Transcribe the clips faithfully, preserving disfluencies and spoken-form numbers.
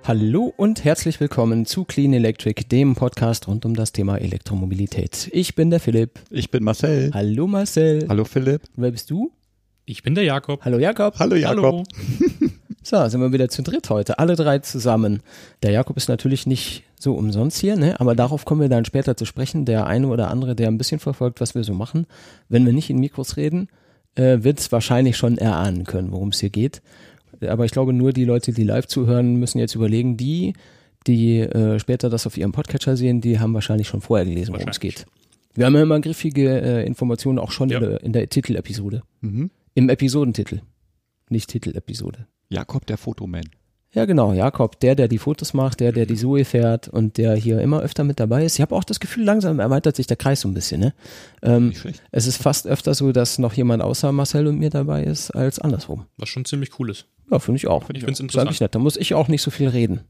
Hallo und herzlich willkommen zu Clean Electric, dem Podcast rund um das Thema Elektromobilität. Ich bin der Philipp. Ich bin Marcel. Hallo Marcel. Hallo Philipp. Wer bist du? Ich bin der Jakob. Hallo Jakob. Hallo Jakob. Hallo. So, sind wir wieder zu dritt heute, alle drei zusammen. Der Jakob ist natürlich nicht so umsonst hier, ne? Aber darauf kommen wir dann später zu sprechen. Der eine oder andere, der ein bisschen verfolgt, was wir so machen, wenn wir nicht in Mikros reden, äh, wird es wahrscheinlich schon erahnen können, worum es hier geht. Aber ich glaube, nur die Leute, die live zuhören, müssen jetzt überlegen, die, die äh, später das auf ihrem Podcatcher sehen, die haben wahrscheinlich schon vorher gelesen, worum es geht. Wir haben ja immer griffige äh, Informationen auch schon ja. in, der, in der Titelepisode. Mhm. Im Episodentitel, nicht Titelepisode. Jakob, der Fotoman. Ja genau, Jakob, der, der die Fotos macht, der, der die Zoe fährt und der hier immer öfter mit dabei ist. Ich habe auch das Gefühl, langsam erweitert sich der Kreis so ein bisschen. Ne? Ähm, Nicht schlecht. Es ist fast öfter so, dass noch jemand außer Marcel und mir dabei ist, als andersrum. Was schon ziemlich cool ist. Ja, finde ich auch. Find ich finde es interessant. Ist nett. Da muss ich auch nicht so viel reden.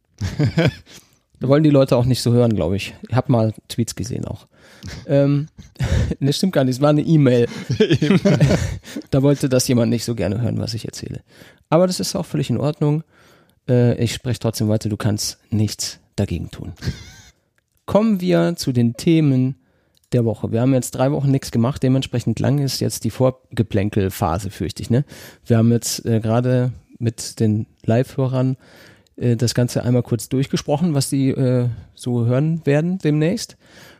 Da wollen die Leute auch nicht so hören, glaube ich. Ich habe mal Tweets gesehen auch. ähm, das stimmt gar nicht, es war eine E-Mail. Da wollte das jemand nicht so gerne hören, was ich erzähle. Aber das ist auch völlig in Ordnung. Äh, ich spreche trotzdem weiter, du kannst nichts dagegen tun. Kommen wir zu den Themen der Woche. Wir haben jetzt drei Wochen nichts gemacht, dementsprechend lang ist jetzt die Vorgeplänkelphase, fürchte ich. Ne? Wir haben jetzt äh, gerade mit den Live-Hörern äh, das Ganze einmal kurz durchgesprochen, was die äh, so hören werden demnächst.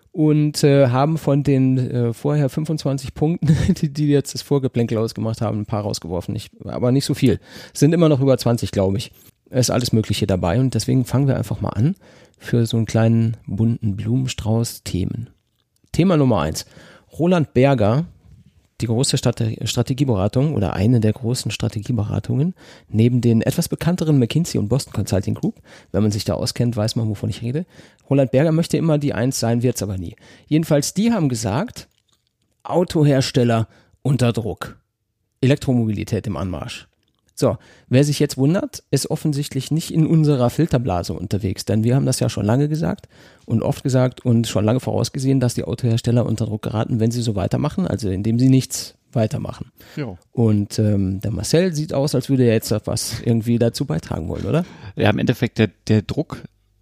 Und äh, haben von den äh, vorher fünfundzwanzig Punkten, die, die jetzt das Vorgeplänkel ausgemacht haben, ein paar rausgeworfen. Ich, aber nicht so viel. Es sind immer noch über zwanzig, glaube ich. Es ist alles Mögliche dabei und deswegen fangen wir einfach mal an für so einen kleinen bunten Blumenstrauß Themen. Thema Nummer eins. Roland Berger, die große Strate- Strategieberatung oder eine der großen Strategieberatungen, neben den etwas bekannteren McKinsey und Boston Consulting Group. Wenn man sich da auskennt, weiß man, wovon ich rede. Roland Berger möchte immer die Eins sein, wird's aber nie. Jedenfalls, die haben gesagt, Autohersteller unter Druck. Elektromobilität im Anmarsch. So, wer sich jetzt wundert, ist offensichtlich nicht in unserer Filterblase unterwegs, denn wir haben das ja schon lange gesagt und oft gesagt und schon lange vorausgesehen, dass die Autohersteller unter Druck geraten, wenn sie so weitermachen, also indem sie nichts weitermachen. Jo. Und ähm, der Marcel sieht aus, als würde er jetzt was irgendwie dazu beitragen wollen, oder? Ja, im Endeffekt der, der Druck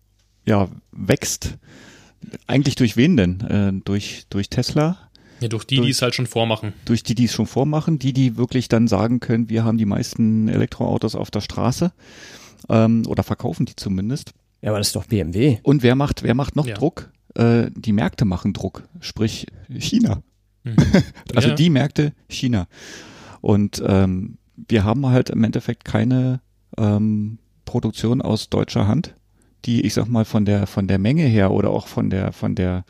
ja, wächst. Eigentlich durch wen denn? Äh, durch, durch Tesla? Ja, durch die, die es halt schon vormachen. Durch die, die es schon vormachen, die, die wirklich dann sagen können, wir haben die meisten Elektroautos auf der Straße ähm, oder verkaufen die zumindest. Ja, aber das ist doch B M W. Und wer macht, wer macht noch Ja. Druck? Äh, die Märkte machen Druck, sprich China. Mhm. Also Ja. die Märkte China. Und ähm, wir haben halt im Endeffekt keine ähm, Produktion aus deutscher Hand, die, ich sag mal, von der von der Menge her oder auch von der von der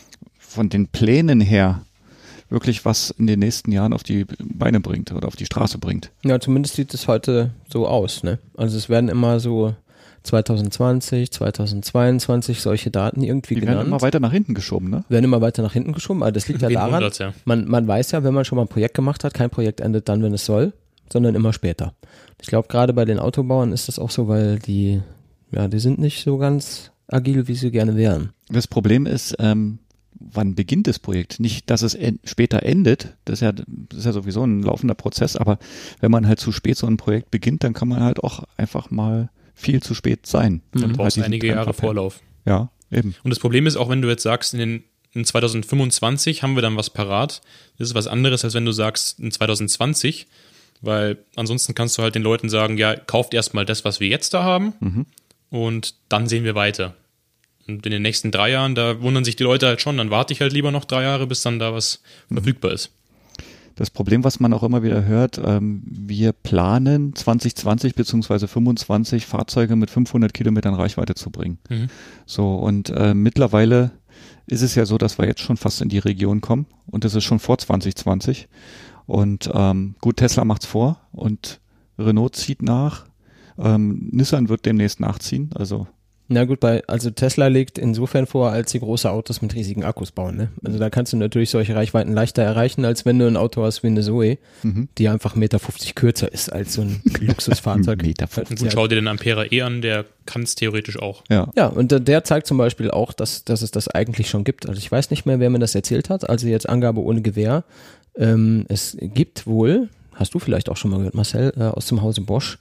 von den Plänen her wirklich was in den nächsten Jahren auf die Beine bringt oder auf die Straße bringt. Ja, zumindest sieht es heute so aus, ne? Also es werden immer so zwanzig zwanzig, zwanzig zweiundzwanzig solche Daten irgendwie Die genannt. werden immer weiter nach hinten geschoben, ne? Werden immer weiter nach hinten geschoben, aber das liegt ja Wen daran, wundert's, ja. man, man weiß ja, wenn man schon mal ein Projekt gemacht hat, kein Projekt endet dann, wenn es soll, sondern immer später. Ich glaube, gerade bei den Autobauern ist das auch so, weil die, ja, die sind nicht so ganz agil, wie sie gerne wären. Das Problem ist, ähm, wann beginnt das Projekt? Nicht, dass es en- später endet, das ist, ja, das ist ja sowieso ein laufender Prozess, aber wenn man halt zu spät so ein Projekt beginnt, dann kann man halt auch einfach mal viel zu spät sein. Dann Und brauchst du halt diesen einige Trend Jahre verfällt. Vorlauf. Ja, eben. Und das Problem ist auch, wenn du jetzt sagst, in, den, in zwanzig fünfundzwanzig haben wir dann was parat. Das ist was anderes, als wenn du sagst in zwanzig zwanzig, weil ansonsten kannst du halt den Leuten sagen, ja, kauft erstmal das, was wir jetzt da haben Mhm. und dann sehen wir weiter. Und in den nächsten drei Jahren, da wundern sich die Leute halt schon, dann warte ich halt lieber noch drei Jahre, bis dann da was Mhm. verfügbar ist. Das Problem, was man auch immer wieder hört, ähm, wir planen zwanzig zwanzig beziehungsweise fünfundzwanzig Fahrzeuge mit fünfhundert Kilometern Reichweite zu bringen. Mhm. So, und äh, mittlerweile ist es ja so, dass wir jetzt schon fast in die Region kommen und das ist schon vor zwanzig zwanzig. Und ähm, gut, Tesla macht's vor und Renault zieht nach. Ähm, Nissan wird demnächst nachziehen, also Na gut, bei, also Tesla legt insofern vor, als sie große Autos mit riesigen Akkus bauen, ne? Also da kannst du natürlich solche Reichweiten leichter erreichen, als wenn du ein Auto hast wie eine Zoe, mhm. die einfach eins Meter fünfzig kürzer ist als so ein Luxusfahrzeug. Meter Und gut, schau dir den Ampera E an, der kann es theoretisch auch. Ja. Ja, und der, der zeigt zum Beispiel auch, dass, dass es das eigentlich schon gibt. Also ich weiß nicht mehr, wer mir das erzählt hat, also jetzt Angabe ohne Gewähr. Ähm, es gibt wohl, hast du vielleicht auch schon mal gehört, Marcel, äh, aus dem Hause Bosch,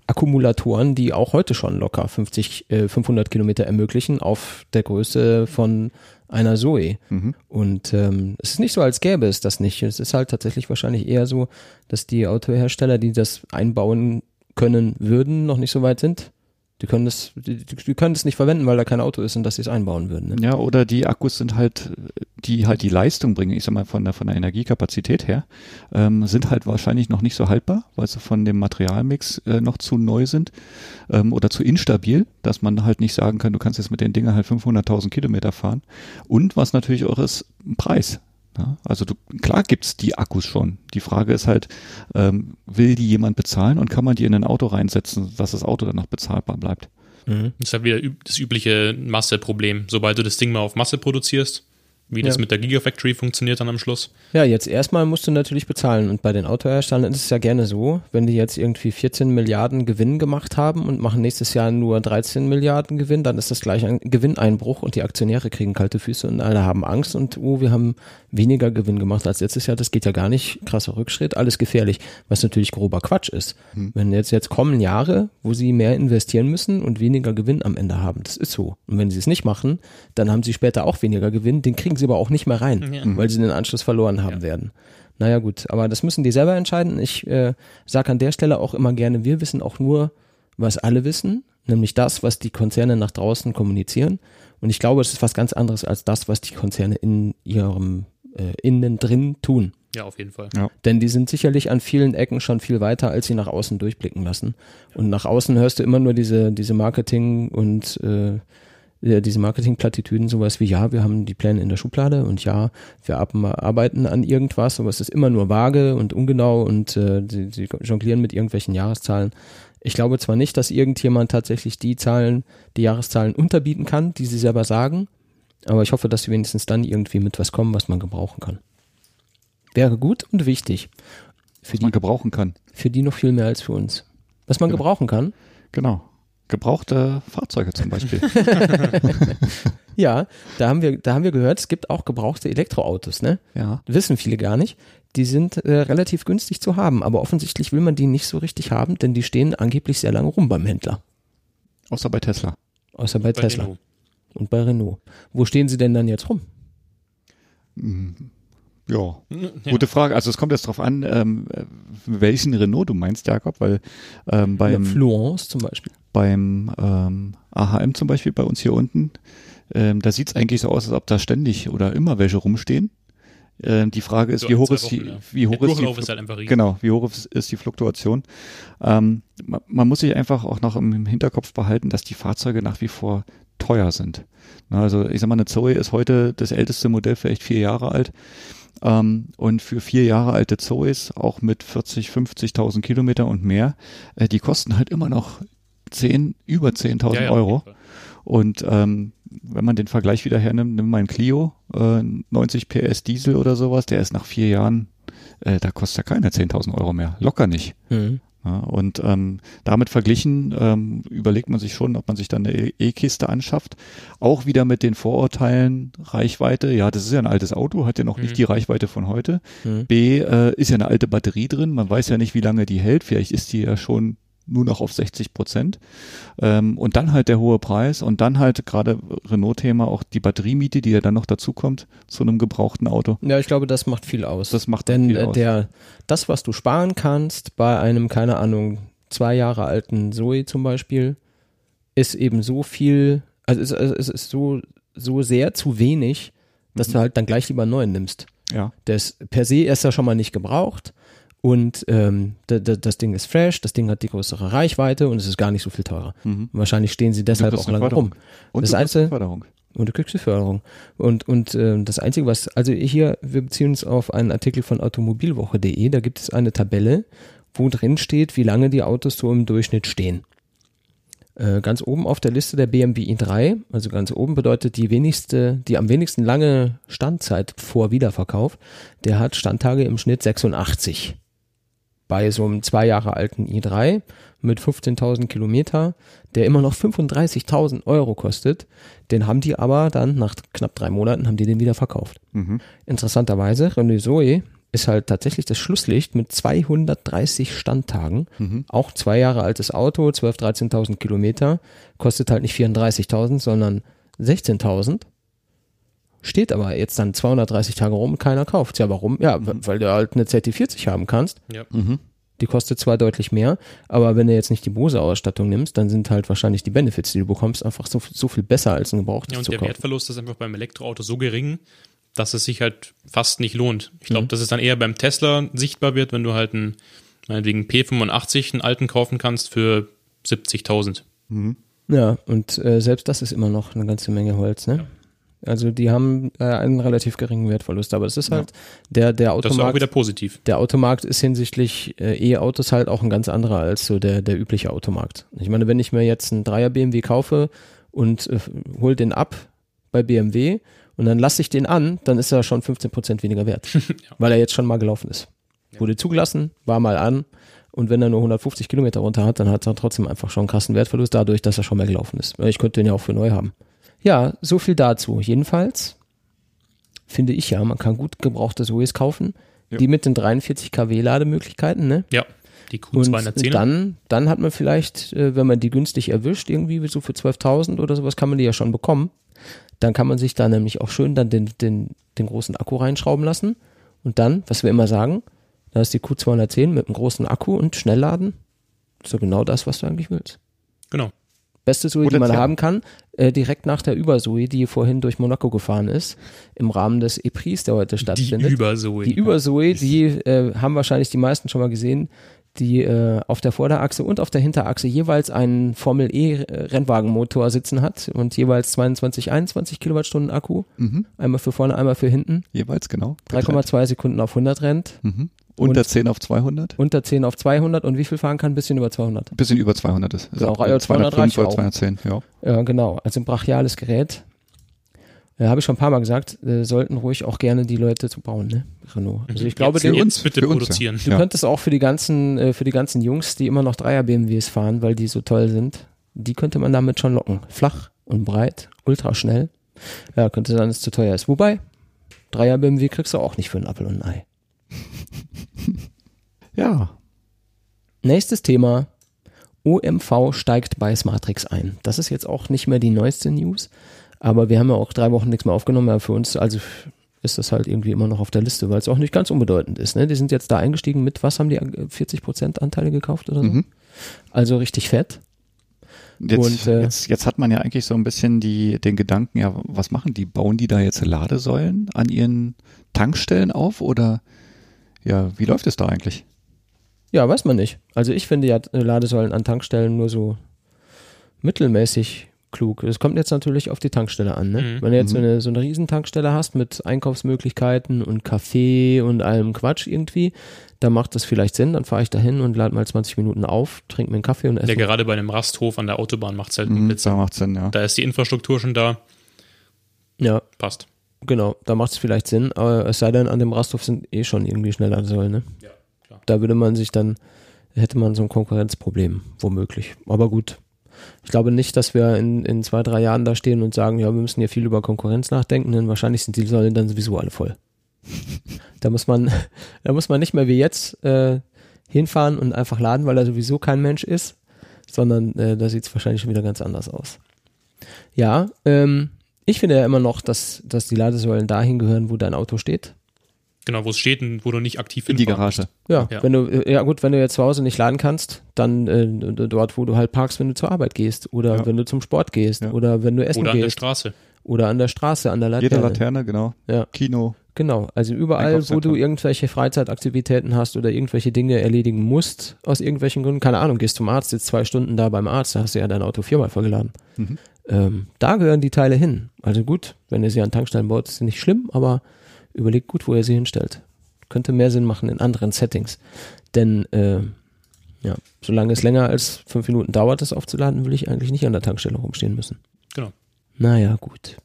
Akkumulatoren, die auch heute schon locker fünfzig, äh, fünfhundert Kilometer ermöglichen auf der Größe von einer Zoe. Mhm. Und ähm, es ist nicht so, als gäbe es das nicht. Es ist halt tatsächlich wahrscheinlich eher so, dass die Autohersteller, die das einbauen können würden, noch nicht so weit sind. Die können das, die, die können das nicht verwenden, weil da kein Auto ist und dass sie es einbauen würden. Ne? Ja, oder die Akkus sind halt, die halt die Leistung bringen, ich sag mal von der von der Energiekapazität her, ähm, sind halt wahrscheinlich noch nicht so haltbar, weil sie von dem Materialmix äh, noch zu neu sind ähm, oder zu instabil, dass man halt nicht sagen kann, du kannst jetzt mit den Dingern halt fünfhunderttausend Kilometer fahren. Und was natürlich auch ist, Preis. Ja, also du, klar gibt's die Akkus schon. Die Frage ist halt, ähm, will die jemand bezahlen und kann man die in ein Auto reinsetzen, dass das Auto dann noch bezahlbar bleibt? Mhm. Das ist halt wieder das übliche Masseproblem. Sobald du das Ding mal auf Masse produzierst, wie das ja. mit der Gigafactory funktioniert dann am Schluss. Ja, jetzt erstmal musst du natürlich bezahlen und bei den Autoherstellern ist es ja gerne so, wenn die jetzt irgendwie vierzehn Milliarden Gewinn gemacht haben und machen nächstes Jahr nur dreizehn Milliarden Gewinn, dann ist das gleich ein Gewinneinbruch und die Aktionäre kriegen kalte Füße und alle haben Angst und oh, wir haben weniger Gewinn gemacht als letztes Jahr, das geht ja gar nicht, krasser Rückschritt, alles gefährlich, was natürlich grober Quatsch ist. Hm. Wenn jetzt jetzt kommen Jahre, wo sie mehr investieren müssen und weniger Gewinn am Ende haben, das ist so. Und wenn sie es nicht machen, dann haben sie später auch weniger Gewinn, den kriegen sie aber auch nicht mehr rein, ja. weil sie den Anschluss verloren haben ja. werden. Naja gut, aber das müssen die selber entscheiden. Ich äh, sage an der Stelle auch immer gerne, wir wissen auch nur, was alle wissen, nämlich das, was die Konzerne nach draußen kommunizieren. Und ich glaube, es ist was ganz anderes als das, was die Konzerne in ihrem äh, Innen drin tun. Ja, auf jeden Fall. Ja. Denn die sind sicherlich an vielen Ecken schon viel weiter, als sie nach außen durchblicken lassen. Und nach außen hörst du immer nur diese, diese Marketing- und äh, diese Marketing-Plattitüden, sowas wie, ja, wir haben die Pläne in der Schublade und ja, wir arbeiten an irgendwas, aber es ist immer nur vage und ungenau und äh, sie, sie jonglieren mit irgendwelchen Jahreszahlen. Ich glaube zwar nicht, dass irgendjemand tatsächlich die Zahlen, die Jahreszahlen unterbieten kann, die sie selber sagen, aber ich hoffe, dass sie wenigstens dann irgendwie mit was kommen, was man gebrauchen kann. Wäre gut und wichtig. Für was die, man gebrauchen kann. Für die noch viel mehr als für uns. Was man genau. gebrauchen kann? Genau. Gebrauchte Fahrzeuge zum Beispiel. Ja, da haben wir, da haben wir gehört, es gibt auch gebrauchte Elektroautos, ne? Ja. Wissen viele gar nicht. Die sind äh, relativ günstig zu haben, aber offensichtlich will man die nicht so richtig haben, denn die stehen angeblich sehr lange rum beim Händler. Außer bei Tesla. Außer bei, bei Tesla. Renault. Und bei Renault. Wo stehen sie denn dann jetzt rum? Mhm. Ja. ja, gute Frage. Also es kommt jetzt drauf an, ähm, welchen Renault du meinst, Jakob, weil ähm, beim ja, Fluence zum Beispiel. Beim ähm, A H M zum Beispiel bei uns hier unten, ähm, da sieht es eigentlich so aus, als ob da ständig oder immer welche rumstehen. Ähm, die Frage ist, so wie hoch ist die, ja. wie hoch ist die, ist halt einfach genau, wie hoch ist, ist die Fluktuation? Ähm, man, man muss sich einfach auch noch im Hinterkopf behalten, dass die Fahrzeuge nach wie vor teuer sind. Na, also ich sag mal, eine Zoe ist heute das älteste Modell, vielleicht vier Jahre alt. Um, und für vier Jahre alte Zoes, auch mit vierzig, fünfzigtausend Kilometer und mehr, äh, die kosten halt immer noch zehn, über zehntausend ja, ja, Euro. Und ähm, wenn man den Vergleich wieder hernimmt, nimm mal einen Clio, äh, neunzig P S Diesel oder sowas, der ist nach vier Jahren, äh, da kostet er keine zehntausend Euro mehr. Locker nicht. Mhm. Ja, und ähm, damit verglichen ähm, überlegt man sich schon, ob man sich dann eine E-Kiste anschafft. Auch wieder mit den Vorurteilen, Reichweite, ja, das ist ja ein altes Auto, hat ja noch mhm. nicht die Reichweite von heute. Mhm. B, äh, ist ja eine alte Batterie drin, man weiß ja nicht, wie lange die hält, vielleicht ist die ja schon nur noch auf sechzig Prozent. Ähm, und dann halt der hohe Preis und dann halt gerade Renault-Thema auch die Batteriemiete, die ja dann noch dazukommt zu einem gebrauchten Auto. Ja, ich glaube, das macht viel aus. Das macht Denn viel äh, aus. Der, das, was du sparen kannst bei einem, keine Ahnung, zwei Jahre alten Zoe zum Beispiel, ist eben so viel, also es, es ist so, so sehr zu wenig, dass mhm. du halt dann gleich lieber einen neuen nimmst. Ja. Das per se ist ja schon mal nicht gebraucht. Und ähm, d- d- das Ding ist fresh, das Ding hat die größere Reichweite und es ist gar nicht so viel teurer. Mhm. Wahrscheinlich stehen sie deshalb auch lange rum. Und das du kriegst eine Förderung. Und du kriegst die Förderung. Und, und äh, das Einzige, was, also hier, wir beziehen uns auf einen Artikel von automobilwoche punkt de, da gibt es eine Tabelle, wo drin steht, wie lange die Autos so im Durchschnitt stehen. Äh, ganz oben auf der Liste der B M W i drei, also ganz oben bedeutet die wenigste, die am wenigsten lange Standzeit vor Wiederverkauf, der hat Standtage im Schnitt sechsundachtzig. Bei so einem zwei Jahre alten i drei mit fünfzehntausend Kilometer, der immer noch fünfunddreißigtausend Euro kostet, den haben die aber dann nach knapp drei Monaten haben die den wieder verkauft. Mhm. Interessanterweise, Renault Zoe ist halt tatsächlich das Schlusslicht mit zweihundertdreißig Standtagen. Mhm. Auch zwei Jahre altes Auto, zwölftausend, dreizehntausend Kilometer, kostet halt nicht vierunddreißigtausend, sondern sechzehntausend. Steht aber jetzt dann zweihundertdreißig Tage rum und keiner kauft. Ja, warum? Ja, weil du halt eine Z T vierzig haben kannst. Ja. Mhm. Die kostet zwar deutlich mehr, aber wenn du jetzt nicht die Bose-Ausstattung nimmst, dann sind halt wahrscheinlich die Benefits, die du bekommst, einfach so, so viel besser als ein gebrauchtes Ja, und zu der kaufen. Wertverlust ist einfach beim Elektroauto so gering, dass es sich halt fast nicht lohnt. Ich glaube, Mhm. dass es dann eher beim Tesla sichtbar wird, wenn du halt einen, meinetwegen P fünfundachtzig, einen alten kaufen kannst für siebzigtausend. Mhm. Ja, und äh, selbst das ist immer noch eine ganze Menge Holz, ne? Ja. Also die haben äh, einen relativ geringen Wertverlust, aber es ist halt, der, der Das ist auch Automarkt, wieder positiv. der Automarkt ist hinsichtlich äh, E-Autos halt auch ein ganz anderer als so der, der übliche Automarkt. Ich meine, wenn ich mir jetzt einen Dreier B M W kaufe und äh, hol den ab bei B M W und dann lasse ich den an, dann ist er schon fünfzehn Prozent weniger wert, Ja. weil er jetzt schon mal gelaufen ist. Ja. Wurde zugelassen, war mal an und wenn er nur hundertfünfzig Kilometer runter hat, dann hat er trotzdem einfach schon einen krassen Wertverlust dadurch, dass er schon mal gelaufen ist. Ich könnte den ja auch für neu haben. Ja, so viel dazu. Jedenfalls finde ich ja, man kann gut gebrauchte Zoes kaufen, Ja. die mit den dreiundvierzig Kilowatt Lademöglichkeiten, ne? Ja, die Q Und zweihundertzehner. dann, dann hat man vielleicht, äh, wenn man die günstig erwischt, irgendwie so für zwölftausend oder sowas kann man die ja schon bekommen. Dann kann man sich da nämlich auch schön dann den, den, den großen Akku reinschrauben lassen. Und dann, was wir immer sagen, da ist die Q zweihundertzehn mit einem großen Akku und Schnellladen. So genau das, was du eigentlich willst. Genau. Beste Zoe, die man Potenzial. haben kann, äh, direkt nach der Über-Zoe, die vorhin durch Monaco gefahren ist, im Rahmen des E-Prix, der heute Die stattfindet. Über-Zoe. Die Über-Zoe, die äh, haben wahrscheinlich die meisten schon mal gesehen, die äh, auf der Vorderachse und auf der Hinterachse jeweils einen Formel-E-Rennwagenmotor sitzen hat und jeweils zweiundzwanzig, einundzwanzig Kilowattstunden Akku, Mhm. einmal für vorne, einmal für hinten, Jeweils, genau. drei Komma zwei Sekunden auf hundert rennt, Mhm. Unter Und- zehn auf zweihundert. unter zehn auf zweihundert und wie viel fahren kann? Ein bisschen über zweihundert. Ein bisschen über zweihundert ist. Genau, ab ja, zweihundert reicht oder auch. zweihundertzehn, ja. Ja, genau. Also ein brachiales Gerät. Äh, Habe ich schon ein paar Mal gesagt, äh, sollten ruhig auch gerne die Leute zu bauen, ne? Renault. Also ich glaube, jetzt, den, für uns, jetzt bitte für uns, ja. produzieren. du Ja. könntest auch für die ganzen, äh, für die ganzen Jungs, die immer noch Dreier B M Ws fahren, weil die so toll sind, die könnte man damit schon locken. Flach und breit, ultra schnell. Ja, könnte sein, dass es zu teuer ist. Wobei, Dreier B M W kriegst du auch nicht für einen Apfel und ein Ei. Ja. Nächstes Thema. O M V steigt bei Smartrex ein. Das ist jetzt auch nicht mehr die neueste News, aber wir haben ja auch drei Wochen nichts mehr aufgenommen. Ja, für uns also ist das halt irgendwie immer noch auf der Liste, weil es auch nicht ganz unbedeutend ist. Ne? Die sind jetzt da eingestiegen mit, was haben die, vierzig Prozent Anteile gekauft oder so? Mhm. Also richtig fett. Jetzt, Und, äh, jetzt, jetzt hat man ja eigentlich so ein bisschen die, den Gedanken, ja, was machen die? Bauen die da jetzt Ladesäulen an ihren Tankstellen auf oder ja, wie läuft es da eigentlich? Ja, weiß man nicht. Also ich finde ja äh, Ladesäulen an Tankstellen nur so mittelmäßig klug. Es kommt jetzt natürlich auf die Tankstelle an. Ne? Mhm. Wenn du jetzt so Mhm. eine, so eine Riesentankstelle hast mit Einkaufsmöglichkeiten und Kaffee und allem Quatsch irgendwie, dann macht das vielleicht Sinn. Dann fahre ich da hin und lade mal zwanzig Minuten auf, trinke mir einen Kaffee und esse. Ja, gerade bei einem Rasthof an der Autobahn macht es halt Mhm, einen Blitz. da macht Sinn, ja. Da ist die Infrastruktur schon da. Ja, Passt. genau. Da macht es vielleicht Sinn. Aber es sei denn, an dem Rasthof sind eh schon irgendwie Schnellladesäulen. Ne? Ja, klar. Da würde man sich dann, hätte man so ein Konkurrenzproblem, womöglich. Aber gut. Ich glaube nicht, dass wir in, in zwei, drei Jahren da stehen und sagen, ja, wir müssen ja viel über Konkurrenz nachdenken, denn wahrscheinlich sind die Säulen dann sowieso alle voll. Da muss man, da muss man nicht mehr wie jetzt äh, hinfahren und einfach laden, weil da sowieso kein Mensch ist, sondern äh, da sieht es wahrscheinlich schon wieder ganz anders aus. Ja, ähm, ich finde ja immer noch, dass, dass die Ladesäulen dahin gehören, wo dein Auto steht. Genau, wo es steht und wo du nicht aktiv In die hinfahren Garage. musst. Ja, Ja. wenn du, äh, ja gut, wenn du jetzt zu Hause nicht laden kannst, dann äh, dort, wo du halt parkst, wenn du zur Arbeit gehst oder Ja. wenn du zum Sport gehst Ja. oder wenn du essen Oder an der gehst Straße. oder an der Straße, an der Laterne. Jede Laterne, genau. Ja. Kino. Genau, also überall, wo Einkaufszentrum. du irgendwelche Freizeitaktivitäten hast oder irgendwelche Dinge erledigen musst, aus irgendwelchen Gründen, keine Ahnung, gehst zum Arzt, sitzt zwei Stunden da beim Arzt, da hast du ja dein Auto viermal vollgeladen. Mhm. Ähm, da gehören die Teile hin. Also gut, wenn ihr sie an Tankstellen baut, ist sie nicht schlimm, aber überlegt gut, wo ihr sie hinstellt. Könnte mehr Sinn machen in anderen Settings. Denn, äh, ja, solange es länger als fünf Minuten dauert, das aufzuladen, will ich eigentlich nicht an der Tankstelle rumstehen müssen. Genau. Naja, gut.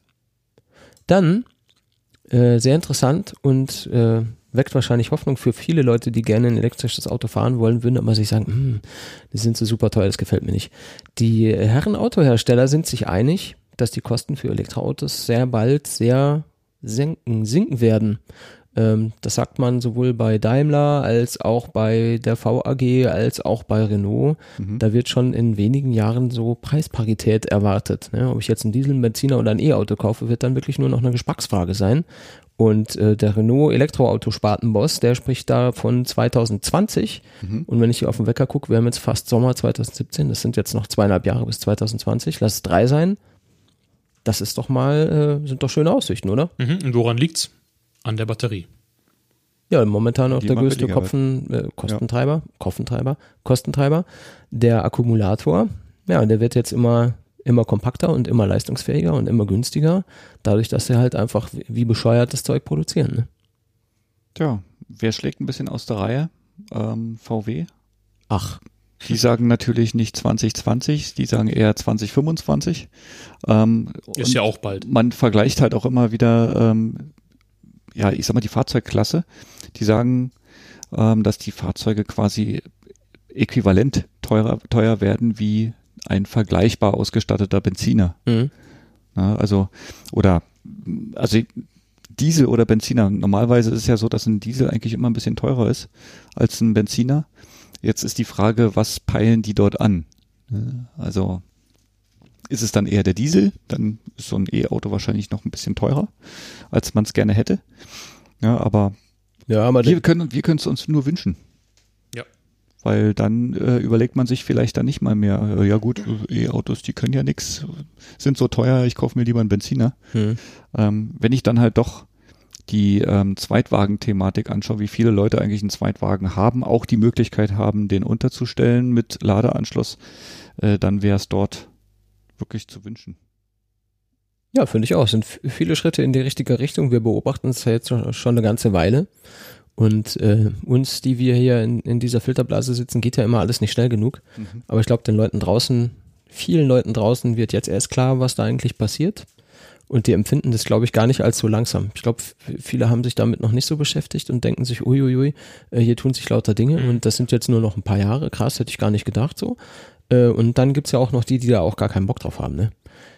Dann, äh, sehr interessant und äh, weckt wahrscheinlich Hoffnung für viele Leute, die gerne ein elektrisches Auto fahren wollen, würden aber sich sagen, hm, die sind so super teuer, das gefällt mir nicht. Die Herren Autohersteller sind sich einig, dass die Kosten für Elektroautos sehr bald sehr senken, sinken werden. Ähm, das sagt man sowohl bei Daimler als auch bei der V A G als auch bei Renault. Mhm. Da wird schon in wenigen Jahren so Preisparität erwartet. Ne? Ob ich jetzt einen Diesel, einen Benziner oder ein E-Auto kaufe, wird dann wirklich nur noch eine Geschmacksfrage sein. Und äh, der Renault Elektroauto-Spartenboss, der spricht da von zwanzig zwanzig. Mhm. Und wenn ich hier auf den Wecker gucke, wir haben jetzt fast Sommer zwanzig siebzehn, das sind jetzt noch zweieinhalb Jahre bis zwanzig zwanzig, lass es drei sein. Das ist doch mal, äh, sind doch schöne Aussichten, oder? Mhm. Und woran liegt's? An der Batterie. Ja, momentan auch der größte Kopfen, äh, Kostentreiber, ja. Kostentreiber, Kostentreiber, der Akkumulator. Ja, der wird jetzt immer, immer kompakter und immer leistungsfähiger und immer günstiger, dadurch, dass sie halt einfach wie bescheuert das Zeug produzieren. Ne? Tja, wer schlägt ein bisschen aus der Reihe? Ähm, V W? Ach. Die sagen natürlich nicht zwanzig zwanzig, die sagen eher zwanzig fünfundzwanzig. Ähm, Ist ja auch bald. Man vergleicht halt auch immer wieder, ähm, ja, ich sag mal die Fahrzeugklasse. Die sagen, ähm, dass die Fahrzeuge quasi äquivalent teurer, teuer werden wie ein vergleichbar ausgestatteter Benziner. Mhm. Ja, also, oder, also Diesel oder Benziner. Normalerweise ist es ja so, dass ein Diesel eigentlich immer ein bisschen teurer ist als ein Benziner. Jetzt ist die Frage, was peilen die dort an? Also ist es dann eher der Diesel? Dann ist so ein E-Auto wahrscheinlich noch ein bisschen teurer, als man es gerne hätte. Ja, aber, ja, aber wir können wir können es uns nur wünschen. Ja. Weil dann äh, überlegt man sich vielleicht dann nicht mal mehr, äh, ja gut, E-Autos, die können ja nichts, sind so teuer, ich kaufe mir lieber einen Benziner. Hm. Ähm, wenn ich dann halt doch die ähm, Zweitwagen-Thematik anschaue, wie viele Leute eigentlich einen Zweitwagen haben, auch die Möglichkeit haben, den unterzustellen mit Ladeanschluss, äh, dann wäre es dort wirklich zu wünschen. Ja, finde ich auch. Es sind f- viele Schritte in die richtige Richtung. Wir beobachten es ja jetzt schon eine ganze Weile. Und äh, uns, die wir hier in, in dieser Filterblase sitzen, geht ja immer alles nicht schnell genug. Mhm. Aber ich glaube, den Leuten draußen, vielen Leuten draußen wird jetzt erst klar, was da eigentlich passiert. Und die empfinden das, glaube ich, gar nicht als so langsam. Ich glaube, f- viele haben sich damit noch nicht so beschäftigt und denken sich, uiuiui, äh, hier tun sich lauter Dinge. Mhm. Und das sind jetzt nur noch ein paar Jahre. Krass, hätte ich gar nicht gedacht so. Äh, und dann gibt's ja auch noch die, die da auch gar keinen Bock drauf haben, ne?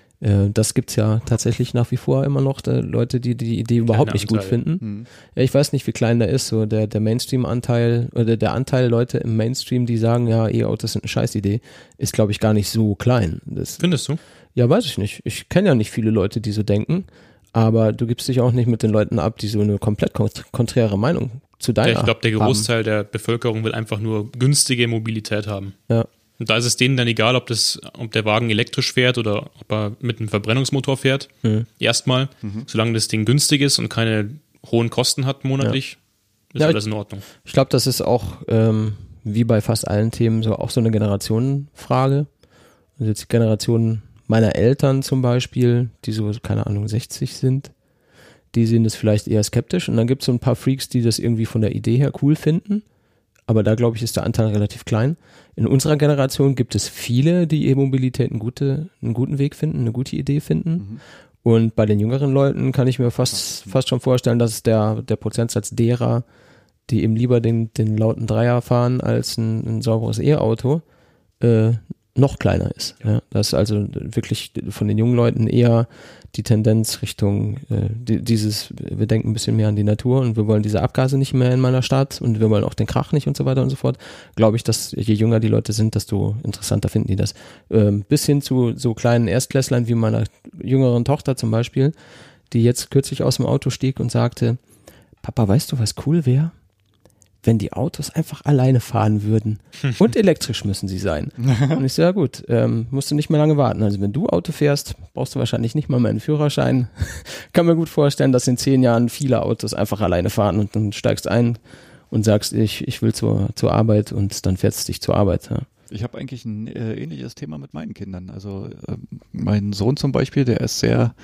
Das gibt's ja tatsächlich nach wie vor immer noch, da Leute, die die Idee überhaupt nicht gut finden. Hm. Ich weiß nicht, wie klein der ist, so der der Mainstream-Anteil oder der Anteil Leute im Mainstream, die sagen, ja, E-Autos sind eine Scheißidee, ist, glaube ich, gar nicht so klein. Das, Findest du? Ja, weiß ich nicht. Ich kenne ja nicht viele Leute, die so denken, aber du gibst dich auch nicht mit den Leuten ab, die so eine komplett kont- konträre Meinung zu deiner haben. Ich glaube, der Großteil haben. der Bevölkerung will einfach nur günstige Mobilität haben. Ja. Und da ist es denen dann egal, ob das, ob der Wagen elektrisch fährt oder ob er mit einem Verbrennungsmotor fährt. Mhm. Erstmal, mhm. solange das Ding günstig ist und keine hohen Kosten hat monatlich, ja. ist ja, alles in Ordnung. Ich, ich glaube, das ist auch ähm, wie bei fast allen Themen so auch so eine Generationenfrage. Also jetzt die Generation meiner Eltern zum Beispiel, die so, keine Ahnung, sechzig sind, die sehen das vielleicht eher skeptisch. Und dann gibt es so ein paar Freaks, die das irgendwie von der Idee her cool finden. Aber da, glaube ich, ist der Anteil relativ klein. In unserer Generation gibt es viele, die E-Mobilität einen, gute, einen guten Weg finden, eine gute Idee finden. Mhm. Und bei den jüngeren Leuten kann ich mir fast, fast schon vorstellen, dass der, der Prozentsatz derer, die eben lieber den, den lauten Dreier fahren als ein, ein sauberes E-Auto, äh, noch kleiner ist. Ja. Das ist also wirklich von den jungen Leuten eher die Tendenz Richtung äh, die, dieses, wir denken ein bisschen mehr an die Natur und wir wollen diese Abgase nicht mehr in meiner Stadt und wir wollen auch den Krach nicht und so weiter und so fort. Glaube ich, dass je jünger die Leute sind, desto interessanter finden die das. Ähm, bis hin zu so kleinen Erstklässlern wie meiner jüngeren Tochter zum Beispiel, die jetzt kürzlich aus dem Auto stieg und sagte, Papa, weißt du, was cool wäre? Wenn die Autos einfach alleine fahren würden. Und elektrisch müssen sie sein. Und ich so, ja gut, ähm, musst du nicht mehr lange warten. Also wenn du Auto fährst, brauchst du wahrscheinlich nicht mal mehr einen Führerschein. Kann mir gut vorstellen, dass in zehn Jahren viele Autos einfach alleine fahren und dann steigst ein und sagst, ich, ich will zur, zur Arbeit und dann fährst du dich zur Arbeit. Ja. Ich habe eigentlich ein äh, ähnliches Thema mit meinen Kindern. Also äh, mein Sohn zum Beispiel, der ist sehr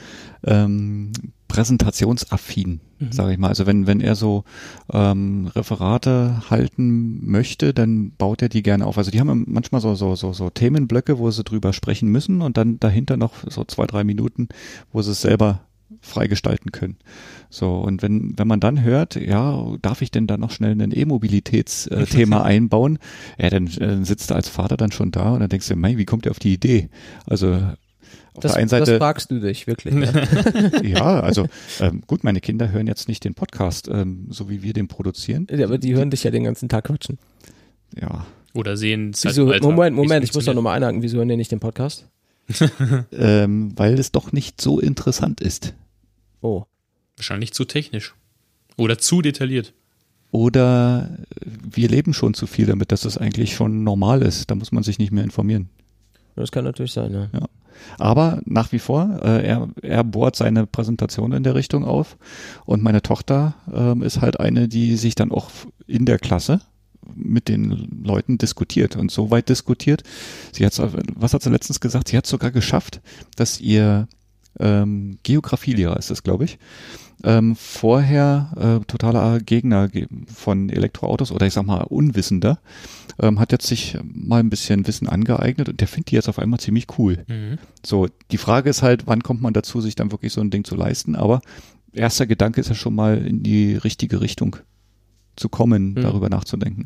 ähm, präsentationsaffin, mhm. sage ich mal. Also wenn wenn er so ähm, Referate halten möchte, dann baut er die gerne auf. Also die haben manchmal so so so so Themenblöcke, wo sie drüber sprechen müssen und dann dahinter noch so zwei, drei Minuten, wo sie es selber freigestalten können. So, und wenn wenn man dann hört, ja, darf ich denn da noch schnell ein E-Mobilitätsthema äh, einbauen? Ja, dann äh, sitzt er als Vater dann schon da und dann denkst du, mei, wie kommt er auf die Idee? Also auf Das, der einen Seite, das fragst du dich wirklich. Ja, ja, also ähm, gut, meine Kinder hören jetzt nicht den Podcast, ähm, so wie wir den produzieren. ja aber die hören dich ja den ganzen Tag quatschen. Ja, Oder sehen es Wieso, halt Moment, Moment, ich muss doch nochmal einhaken. Wieso hören die nicht den Podcast? ähm, weil es doch nicht so interessant ist. Oh. Wahrscheinlich zu technisch. Oder zu detailliert. Oder wir leben schon zu viel damit, dass es eigentlich schon normal ist. Da muss man sich nicht mehr informieren. Das kann natürlich sein, ja. Ja. Aber nach wie vor, äh, er, er bohrt seine Präsentation in der Richtung auf. Und meine Tochter ähm, ist halt eine, die sich dann auch in der Klasse mit den Leuten diskutiert und so weit diskutiert. Sie hat, was hat sie letztens gesagt? Sie hat sogar geschafft, dass ihr ähm, Geografielehrer ist es, glaube ich, ähm, vorher äh, totaler Gegner von Elektroautos oder ich sag mal Unwissender, ähm, hat jetzt sich mal ein bisschen Wissen angeeignet und der findet die jetzt auf einmal ziemlich cool. Mhm. So, die Frage ist halt, wann kommt man dazu, sich dann wirklich so ein Ding zu leisten, aber erster Gedanke ist ja schon mal in die richtige Richtung zu kommen, Mhm. darüber nachzudenken.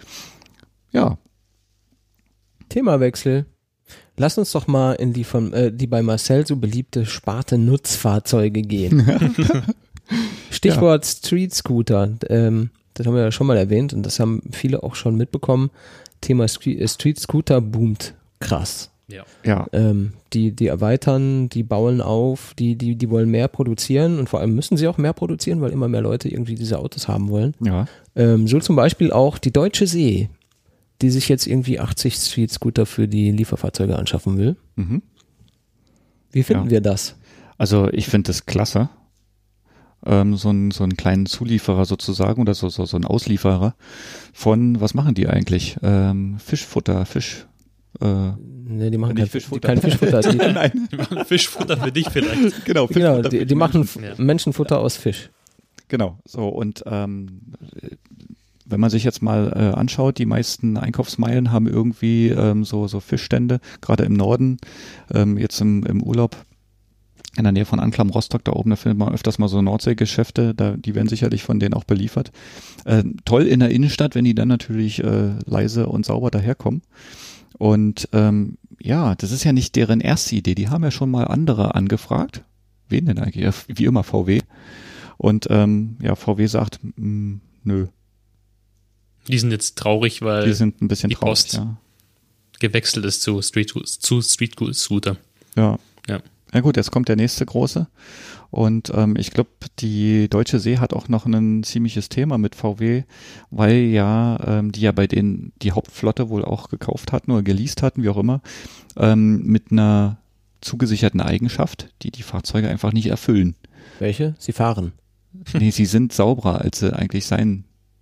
Ja, Themawechsel. Lass uns doch mal in die von äh, die bei Marcel so beliebte Sparte Nutzfahrzeuge gehen. Stichwort Street Scooter. Ähm, das haben wir ja schon mal erwähnt und das haben viele auch schon mitbekommen. Thema Street, äh, Street Scooter boomt krass. Ja. ja, Ähm, die, die erweitern, die bauen auf, die, die, die wollen mehr produzieren und vor allem müssen sie auch mehr produzieren, weil immer mehr Leute irgendwie diese Autos haben wollen. ja. Ähm, so zum Beispiel auch die Deutsche See, die sich jetzt irgendwie achtzig Street Scooter für die Lieferfahrzeuge anschaffen will. Mhm. Wie finden Ja. wir das? Also ich finde das klasse, ähm, so, einen, so einen kleinen Zulieferer sozusagen oder so, so, so einen Auslieferer von, was machen die eigentlich? Ähm, Fischfutter, Fisch. Äh, Ne, die machen Nicht kein Fischfutter. kein Fischfutter. Die, Nein, Fischfutter für dich vielleicht. genau, genau, Fischfutter die, für die machen F- Ja. Menschenfutter aus Fisch. Genau, so und ähm, wenn man sich jetzt mal äh, anschaut, die meisten Einkaufsmeilen haben irgendwie ähm, so, so Fischstände, gerade im Norden, ähm, jetzt im, im Urlaub in der Nähe von Anklam Rostock, da oben, da findet man öfters mal so Nordseegeschäfte, da, die werden sicherlich von denen auch beliefert. Äh, toll in der Innenstadt, wenn die dann natürlich äh, leise und sauber daherkommen. Und ähm, ja, das ist ja nicht deren erste Idee, die haben ja schon mal andere angefragt. Wen denn eigentlich? Ja, wie immer V W. Und ähm, ja, V W sagt, mh, nö, Die sind jetzt traurig, weil die sind ein bisschen die traurig. Post Ja. gewechselt ist zu Street, zu Street Scooter. Ja. Ja. Na gut, jetzt kommt der nächste große. Und ähm, ich glaube, die Deutsche See hat auch noch ein ziemliches Thema mit V W, weil ja, ähm, die ja bei denen die Hauptflotte wohl auch gekauft hatten oder geleast hatten, wie auch immer, ähm, mit einer zugesicherten Eigenschaft, die die Fahrzeuge einfach nicht erfüllen. Welche? Sie fahren. Nee, sie sind sauberer, als sie eigentlich sein,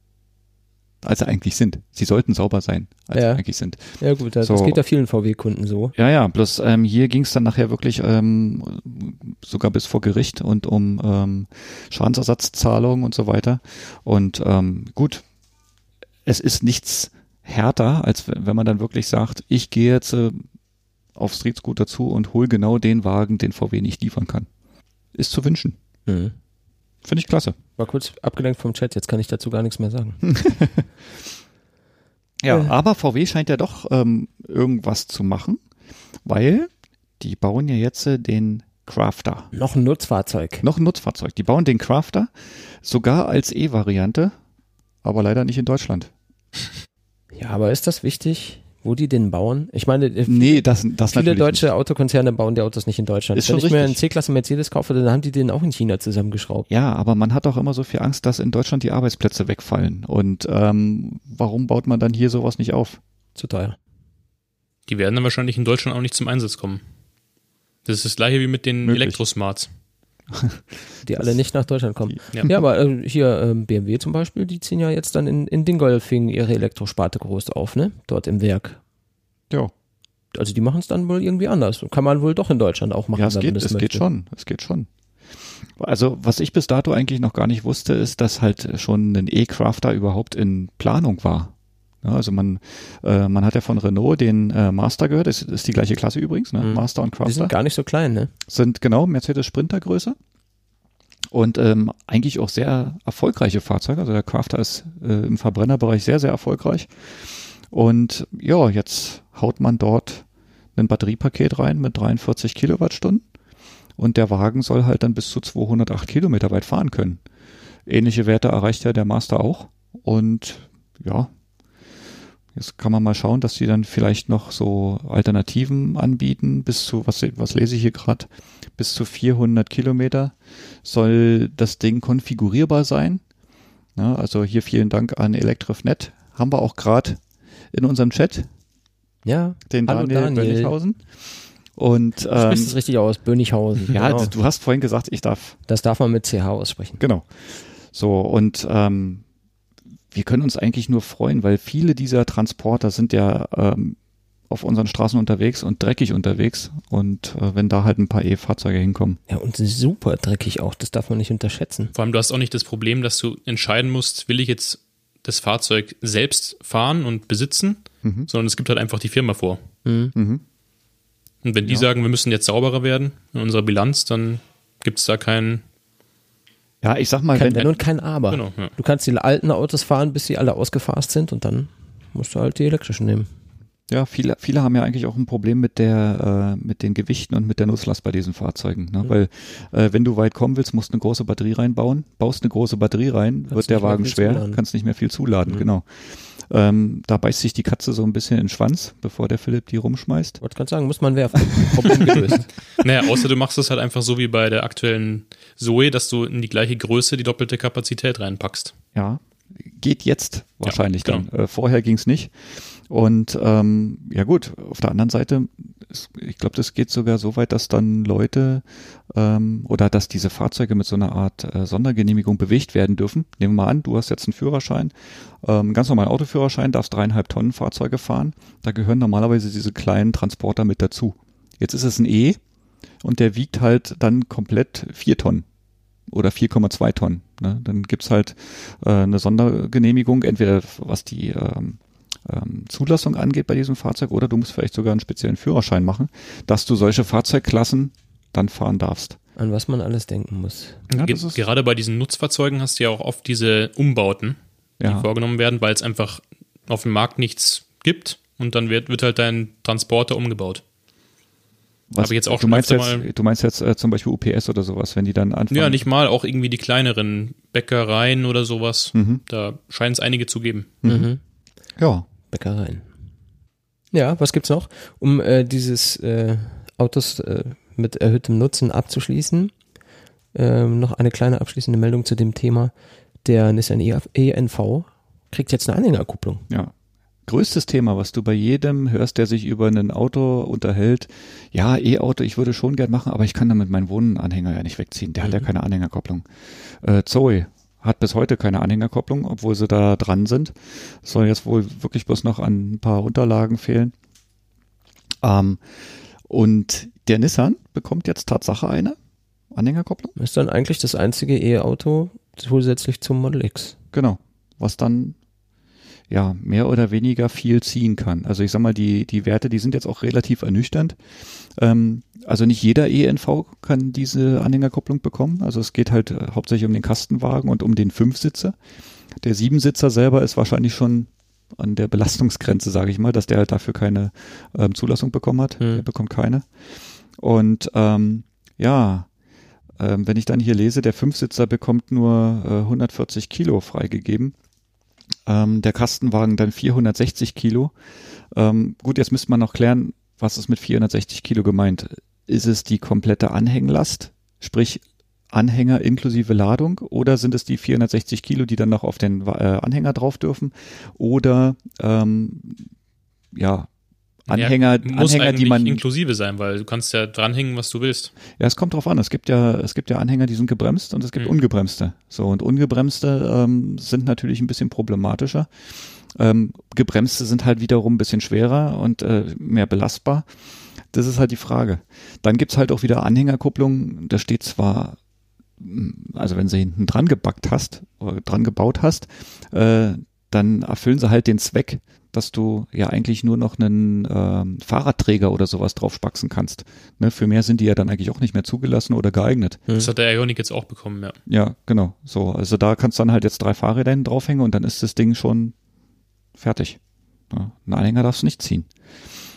als sie eigentlich sind. Sie sollten sauber sein, als Ja. sie eigentlich sind. Ja gut, das, So. das geht ja vielen V W-Kunden so. Ja, ja, bloß ähm, hier ging es dann nachher wirklich ähm, sogar bis vor Gericht und um ähm, Schadensersatzzahlungen und so weiter. Und ähm, gut, es ist nichts härter, als w- wenn man dann wirklich sagt, ich gehe jetzt äh, auf Street Scooter zu und hol genau den Wagen, den V W nicht liefern kann. Ist zu wünschen. Mhm. Finde ich klasse. War kurz abgelenkt vom Chat, jetzt kann ich dazu gar nichts mehr sagen. Ja, Äh. aber V W scheint ja doch ähm, irgendwas zu machen, weil die bauen ja jetzt äh, den Crafter. Noch ein Nutzfahrzeug. Noch ein Nutzfahrzeug. Die bauen den Crafter sogar als E-Variante, aber leider nicht in Deutschland. Ja, aber ist das wichtig, wo die den bauen? Ich meine, äh, Nee, das, das viele natürlich deutsche Autokonzerne bauen die Autos nicht in Deutschland. Ist Wenn schon ich mir einen richtig. C-Klasse Mercedes kaufe, dann haben die den auch in China zusammengeschraubt. nicht. Ja, aber man hat auch immer so viel Angst, dass in Deutschland die Arbeitsplätze wegfallen. Und ähm, warum baut man dann hier sowas nicht auf? Zu teuer. Die werden dann wahrscheinlich in Deutschland auch nicht zum Einsatz kommen. Das ist das gleiche wie mit den Möglich. Elektrosmarts. Die alle nicht nach Deutschland kommen. Ja. Ja, aber äh, hier ähm, B M W zum Beispiel, die ziehen ja jetzt dann in, in Dingolfing ihre Elektrosparte groß auf, ne? Dort im Werk. Ja, Also die machen es dann wohl irgendwie anders. Kann man wohl doch in Deutschland auch machen, ja es wenn geht, man es das geht möchte. schon. Es geht schon. Also was ich bis dato eigentlich noch gar nicht wusste, ist, dass halt schon ein E-Crafter überhaupt in Planung war. Ja, also man, äh, man hat ja von Renault den äh, Master gehört, das ist die gleiche Klasse übrigens, ne? Mhm. Master und Die Crafter. sind gar nicht so klein, ne? Sind genau Mercedes Sprinter Größe und ähm, eigentlich auch sehr erfolgreiche Fahrzeuge. Also der Crafter ist äh, im Verbrennerbereich sehr, sehr erfolgreich. Und ja, jetzt haut man dort ein Batteriepaket rein mit dreiundvierzig Kilowattstunden und der Wagen soll halt dann bis zu zweihundertacht Kilometer weit fahren können. Ähnliche Werte erreicht ja der Master auch und ja, jetzt kann man mal schauen, dass die dann vielleicht noch so Alternativen anbieten, bis zu, was, was lese ich hier gerade, bis zu vierhundert Kilometer soll das Ding konfigurierbar sein. Ja, also hier vielen Dank an Elektrifnet. Haben wir auch gerade in unserem Chat Ja, den hallo Daniel, Daniel. Bönichhausen. Und Du ähm, sprichst es richtig aus, Bönichhausen. ja, genau. du hast vorhin gesagt, ich darf. Das darf man mit C H aussprechen. Genau. So, und ähm, wir können uns eigentlich nur freuen, weil viele dieser Transporter sind ja ähm, auf unseren Straßen unterwegs und dreckig unterwegs. Und äh, wenn da halt ein paar E-Fahrzeuge hinkommen. Ja, und super dreckig auch, das darf man nicht unterschätzen. Vor allem, du hast auch nicht das Problem, dass du entscheiden musst, will ich jetzt das Fahrzeug selbst fahren und besitzen, Mhm. sondern es gibt halt einfach die Firma vor. Mhm. Mhm. Und wenn die Ja. sagen, wir müssen jetzt sauberer werden in unserer Bilanz, dann gibt es da keinen. Ja, ich sag mal, Kein wenn, Wenn und kein Aber. Genau, ja. Du kannst die alten Autos fahren, bis sie alle ausgefasst sind und dann musst du halt die elektrischen nehmen. Ja, viele, viele haben ja eigentlich auch ein Problem mit der, äh, mit den Gewichten und mit der Nutzlast bei diesen Fahrzeugen, ne? Mhm. Weil äh, wenn du weit kommen willst, musst du eine große Batterie reinbauen, baust eine große Batterie rein, Kannst wird der nicht mehr Wagen viel schwer, zuladen. kannst nicht mehr viel zuladen, Mhm. genau. Ähm, da beißt sich die Katze so ein bisschen in den Schwanz, bevor der Philipp die rumschmeißt. Ich wollte gerade sagen, muss man werfen. Problem gelöst. Naja, außer du machst es halt einfach so wie bei der aktuellen Zoe, dass du in die gleiche Größe die doppelte Kapazität reinpackst. Ja, geht jetzt wahrscheinlich Ja, dann. Äh, vorher ging's nicht. Und ähm, ja gut, auf der anderen Seite, es, ich glaube, das geht sogar so weit, dass dann Leute ähm, oder dass diese Fahrzeuge mit so einer Art äh, Sondergenehmigung bewegt werden dürfen. Nehmen wir mal an, du hast jetzt einen Führerschein, ähm, ganz normalen Autoführerschein, darfst dreieinhalb Tonnen Fahrzeuge fahren. Da gehören normalerweise diese kleinen Transporter mit dazu. Jetzt ist es ein E und der wiegt halt dann komplett vier Tonnen. Oder vier Komma zwei Tonnen. Ne? Dann gibt's halt äh, eine Sondergenehmigung, entweder was die ähm, ähm, Zulassung angeht bei diesem Fahrzeug, oder du musst vielleicht sogar einen speziellen Führerschein machen, dass du solche Fahrzeugklassen dann fahren darfst. An was man alles denken muss. Ja, Ge- das ist, Gerade bei diesen Nutzfahrzeugen hast du ja auch oft diese Umbauten, die ja, vorgenommen werden, weil es einfach auf dem Markt nichts gibt und dann wird, wird halt dein Transporter umgebaut. was, hab ich jetzt auch du schon meinst öfter jetzt, mal- du meinst jetzt äh, zum Beispiel U P S oder sowas, wenn die dann anfangen. Ja, nicht mal, auch irgendwie die kleineren Bäckereien oder sowas. Mhm. Da scheint es einige zu geben. Mhm. Ja, Bäckereien. Ja, was gibt's noch? Um äh, dieses äh, Autos äh, mit erhöhtem Nutzen abzuschließen, ähm, noch eine kleine abschließende Meldung zu dem Thema. Der Nissan E N V kriegt jetzt eine Anhängerkupplung. ja. Größtes Thema, was du bei jedem hörst, der sich über ein Auto unterhält. Ja, E-Auto, ich würde schon gern machen, aber ich kann damit meinen Wohnanhänger ja nicht wegziehen. Der hat ja Mhm. keine Anhängerkopplung. Äh, Zoe hat bis heute keine Anhängerkopplung, obwohl sie da dran sind. Soll jetzt wohl wirklich bloß noch an ein paar Unterlagen fehlen. Ähm, und der Nissan bekommt jetzt Tatsache eine Anhängerkopplung. Ist dann eigentlich das einzige E-Auto zusätzlich zum Model X. Genau. Was dann ja mehr oder weniger viel ziehen kann. Also ich sag mal, die, die Werte, die sind jetzt auch relativ ernüchternd. Ähm, also nicht jeder E N V kann diese Anhängerkupplung bekommen. Also es geht halt äh, hauptsächlich um den Kastenwagen und um den Fünfsitzer. Der Siebensitzer selber ist wahrscheinlich schon an der Belastungsgrenze, sage ich mal, dass der halt dafür keine ähm, Zulassung bekommen hat. Hm. Der bekommt keine. Und ähm, ja, ähm, wenn ich dann hier lese, der Fünfsitzer bekommt nur äh, hundertvierzig Kilo freigegeben. Ähm, der Kastenwagen dann vierhundertsechzig Kilo. Ähm, gut, jetzt müsste man noch klären, was ist mit vierhundertsechzig Kilo gemeint? Ist es die komplette Anhänglast, sprich Anhänger inklusive Ladung, oder sind es die vierhundertsechzig Kilo, die dann noch auf den äh, Anhänger drauf dürfen? Oder ähm, ja, Anhänger, ja, muss Anhänger, eigentlich die man inklusive sein, weil du kannst ja dranhängen, was du willst. Ja, es kommt drauf an. Es gibt ja, es gibt ja Anhänger, die sind gebremst und es gibt Mhm. ungebremste. So, und ungebremste ähm, sind natürlich ein bisschen problematischer. Ähm, gebremste sind halt wiederum ein bisschen schwerer und äh, mehr belastbar. Das ist halt die Frage. Dann gibt's halt auch wieder Anhängerkupplung. Da steht zwar, also wenn sie hinten dran gebackt hast oder dran gebaut hast, äh, dann erfüllen sie halt den Zweck, dass du ja eigentlich nur noch einen ähm, Fahrradträger oder sowas drauf spaxen kannst. Ne, für mehr sind die ja dann eigentlich auch nicht mehr zugelassen oder geeignet. Hm. Das hat der Ioniq jetzt auch bekommen, ja. Ja, genau. So, also da kannst du dann halt jetzt drei Fahrräder hinten draufhängen und dann ist das Ding schon fertig. Ja, einen Anhänger darfst du nicht ziehen.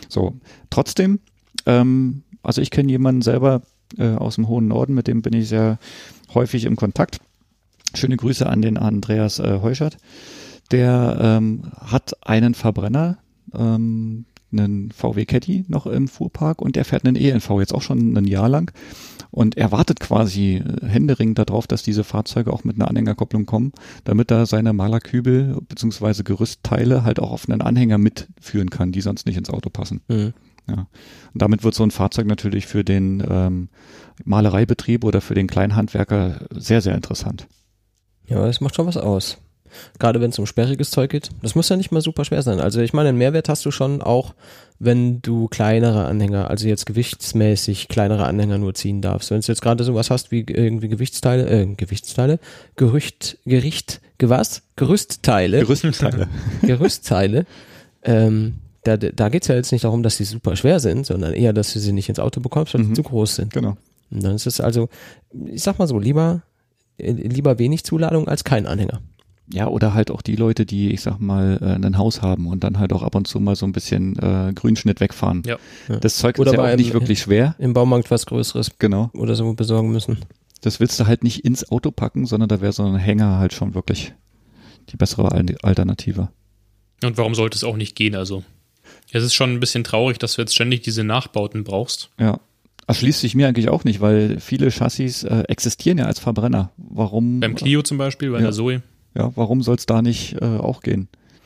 So, trotzdem, ähm, also ich kenne jemanden selber äh, aus dem hohen Norden, mit dem bin ich sehr häufig im Kontakt. Schöne Grüße an den Andreas äh, Heuschert. Der ähm, hat einen Verbrenner, ähm, einen V W Caddy noch im Fuhrpark und der fährt einen E N V jetzt auch schon ein Jahr lang und er wartet quasi händeringend darauf, dass diese Fahrzeuge auch mit einer Anhängerkopplung kommen, damit er seine Malerkübel bzw. Gerüstteile halt auch auf einen Anhänger mitführen kann, die sonst nicht ins Auto passen. Mhm. Ja. Und damit wird so ein Fahrzeug natürlich für den ähm, Malereibetrieb oder für den Kleinhandwerker sehr, sehr interessant. Ja, das macht schon was aus. Gerade wenn es um sperriges Zeug geht. Das muss ja nicht mal super schwer sein. Also ich meine, einen Mehrwert hast du schon auch, wenn du kleinere Anhänger, also jetzt gewichtsmäßig kleinere Anhänger nur ziehen darfst. Wenn du jetzt gerade sowas hast wie irgendwie Gewichtsteile, äh, Gewichtsteile, Gerücht, Gericht, gewas? Gerüstteile. Gerüstteile. Gerüstteile. ähm, da da geht es ja jetzt nicht darum, dass sie super schwer sind, sondern eher, dass du sie nicht ins Auto bekommst, weil mhm. sie zu groß sind. Genau. Und dann ist es also, ich sag mal so, lieber, lieber wenig Zuladung als kein Anhänger. Ja, oder halt auch die Leute, die, ich sag mal, äh, ein Haus haben und dann halt auch ab und zu mal so ein bisschen äh, Grünschnitt wegfahren. Ja. Das Zeug oder ist ja auch einem, nicht wirklich schwer. Im Baumarkt was Größeres genau. oder so besorgen müssen. Das willst du halt nicht ins Auto packen, sondern da wäre so ein Hänger halt schon wirklich die bessere Alternative. Und warum sollte es auch nicht gehen? Also es ist schon ein bisschen traurig, dass du jetzt ständig diese Nachbauten brauchst. Ja. Erschließt sich mir eigentlich auch nicht, weil viele Chassis äh, existieren ja als Verbrenner. Warum? Beim Clio zum Beispiel, bei ja. der Zoe. Ja, warum soll es da nicht äh, auch gehen?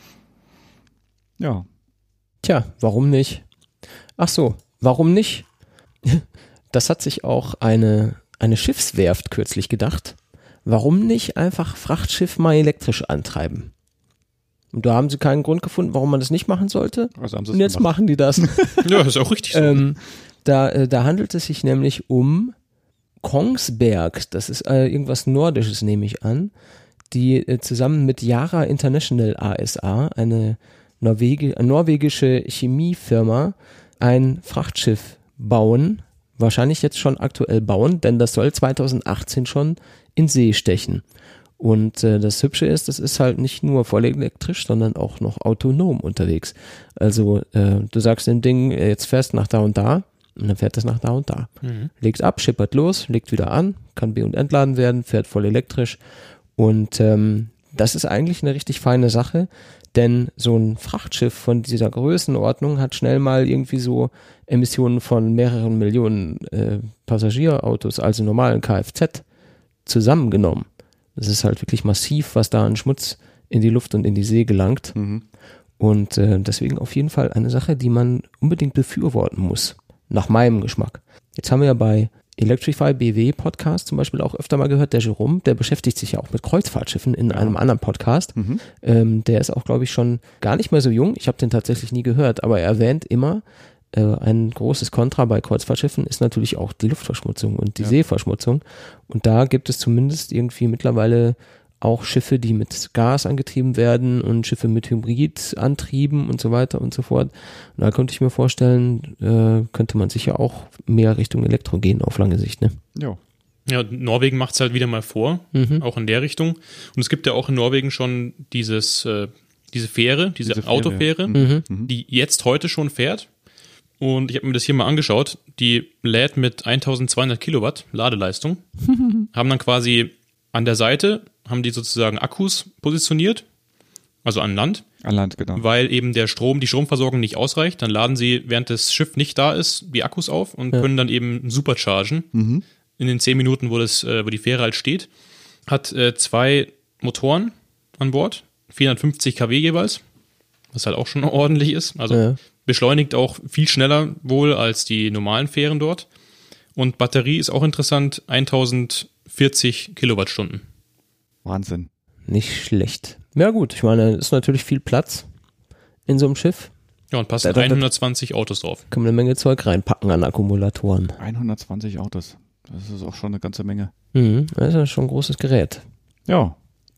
Ja. Tja, warum nicht? Ach so, warum nicht? Das hat sich auch eine, eine Schiffswerft kürzlich gedacht. Warum nicht einfach Frachtschiff mal elektrisch antreiben? Und da haben sie keinen Grund gefunden, warum man das nicht machen sollte. Also haben sie es Und jetzt gemacht. machen die das. Ja, ist auch richtig so. ähm, da, äh, da handelt es sich nämlich um Kongsberg. Das ist äh, irgendwas Nordisches, nehme ich an. Die äh, zusammen mit Yara International A S A, eine Norwegi- norwegische Chemiefirma, ein Frachtschiff bauen, wahrscheinlich jetzt schon aktuell bauen, denn das soll zweitausendachtzehn schon in See stechen. Und äh, das Hübsche ist, das ist halt nicht nur voll elektrisch, sondern auch noch autonom unterwegs. Also äh, du sagst dem Ding, äh, jetzt fährst nach da und da und dann fährt das nach da und da. Mhm. Legt ab, schippert los, legt wieder an, kann be- und entladen werden, fährt voll elektrisch. Und ähm, das ist eigentlich eine richtig feine Sache, denn so ein Frachtschiff von dieser Größenordnung hat schnell mal irgendwie so Emissionen von mehreren Millionen äh, Passagierautos, also normalen Kfz, zusammengenommen. Das ist halt wirklich massiv, was da an Schmutz in die Luft und in die See gelangt. Mhm. Und äh, deswegen auf jeden Fall eine Sache, die man unbedingt befürworten muss, nach meinem Geschmack. Jetzt haben wir ja bei Electrify B W Podcast zum Beispiel auch öfter mal gehört, der Jerome, der beschäftigt sich ja auch mit Kreuzfahrtschiffen in ja. einem anderen Podcast. Mhm. Ähm, der ist auch, glaube ich, schon gar nicht mehr so jung. Ich habe den tatsächlich nie gehört, aber er erwähnt immer, äh, ein großes Kontra bei Kreuzfahrtschiffen ist natürlich auch die Luftverschmutzung und die ja. Seeverschmutzung. Und da gibt es zumindest irgendwie mittlerweile auch Schiffe, die mit Gas angetrieben werden und Schiffe mit Hybridantrieben und so weiter und so fort. Und da könnte ich mir vorstellen, äh, könnte man sicher auch mehr Richtung Elektro gehen auf lange Sicht, ne? Ja. Ja, Norwegen macht es halt wieder mal vor, mhm. auch in der Richtung. Und es gibt ja auch in Norwegen schon dieses, äh, diese Fähre, diese, diese Autofähre, mhm. die jetzt heute schon fährt. Und ich habe mir das hier mal angeschaut. Die lädt mit eintausendzweihundert Kilowatt Ladeleistung. Haben dann quasi an der Seite haben die sozusagen Akkus positioniert, also an Land. An Land, genau. Weil eben der Strom, die Stromversorgung nicht ausreicht. Dann laden sie, während das Schiff nicht da ist, die Akkus auf und ja. können dann eben superchargen. Mhm. In den zehn Minuten, wo, das, wo die Fähre halt steht. Hat äh, zwei Motoren an Bord, vierhundertfünfzig Kilowatt jeweils, was halt auch schon ordentlich ist. Also ja. beschleunigt auch viel schneller wohl als die normalen Fähren dort. Und Batterie ist auch interessant, eintausendvierzig Kilowattstunden. Wahnsinn. Nicht schlecht. Ja gut, ich meine, ist natürlich viel Platz in so einem Schiff. Ja, und passen hundertzwanzig Autos drauf. Kann man eine Menge Zeug reinpacken an Akkumulatoren. hundertzwanzig Autos, das ist auch schon eine ganze Menge. Mhm, das ist ja schon ein großes Gerät. Ja.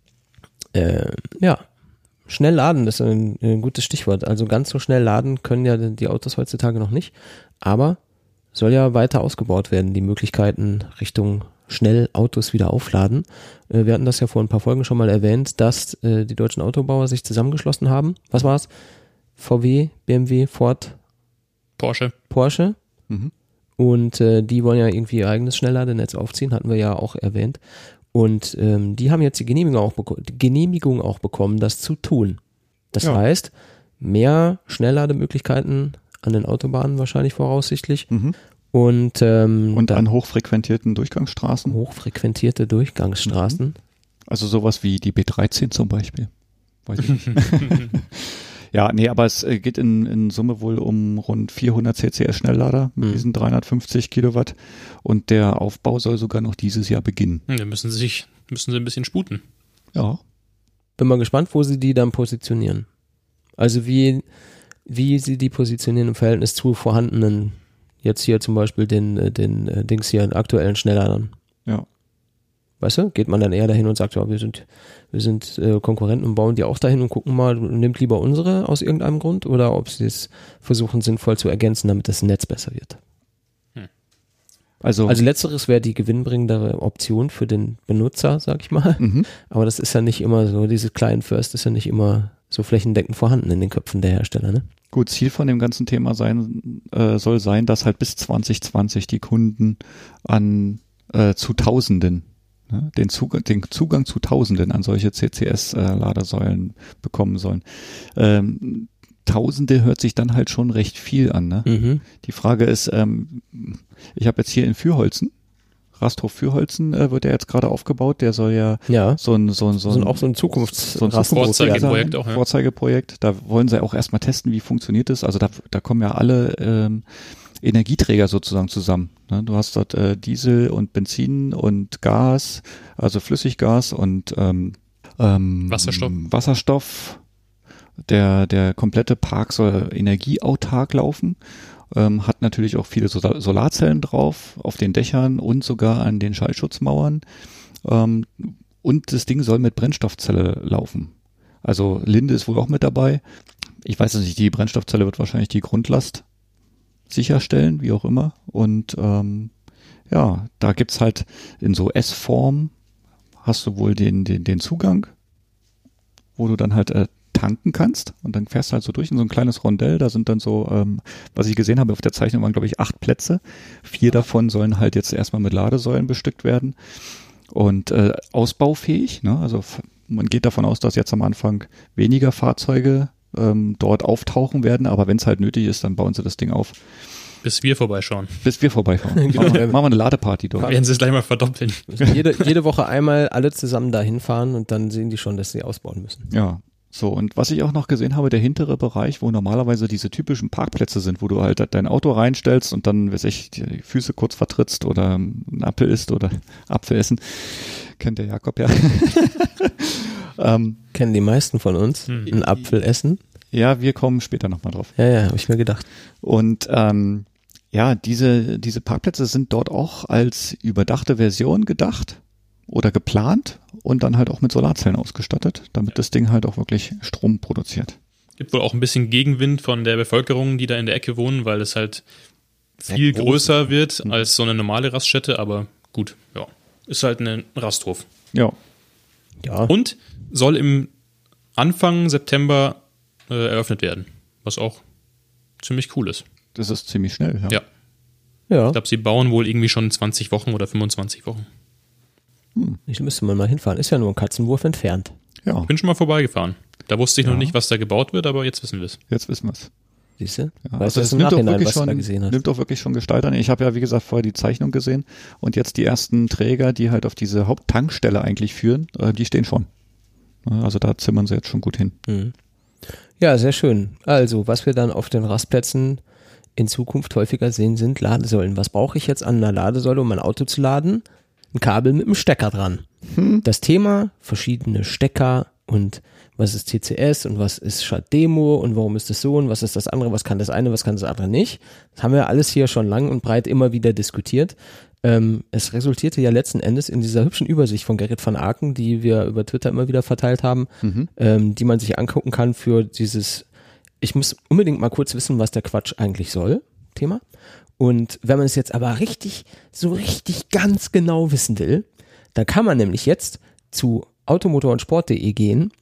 Äh, ja, schnell laden, das ist ein, ein gutes Stichwort. Also ganz so schnell laden können ja die Autos heutzutage noch nicht, aber soll ja weiter ausgebaut werden, die Möglichkeiten Richtung schnell Autos wieder aufladen. Wir hatten das ja vor ein paar Folgen schon mal erwähnt, dass äh, die deutschen Autobauer sich zusammengeschlossen haben. Was war's? V W, B M W, Ford Porsche. Porsche. Mhm. Und äh, die wollen ja irgendwie ihr eigenes Schnellladennetz aufziehen, hatten wir ja auch erwähnt. Und ähm, die haben jetzt die Genehmigung auch, beko- die Genehmigung auch bekommen, das zu tun. Das Ja. heißt, mehr Schnelllademöglichkeiten an den Autobahnen wahrscheinlich voraussichtlich Mhm. und, ähm, Und dann an hochfrequentierten Durchgangsstraßen. hochfrequentierte Durchgangsstraßen. Also sowas wie die B dreizehn zum Beispiel. Weiß ich nicht. Ja, nee, aber es äh, geht in, in Summe wohl um rund vierhundert C C S Schnelllader mit Mhm. diesen dreihundertfünfzig Kilowatt und der Aufbau soll sogar noch dieses Jahr beginnen. Hm, da müssen sie sich, müssen sie ein bisschen sputen. Ja. Bin mal gespannt, wo sie die dann positionieren. Also wie, wie sie die positionieren im Verhältnis zu vorhandenen, jetzt hier zum Beispiel den, äh, den äh, Dings hier, den aktuellen Schnellladern. Ja. Weißt du, geht man dann eher dahin und sagt, ja, wir sind, wir sind äh, Konkurrenten und bauen die auch dahin und gucken mal, nimmt lieber unsere aus irgendeinem Grund oder ob sie es versuchen sinnvoll zu ergänzen, damit das Netz besser wird. Also, Also letzteres wäre die gewinnbringendere Option für den Benutzer, sag ich mal. mhm. Aber das ist ja nicht immer so, dieses Client First ist ja nicht immer so flächendeckend vorhanden in den Köpfen der Hersteller, ne? Gut, Ziel von dem ganzen Thema sein äh, soll sein, dass halt bis zwanzig zwanzig die Kunden an äh, zu Tausenden, ne, den, Zugang, den Zugang zu Tausenden an solche C C S-Ladesäulen bekommen sollen. Ähm, Tausende hört sich dann halt schon recht viel an. Ne? Mhm. Die Frage ist, ähm, ich habe jetzt hier in Fürholzen, Rasthof Fürholzen äh, wird ja jetzt gerade aufgebaut, der soll ja Ja, so ein so ein so das sind ein auch so ein Zukunfts- so ein Rastenprojekt Vorzeigeprojekt sein, auch, ja. Vorzeigeprojekt. Da wollen sie auch erstmal testen, wie funktioniert das. Also da, da kommen ja alle ähm, Energieträger sozusagen zusammen. Ne? Du hast dort äh, Diesel und Benzin und Gas, also Flüssiggas und ähm, ähm, Wasserstoff. Wasserstoff. Der, der komplette Park soll energieautark laufen. Ähm, hat natürlich auch viele Sol- Solarzellen drauf, auf den Dächern und sogar an den Schallschutzmauern. Ähm, und das Ding soll mit Brennstoffzelle laufen. Also Linde ist wohl auch mit dabei. Ich weiß es nicht, die Brennstoffzelle wird wahrscheinlich die Grundlast sicherstellen, wie auch immer. Und ähm, ja, da gibt's halt in so S-Form hast du wohl den, den, den Zugang, wo du dann halt äh, tanken kannst und dann fährst du halt so durch in so ein kleines Rondell, da sind dann so, ähm, was ich gesehen habe auf der Zeichnung waren glaube ich acht Plätze, vier davon sollen halt jetzt erstmal mit Ladesäulen bestückt werden und äh, ausbaufähig, ne? Also f- man geht davon aus, dass jetzt am Anfang weniger Fahrzeuge ähm, dort auftauchen werden, aber wenn es halt nötig ist, dann bauen sie das Ding auf, Bis wir vorbeischauen. bis wir vorbeifahren. Genau. machen, wir, machen wir eine Ladeparty dort. Werden sie es gleich mal verdoppeln. müssen jede, jede Woche einmal alle zusammen dahin fahren und dann sehen die schon, dass sie ausbauen müssen. Ja, so und was ich auch noch gesehen habe, der hintere Bereich, wo normalerweise diese typischen Parkplätze sind, wo du halt dein Auto reinstellst und dann, weiß ich, die Füße kurz vertrittst oder einen Apfel isst oder Apfel essen, kennt der Jakob ja. ähm, Kennen die meisten von uns Hm. einen Apfel essen? ja, wir kommen später nochmal drauf. Ja, ja, habe ich mir gedacht. Und ähm, ja, diese, diese Parkplätze sind dort auch als überdachte Version gedacht oder geplant und dann halt auch mit Solarzellen ausgestattet, damit das Ding halt auch wirklich Strom produziert. Gibt wohl auch ein bisschen Gegenwind von der Bevölkerung, die da in der Ecke wohnen, weil es halt viel groß größer wird als so eine normale Raststätte, aber gut, ja. Ist halt ein Rasthof. Ja, Ja, Und soll im Anfang September äh, eröffnet werden, was auch ziemlich cool ist. das ist ziemlich schnell. Ja. Ja. ja. Ich glaube, sie bauen wohl irgendwie schon zwanzig Wochen oder fünfundzwanzig Wochen. Ich müsste mal hinfahren. Ist ja nur ein Katzenwurf entfernt. ja. Bin schon mal vorbeigefahren. Da wusste ich Ja. noch nicht, was da gebaut wird, aber jetzt wissen wir es. Jetzt wissen wir es. Siehst du? Ja, Weißt also du es im nimmt auch Nachhinein, wirklich was du schon, da gesehen hast? nimmt auch wirklich schon Gestalt an. Ich habe ja, wie gesagt, vorher die Zeichnung gesehen und jetzt die ersten Träger, die halt auf diese Haupttankstelle eigentlich führen, äh, die stehen schon. Ja, also da zimmern sie jetzt schon gut hin. Mhm. Ja, sehr schön. Also, was wir dann auf den Rastplätzen in Zukunft häufiger sehen, sind Ladesäulen. Was brauche ich jetzt an einer Ladesäule, um mein Auto zu laden? Ein Kabel mit einem Stecker dran. Hm. Das Thema, verschiedene Stecker und was ist T C S und was ist SCHAdeMO und warum ist das so und was ist das andere, was kann das eine, was kann das andere nicht. Das haben wir alles hier schon lang und breit immer wieder diskutiert. Ähm, es resultierte ja letzten Endes in dieser hübschen Übersicht von Gerrit van Aken, die wir über Twitter immer wieder verteilt haben, Mhm. ähm, die man sich angucken kann für dieses, ich muss unbedingt mal kurz wissen, was der Quatsch eigentlich soll, Thema. Und wenn man es jetzt aber richtig, so richtig ganz genau wissen will, dann kann man nämlich jetzt zu automotor und sport punkt de gehen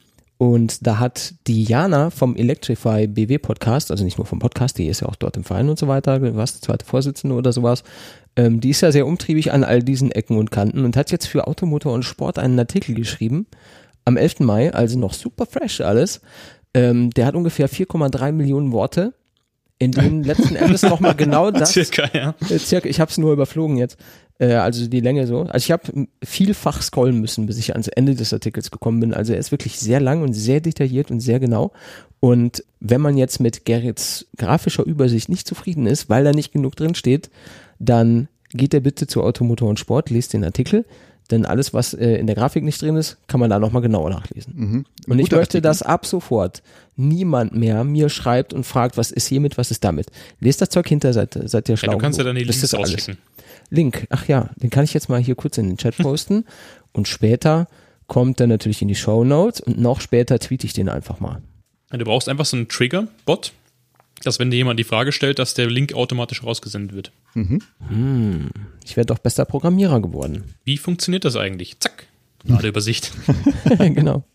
Und da hat die Jana vom Electrify B W Podcast, also nicht nur vom Podcast, die ist ja auch dort im Verein und so weiter, was, zweite Vorsitzende oder sowas, ähm, die ist ja sehr umtriebig an all diesen Ecken und Kanten und hat jetzt für Automotor und Sport einen Artikel geschrieben, am elften Mai, also noch super fresh alles. Ähm, der hat ungefähr vier Komma drei Millionen Worte, in denen letzten Endes nochmal genau das, circa, ja. Äh, circa, ich habe es nur überflogen jetzt, äh, also die Länge so. Also ich habe vielfach scrollen müssen, bis ich ans Ende des Artikels gekommen bin. Also er ist wirklich sehr lang und sehr detailliert und sehr genau. Und wenn man jetzt mit Gerrits grafischer Übersicht nicht zufrieden ist, weil da nicht genug drin steht, dann geht er bitte zu Automotor und Sport, lest den Artikel. Denn alles, was äh, in der Grafik nicht drin ist, kann man da nochmal genauer nachlesen. Mhm. Und ich Guter möchte, Artikel. dass ab sofort niemand mehr mir schreibt und fragt, was ist hiermit, was ist damit. Lest das Zeug hinter, seid, seid ihr schlau. Ja, du kannst ja dann die Das Links ist alles. rausschicken. Link, ach ja, den kann ich jetzt mal hier kurz in den Chat posten. Und später kommt er natürlich in die Shownotes und noch später tweete ich den einfach mal. Ja, du brauchst einfach so einen Trigger-Bot, dass wenn dir jemand die Frage stellt, dass der Link automatisch rausgesendet wird. Mhm. Hm, ich werde doch bester Programmierer geworden. Wie funktioniert das eigentlich? Zack, Ladeübersicht. Genau.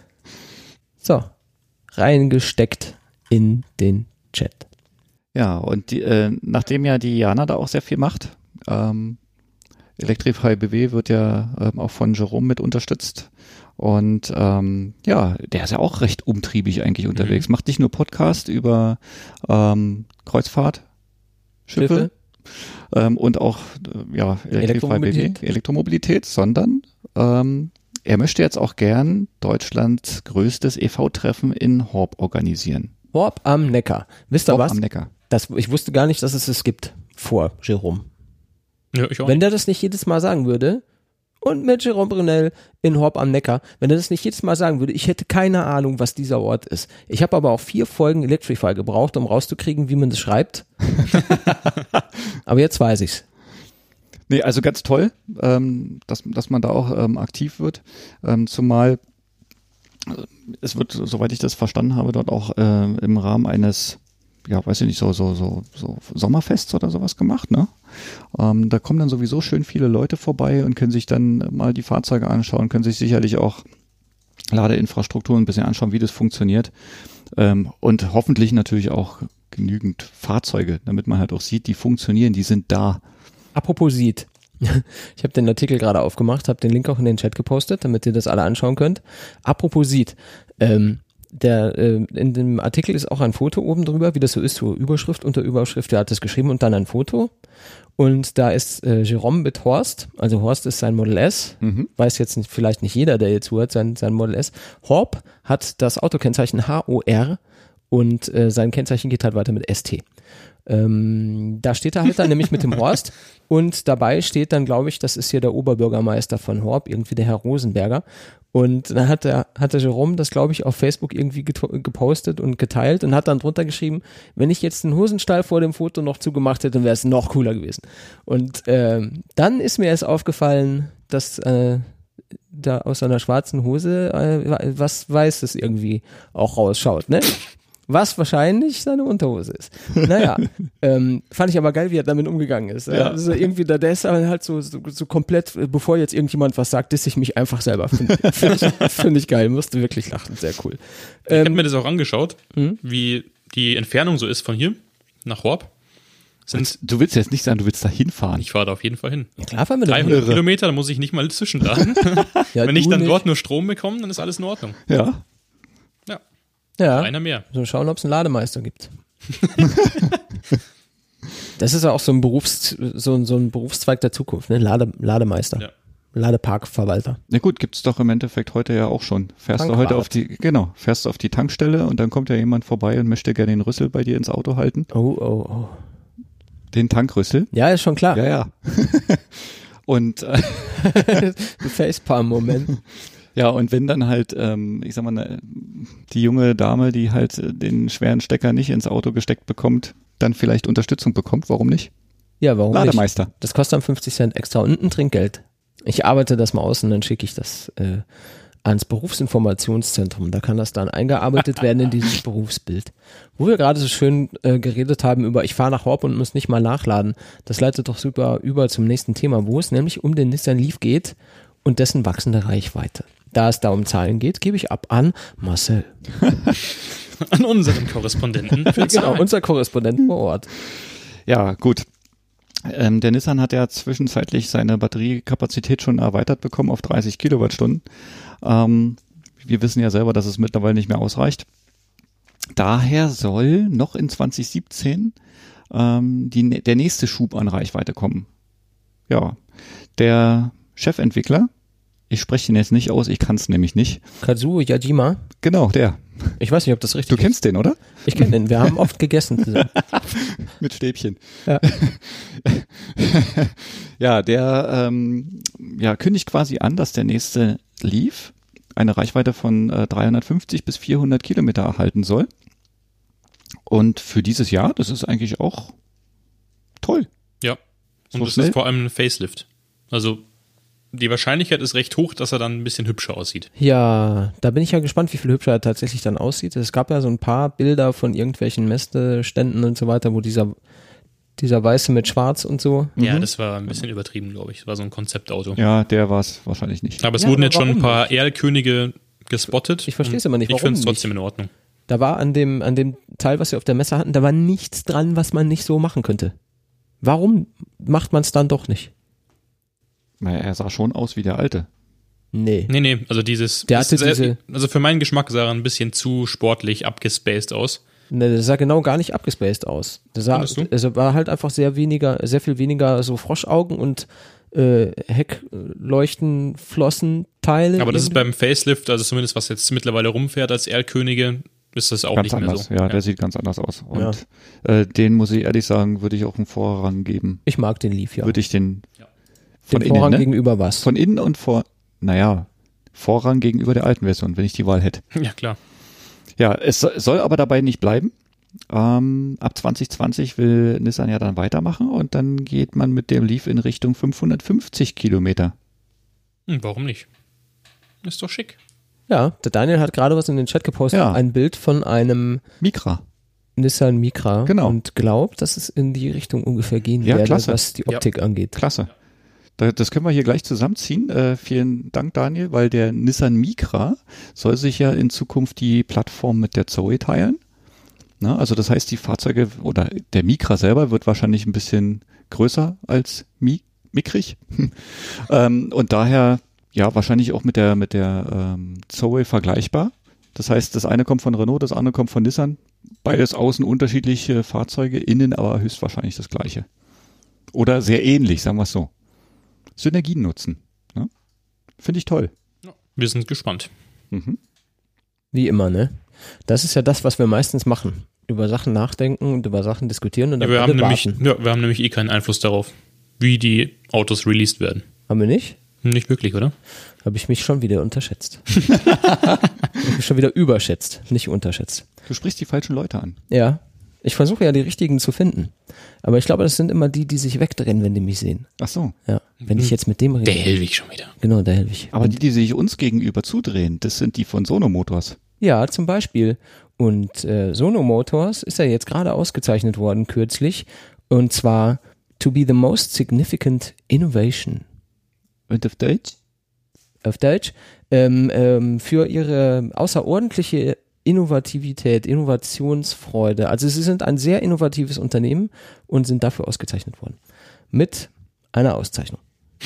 So, reingesteckt in den Chat. Ja, und die, äh, nachdem ja die Jana da auch sehr viel macht, ähm, Electrify B W wird ja ähm, auch von Jerome mit unterstützt. Und ähm, ja, der ist ja auch recht umtriebig eigentlich unterwegs. Macht nicht nur Podcast über ähm, Kreuzfahrt, Schiffe, Schiffe. Ähm, und auch äh, ja, Electrify B W, Elektromobilität. Elektromobilität, sondern ähm, er möchte jetzt auch gern Deutschlands größtes E V-Treffen in Horb organisieren. Horb am Neckar. Wisst ihr Horb was? am Neckar. Das, ich wusste gar nicht, dass es es gibt vor Jerome. Ja, ich auch. Wenn der das nicht jedes Mal sagen würde, und mit Jerome Brunel in Horb am Neckar, wenn er das nicht jedes Mal sagen würde, ich hätte keine Ahnung, was dieser Ort ist. Ich habe aber auch vier Folgen Electrify gebraucht, um rauszukriegen, wie man das schreibt. Aber jetzt weiß ich's. Nee, also ganz toll, ähm, dass, dass man da auch ähm, aktiv wird, ähm, zumal äh, es wird, soweit ich das verstanden habe, dort auch äh, im Rahmen eines, ja, weiß ich nicht, so, so, so, so Sommerfests oder sowas gemacht, ne? Ähm, da kommen dann sowieso schön viele Leute vorbei und können sich dann mal die Fahrzeuge anschauen, können sich sicherlich auch Ladeinfrastruktur ein bisschen anschauen, wie das funktioniert, ähm, und hoffentlich natürlich auch genügend Fahrzeuge, damit man halt auch sieht, die funktionieren, die sind da. Apropos sieht. Ich habe den Artikel gerade aufgemacht, habe den Link auch in den Chat gepostet, damit ihr das alle anschauen könnt. Apropos sieht. Ähm, der, äh, in dem Artikel ist auch ein Foto oben drüber, wie das so ist, so Überschrift unter Überschrift, der hat das geschrieben und dann ein Foto. Und da ist äh, Jerome mit Horst, also Horst ist sein Model S, Mhm. weiß jetzt nicht, vielleicht nicht jeder, der jetzt zuhört, sein, sein Model S. Horb hat das Autokennzeichen H O R und äh, sein Kennzeichen geht halt weiter mit S T. Ähm, da steht er halt dann nämlich mit dem Horst und dabei steht dann, glaube ich, das ist hier der Oberbürgermeister von Horb, irgendwie der Herr Rosenberger. Und dann hat der, hat der Jerome das, glaube ich, auf Facebook irgendwie geto- gepostet und geteilt und hat dann drunter geschrieben, wenn ich jetzt den Hosenstall vor dem Foto noch zugemacht hätte, wäre es noch cooler gewesen. Und ähm, dann ist mir erst aufgefallen, dass äh, da aus seiner schwarzen Hose äh, was Weißes irgendwie auch rausschaut, ne? Was wahrscheinlich seine Unterhose ist. Naja, ähm, fand ich aber geil, wie er damit umgegangen ist. Ja. Also irgendwie, da der ist halt so, so, so komplett, bevor jetzt irgendjemand was sagt, dass ich mich einfach selber finde. Finde ich, find ich geil, musste wirklich lachen, sehr cool. Ich habe Ähm, mir das auch angeschaut, Hm? wie die Entfernung so ist von hier nach Horb. Sind, Du willst jetzt nicht sagen, du willst da hinfahren. ich fahre da auf jeden Fall hin. ja, klar, fahren wir da hin. dreihundert Kilometer, da muss ich nicht mal zwischenladen. Ja, Wenn ich du dann nicht. dort nur Strom bekomme, dann ist alles in Ordnung. Ja. Ja, Ja. einer mehr. So schauen, ob es einen Lademeister gibt. Das ist ja auch so ein Berufs, so, ein- so ein Berufszweig der Zukunft, ne? Lade, Lademeister. Ja. Ladeparkverwalter. Na gut, gibt's doch im Endeffekt heute ja auch schon. Fährst du heute Tankwart. auf die, genau, fährst du auf die Tankstelle und dann kommt ja jemand vorbei und möchte gerne den Rüssel bei dir ins Auto halten. Oh, oh, oh. Den Tankrüssel. Ja, ist schon klar. Ja, ja. Und äh, Ein Facepalm-Moment. ja, und wenn dann halt, ähm, ich sag mal, ne, die junge Dame, die halt äh, den schweren Stecker nicht ins Auto gesteckt bekommt, dann vielleicht Unterstützung bekommt, warum nicht? Ja, warum nicht? Lademeister. Das kostet dann fünfzig Cent extra und ein Trinkgeld. Ich arbeite das mal aus und dann schicke ich das äh, ans Berufsinformationszentrum. Da kann das dann eingearbeitet werden in dieses Berufsbild. Wo wir gerade so schön äh, geredet haben über, ich fahre nach Horb und muss nicht mal nachladen. Das leitet doch super über zum nächsten Thema, wo es nämlich um den Nissan Leaf geht und dessen wachsende Reichweite. Da es da um Zahlen geht, gebe ich ab an Marcel. An unseren Korrespondenten. Für Genau, unser Korrespondent vor Ort. Ja, gut. Ähm, der Nissan hat ja zwischenzeitlich seine Batteriekapazität schon erweitert bekommen auf dreißig Kilowattstunden. Ähm, wir wissen ja selber, dass es mittlerweile nicht mehr ausreicht. Daher soll noch in zwanzig siebzehn ähm, die, der nächste Schub an Reichweite kommen. Ja, der Chefentwickler, ich spreche ihn jetzt nicht aus, ich kann es nämlich nicht. Kazuo Yajima. Genau, der. Ich weiß nicht, ob das richtig Du ist. kennst den, oder? Ich kenne den, wir haben oft gegessen zusammen. Mit Stäbchen. Ja. Ja, der ähm, ja, kündigt quasi an, dass der nächste Leaf eine Reichweite von äh, dreihundertfünfzig bis vierhundert Kilometer erhalten soll. Und für dieses Jahr, das ist eigentlich auch toll. Ja, und So das schnell? ist vor allem ein Facelift. Also die Wahrscheinlichkeit ist recht hoch, dass er dann ein bisschen hübscher aussieht. Ja, da bin ich ja gespannt, wie viel hübscher er tatsächlich dann aussieht. Es gab ja so ein paar Bilder von irgendwelchen Messeständen und so weiter, wo dieser, dieser Weiße mit Schwarz und so. Ja, das war ein bisschen übertrieben, glaube ich. Das war so ein Konzeptauto. Ja, der war es wahrscheinlich nicht. Aber es Ja, wurden aber jetzt schon ein warum paar Erlkönige gespottet. Ich verstehe es und immer nicht, Ich warum finde es nicht? trotzdem in Ordnung. Da war an dem, an dem Teil, was wir auf der Messe hatten, da war nichts dran, was man nicht so machen könnte. Warum macht man es dann doch nicht? Naja, er sah schon aus wie der alte. Nee. Nee, nee, also dieses. Der hatte ist sehr, diese- also für meinen Geschmack sah er ein bisschen zu sportlich abgespaced aus. Ne, das sah genau gar nicht abgespaced aus. Das sah, Findest du? also war halt einfach sehr weniger, sehr viel weniger so Froschaugen und äh, Heckleuchten, Flossenteile. Aber das ist irgendwie. beim Facelift, also zumindest was jetzt mittlerweile rumfährt als Erlkönige, ist das auch Ganz nicht mehr anders. so. Ja, der sieht ganz anders aus. Und äh, den muss ich ehrlich sagen, würde ich auch einen Vorrang geben. Ich mag den Leaf, ja. Würde ich den Ja. von Den innen, Vorrang ne? gegenüber was? Von innen und vor, naja, Vorrang gegenüber der alten Version, wenn ich die Wahl hätte. Ja, klar. Ja, es so- soll aber dabei nicht bleiben. Ähm, ab zwanzig zwanzig will Nissan ja dann weitermachen und dann geht man mit dem Leaf in Richtung fünfhundertfünfzig Kilometer. Hm, warum nicht? Ist doch schick. Ja, der Daniel hat gerade was in den Chat gepostet, Ja. ein Bild von einem Micra. Nissan Micra Genau. und glaubt, dass es in die Richtung ungefähr gehen Ja, werde, klasse. was die Optik angeht. Klasse. Da, das können wir hier gleich zusammenziehen. Äh, vielen Dank, Daniel, weil der Nissan Micra soll sich ja in Zukunft die Plattform mit der Zoe teilen. Na, also das heißt, die Fahrzeuge oder der Micra selber wird wahrscheinlich ein bisschen größer als Mi mickrig. ähm, und daher ja wahrscheinlich auch mit der mit der ähm, Zoe vergleichbar. Das heißt, das eine kommt von Renault, das andere kommt von Nissan. Beides außen unterschiedliche Fahrzeuge, innen aber höchstwahrscheinlich das gleiche. Oder sehr ähnlich, sagen wir es so. Synergien nutzen. Ne? Finde ich toll. Wir sind gespannt. Mhm. Wie immer, ne? Das ist ja das, was wir meistens machen. Über Sachen nachdenken und über Sachen diskutieren und Ja, dann wir, haben Ende nämlich, warten. ja, wir haben nämlich eh keinen Einfluss darauf, wie die Autos released werden. Haben wir nicht? Nicht wirklich, oder? Habe ich mich schon wieder unterschätzt. Hab ich mich schon wieder überschätzt, nicht unterschätzt. Du sprichst die falschen Leute an. Ja, ich versuche ja die richtigen zu finden. Aber ich glaube, das sind immer die, die sich wegdrehen, wenn die mich sehen. Ach so. Ja, wenn ich jetzt mit dem rede. Der Helwig schon wieder. Genau, der Helwig. Aber die, die sich uns gegenüber zudrehen, das sind die von Sono Motors. Ja, zum Beispiel. Und äh, Sono Motors ist ja jetzt gerade ausgezeichnet worden kürzlich. Und zwar to be the most significant innovation. Und auf Deutsch? Auf Deutsch. Ähm, ähm, für ihre außerordentliche Innovativität, Innovationsfreude. Also sie sind ein sehr innovatives Unternehmen und sind dafür ausgezeichnet worden. Mit einer Auszeichnung.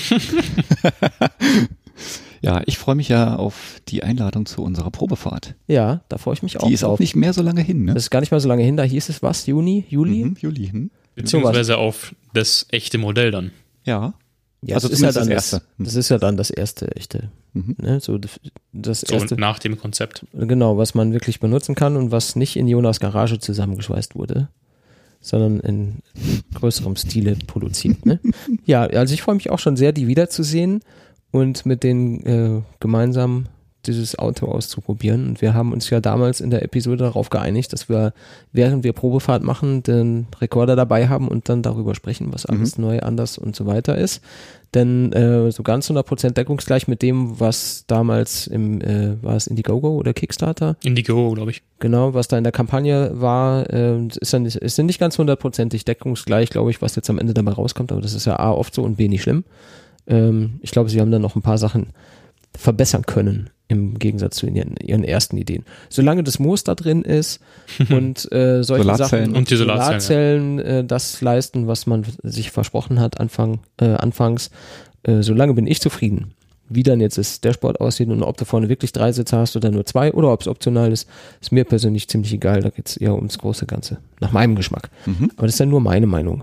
Ja, ich freue mich ja auf die Einladung zu unserer Probefahrt. Ja, da freue ich mich auch Die ist auch drauf. nicht mehr so lange hin, ne? Das ist gar nicht mal so lange hin. Da hieß es was? Juni? Juli? Mhm, Juli. Hm? Beziehungsweise auf das echte Modell dann. Ja. Ja, Also das ist ja zumindest dann das das, erste. Mhm. das ist ja dann das erste echte. Mhm. Ne? So das, das So erste, nach dem Konzept. genau, was man wirklich benutzen kann und was nicht in Jonas Garage zusammengeschweißt wurde, sondern in größerem Stile produziert. Ne? Ja, also ich freue mich auch schon sehr, die wiederzusehen und mit denen äh, gemeinsam dieses Auto auszuprobieren. Und wir haben uns ja damals in der Episode darauf geeinigt, dass wir, während wir Probefahrt machen, den Rekorder dabei haben und dann darüber sprechen, was alles Mhm. neu, anders und so weiter ist. Denn äh, so ganz hundert Prozent deckungsgleich mit dem, was damals im, äh, war es Indiegogo oder Kickstarter? Indigo, glaube ich. Genau, was da in der Kampagne war, äh, ist dann nicht, ist dann nicht ganz hundertprozentig deckungsgleich, glaube ich, was jetzt am Ende dabei rauskommt, aber das ist ja A oft so und B nicht schlimm. Ähm, ich glaube, sie haben dann noch ein paar Sachen verbessern können Im Gegensatz zu ihren, ihren ersten Ideen. Solange das Moos da drin ist und äh, solche Solarzellen. Sachen Und die Solarzellen, Solarzellen äh, das leisten, was man sich versprochen hat Anfang, äh, anfangs, äh, solange bin ich zufrieden. Wie dann jetzt ist der Sport aussieht und ob du vorne wirklich drei Sitze hast oder nur zwei oder ob es optional ist, ist mir persönlich ziemlich egal. Da geht es eher ums große Ganze. Nach meinem Geschmack. Mhm. Aber das ist dann nur meine Meinung.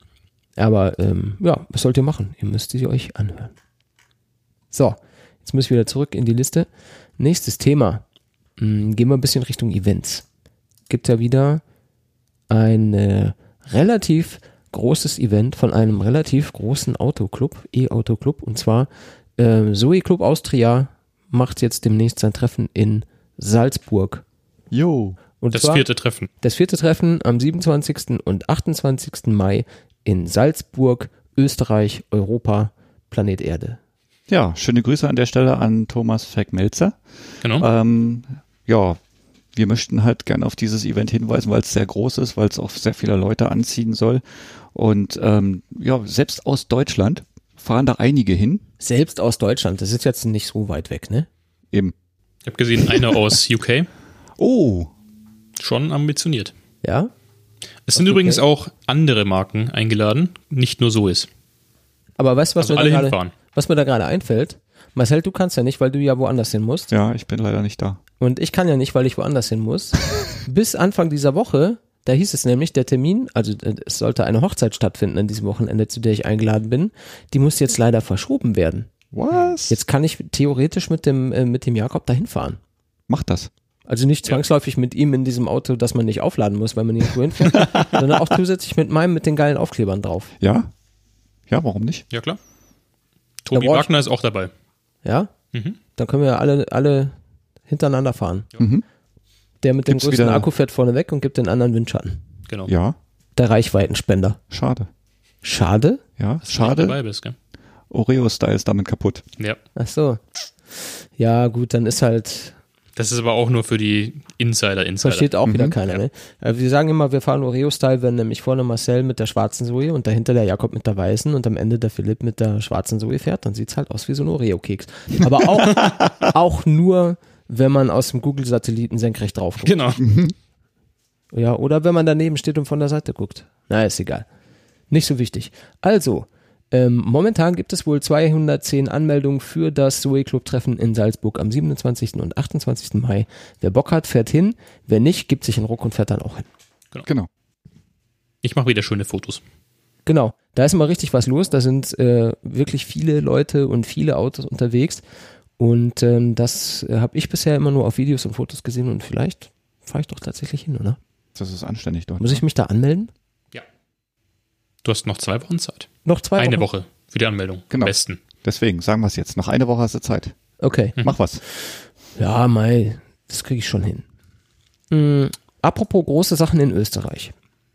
Aber ähm, ja, was sollt ihr machen? Ihr müsst sie euch anhören. So, jetzt muss ich wieder zurück in die Liste. Nächstes Thema. Hm, gehen wir ein bisschen Richtung Events. Gibt ja wieder ein äh, relativ großes Event von einem relativ großen Autoclub, E-Autoclub, und zwar äh, Zoe Club Austria macht jetzt demnächst sein Treffen in Salzburg. Jo. Und Das zwar vierte Treffen. das vierte Treffen am siebenundzwanzigsten und achtundzwanzigsten Mai in Salzburg, Österreich, Europa, Planet Erde. Ja, schöne Grüße an der Stelle an Thomas Feck-Melzer. Genau. Ähm, ja, wir möchten halt gerne auf dieses Event hinweisen, weil es sehr groß ist, weil es auch sehr viele Leute anziehen soll. Und ähm, ja, selbst aus Deutschland fahren da einige hin. Selbst aus Deutschland, das ist jetzt nicht so weit weg, ne? Eben. Ich habe gesehen, einer aus U K. Oh, Schon ambitioniert. Ja? Es sind Aus übrigens U K? auch andere Marken eingeladen, nicht nur so ist. Aber weißt du, was, Also mir alle da gerade- hinfahren. was mir da gerade einfällt? Marcel, du kannst ja nicht, weil du ja woanders hin musst. ja, ich bin leider nicht da. Und ich kann ja nicht, weil ich woanders hin muss. Bis Anfang dieser Woche, da hieß es nämlich, der Termin, also äh, es sollte eine Hochzeit stattfinden an diesem Wochenende, zu der ich eingeladen bin, die muss jetzt leider verschoben werden. Was? Jetzt kann ich theoretisch mit dem, äh, mit dem Jakob dahin fahren. Mach das. Also nicht zwangsläufig mit ihm in diesem Auto, dass man nicht aufladen muss, weil man nirgendwo hinfährt, sondern auch zusätzlich mit meinem, mit den geilen Aufklebern drauf. Ja? Ja, warum nicht? Ja, klar. Tobi brauch ich- Wagner ist auch dabei. Ja? Mhm. Dann können wir alle, alle hintereinander fahren. Mhm. Der mit dem Gibt's größten wieder- Akku fährt vorne weg und gibt den anderen Windschatten. Genau. Ja, Der Reichweitenspender. schade. Schade? Ja, Dass du nicht schade. dabei bist, gell? Oreo-Style ist damit kaputt. Ja. Ach so. Ja, gut, dann ist halt, Das ist aber auch nur für die Insider, Insider. versteht auch wieder Mhm. keiner, Ja. ne? Äh, Wir sagen immer, wir fahren Oreo-Style, wenn nämlich vorne Marcel mit der schwarzen Zoe und dahinter der Jakob mit der weißen und am Ende der Philipp mit der schwarzen Zoe fährt, dann sieht's halt aus wie so ein Oreo-Keks. Aber auch, auch nur, wenn man aus dem Google-Satelliten senkrecht drauf guckt. Genau. Ja, oder wenn man daneben steht und von der Seite guckt. Na, ist egal. Nicht so wichtig. Also, ähm, momentan gibt es wohl zweihundertzehn Anmeldungen für das Zoe Club Treffen in Salzburg am siebenundzwanzigsten und achtundzwanzigsten Mai. Wer Bock hat, fährt hin. Wer nicht, gibt sich einen Ruck und fährt dann auch hin. Genau. Ich mache wieder schöne Fotos. Genau, da ist immer richtig was los. Da sind äh, wirklich viele Leute und viele Autos unterwegs. Und ähm, das äh, habe ich bisher immer nur auf Videos und Fotos gesehen und vielleicht fahre ich doch tatsächlich hin, oder? Das ist anständig dort. Muss ich mich da anmelden? Ja. Du hast noch zwei Wochen Zeit. Noch zwei Eine Wochen? Woche für die Anmeldung. Genau. Am besten. Deswegen, sagen wir es jetzt. Noch eine Woche hast du Zeit. Okay. Mach was. Ja, Mai, das kriege ich schon hin. Mhm. Apropos große Sachen in Österreich.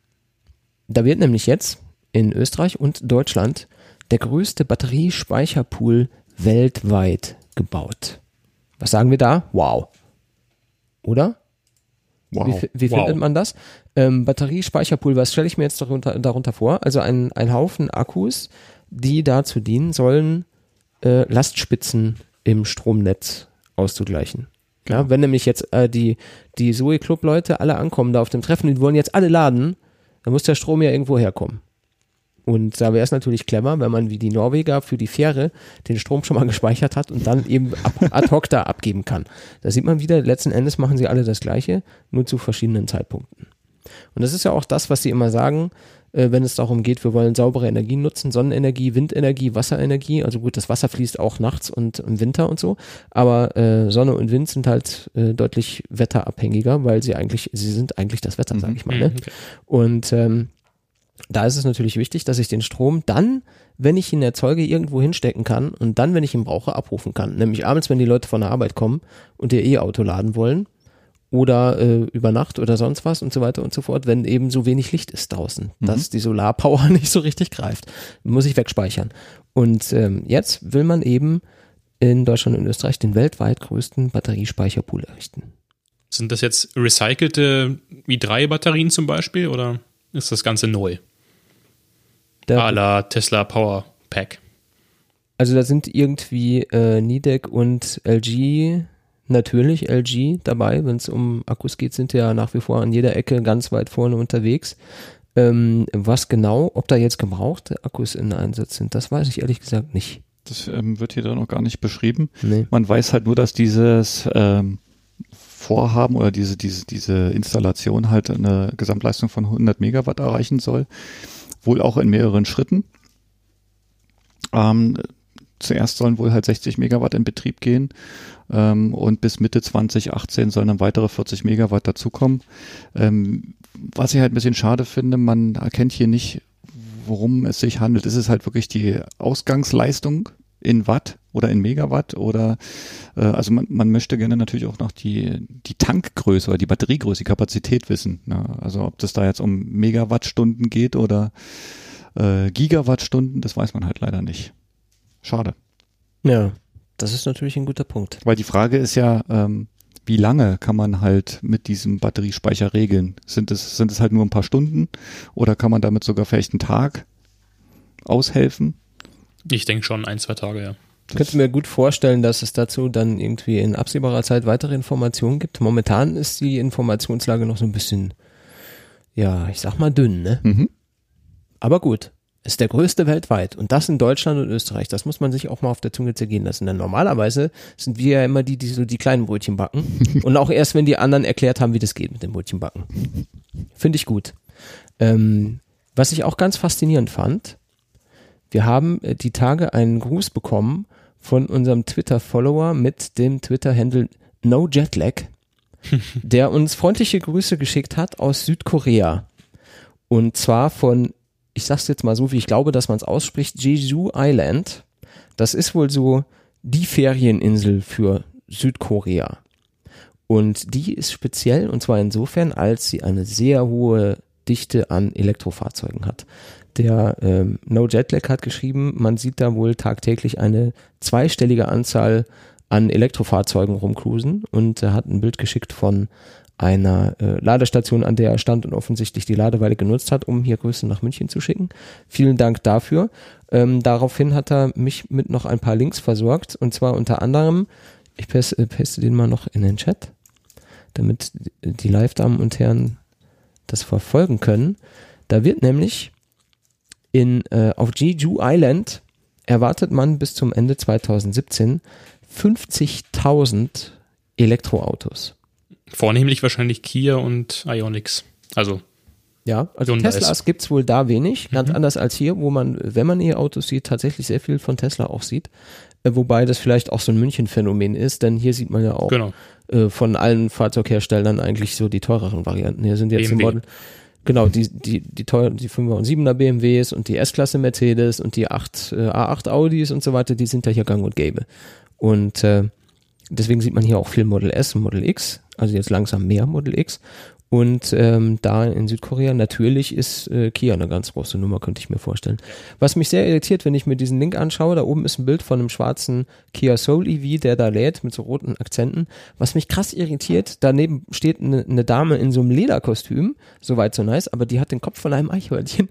Da wird nämlich jetzt in Österreich und Deutschland der größte Batteriespeicherpool weltweit gebaut. Was sagen wir da? Wow. Oder? Wow. Wie, fi- wie Wow. findet man das? Ähm, Batteriespeicherpool, was stelle ich mir jetzt darunter, darunter vor? Also ein, ein Haufen Akkus, die dazu dienen sollen, äh, Lastspitzen im Stromnetz auszugleichen. Ja, wenn nämlich jetzt äh, die, die Zoe Club Leute alle ankommen da auf dem Treffen, die wollen jetzt alle laden, dann muss der Strom ja irgendwo herkommen. Und da wäre es natürlich clever, wenn man wie die Norweger für die Fähre den Strom schon mal gespeichert hat und dann eben ab, ad hoc da abgeben kann. Da sieht man wieder, letzten Endes machen sie alle das Gleiche, nur zu verschiedenen Zeitpunkten. Und das ist ja auch das, was sie immer sagen, äh, wenn es darum geht, wir wollen saubere Energien nutzen, Sonnenenergie, Windenergie, Wasserenergie. Also gut, das Wasser fließt auch nachts und im Winter und so, aber äh, Sonne und Wind sind halt äh, deutlich wetterabhängiger, weil sie eigentlich, sie sind eigentlich das Wetter, sage ich mal. Ne? Mhm, okay. Und ähm, da ist es natürlich wichtig, dass ich den Strom dann, wenn ich ihn erzeuge, irgendwo hinstecken kann und dann, wenn ich ihn brauche, abrufen kann. Nämlich abends, wenn die Leute von der Arbeit kommen und ihr E-Auto laden wollen oder äh, über Nacht oder sonst was und so weiter und so fort, wenn eben so wenig Licht ist draußen, Mhm. dass die Solarpower nicht so richtig greift. Muss ich wegspeichern. Und ähm, jetzt will man eben in Deutschland und Österreich den weltweit größten Batteriespeicherpool errichten. Sind das jetzt recycelte i drei Batterien zum Beispiel oder ist das Ganze neu? Der, A la Tesla Power Pack. Also da sind irgendwie äh, Nidec und L G natürlich L G dabei. Wenn es um Akkus geht, sind ja nach wie vor an jeder Ecke ganz weit vorne unterwegs. Ähm, was genau, ob da jetzt gebrauchte Akkus in Einsatz sind, das weiß ich ehrlich gesagt nicht. Das ähm, wird hier dann noch gar nicht beschrieben. Nee. Man weiß halt nur, dass dieses ähm, Vorhaben oder diese, diese, diese Installation halt eine Gesamtleistung von hundert Megawatt erreichen soll. Wohl auch in mehreren Schritten. Ähm, zuerst sollen wohl halt sechzig Megawatt in Betrieb gehen ähm, und bis Mitte zwanzig achtzehn sollen dann weitere vierzig Megawatt dazukommen. Ähm, was ich halt ein bisschen schade finde, man erkennt hier nicht, worum es sich handelt. Ist es halt wirklich die Ausgangsleistung in Watt oder in Megawatt oder äh, also man, man möchte gerne natürlich auch noch die, die Tankgröße oder die Batteriegröße, die Kapazität wissen. Ne? Also ob das da jetzt um Megawattstunden geht oder äh, Gigawattstunden, das weiß man halt leider nicht. Schade. Ja, das ist natürlich ein guter Punkt. Weil die Frage ist ja, ähm, wie lange kann man halt mit diesem Batteriespeicher regeln? Sind es, sind es halt nur ein paar Stunden oder kann man damit sogar vielleicht einen Tag aushelfen? Ich denke schon ein, zwei Tage, ja. Ich könnte mir gut vorstellen, dass es dazu dann irgendwie in absehbarer Zeit weitere Informationen gibt. Momentan ist die Informationslage noch so ein bisschen, ja, ich sag mal dünn, ne? Mhm. Aber gut. Ist der größte weltweit und das in Deutschland und Österreich. Das muss man sich auch mal auf der Zunge zergehen lassen. Denn normalerweise sind wir ja immer die, die so die kleinen Brötchen backen und auch erst, wenn die anderen erklärt haben, wie das geht mit dem Brötchenbacken. Finde ich gut. Ähm, was ich auch ganz faszinierend fand, wir haben äh, die Tage einen Gruß bekommen von unserem Twitter-Follower mit dem Twitter-Handle NoJetlag, der uns freundliche Grüße geschickt hat aus Südkorea. Und zwar von, ich sag's jetzt mal so, wie ich glaube, dass man es ausspricht, Jeju Island. Das ist wohl so die Ferieninsel für Südkorea. Und die ist speziell, und zwar insofern, als sie eine sehr hohe Dichte an Elektrofahrzeugen hat. Der ähm, NoJetlag hat geschrieben, man sieht da wohl tagtäglich eine zweistellige Anzahl an Elektrofahrzeugen rumcruisen und er hat ein Bild geschickt von einer äh, Ladestation, an der er stand und offensichtlich die Ladeweile genutzt hat, um hier Grüße nach München zu schicken. Vielen Dank dafür. Ähm, daraufhin hat er mich mit noch ein paar Links versorgt und zwar unter anderem, ich paste, paste den mal noch in den Chat, damit die Live-Damen und Herren das verfolgen können. Da wird nämlich in äh, auf Jeju Island erwartet man bis zum Ende zwanzig siebzehn fünfzigtausend Elektroautos. Vornehmlich wahrscheinlich Kia und Ionix. Also ja, also Hyundai Teslas ist. gibt's wohl da wenig, ganz Mhm. anders als hier, wo man, wenn man E-Autos sieht, tatsächlich sehr viel von Tesla auch sieht. Äh, wobei das vielleicht auch so ein München-Phänomen ist, denn hier sieht man ja auch Genau. äh, von allen Fahrzeugherstellern eigentlich so die teureren Varianten. Hier sind jetzt B M W. die Model, genau, die, die, die teuren, die fünfer und siebener B M Ws und die S-Klasse Mercedes und die acht, äh, A acht Audis und so weiter, die sind ja hier gang und gäbe. Und äh, deswegen sieht man hier auch viel Model S und Model X, also jetzt langsam mehr Model X. Und ähm, da in Südkorea natürlich ist äh, Kia eine ganz große Nummer, könnte ich mir vorstellen. Was mich sehr irritiert, wenn ich mir diesen Link anschaue, da oben ist ein Bild von einem schwarzen Kia Soul E V, der da lädt mit so roten Akzenten. Was mich krass irritiert, daneben steht eine, eine Dame in so einem Lederkostüm, soweit so nice, aber die hat den Kopf von einem Eichhörnchen.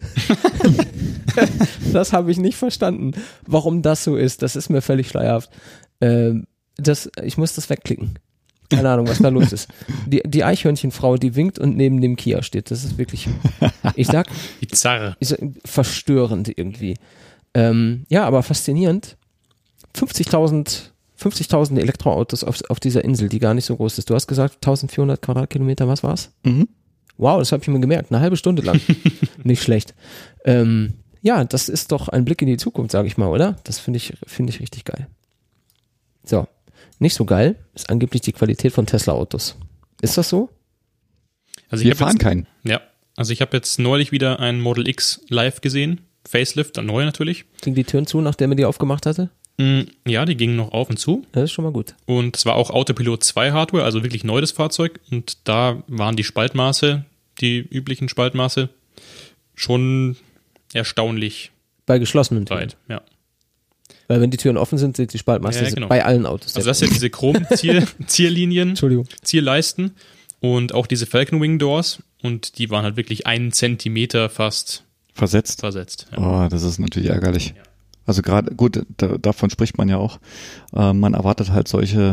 Das habe ich nicht verstanden, warum das so ist. Das ist mir völlig schleierhaft. Ähm, das, ich muss das wegklicken. Keine Ahnung, was da los ist. Die, die Eichhörnchenfrau, die winkt und neben dem Kia steht. Das ist wirklich, ich sag, Bizarre. ist verstörend irgendwie. Ähm, ja, aber faszinierend. fünfzigtausend fünfzigtausend Elektroautos auf, auf dieser Insel, die gar nicht so groß ist. Du hast gesagt, eintausendvierhundert Quadratkilometer, was war's? Mhm. Wow, das habe ich mir gemerkt. Eine halbe Stunde lang. Nicht schlecht. Ähm, ja, das ist doch ein Blick in die Zukunft, sage ich mal, oder? Das finde ich, finde ich richtig geil. So. Nicht so geil ist angeblich die Qualität von Tesla-Autos. Ist das so? Also Wir ich hab fahren jetzt, keinen. Ja, also ich habe jetzt neulich wieder ein Model X live gesehen. Facelift, dann neu natürlich. Ging die Türen zu, nachdem er die aufgemacht hatte? Mm, Ja, die gingen noch auf und zu. Das ist schon mal gut. Und es war auch Autopilot zwei Hardware, also wirklich neu das Fahrzeug. Und da waren die Spaltmaße, die üblichen Spaltmaße, schon erstaunlich Bei geschlossenen Türen. weit. Ja. Weil wenn die Türen offen sind, sind die Spaltmaße Ja, genau. bei allen Autos. Also das sind ja diese Chrom-Zierlinien, Entschuldigung. Zierleisten und auch diese Falcon Wing Doors. Und die waren halt wirklich einen Zentimeter fast Versetzt. versetzt. Ja. Oh, das ist natürlich ärgerlich. Also gerade, gut, da, davon spricht man ja auch. Äh, man erwartet halt solche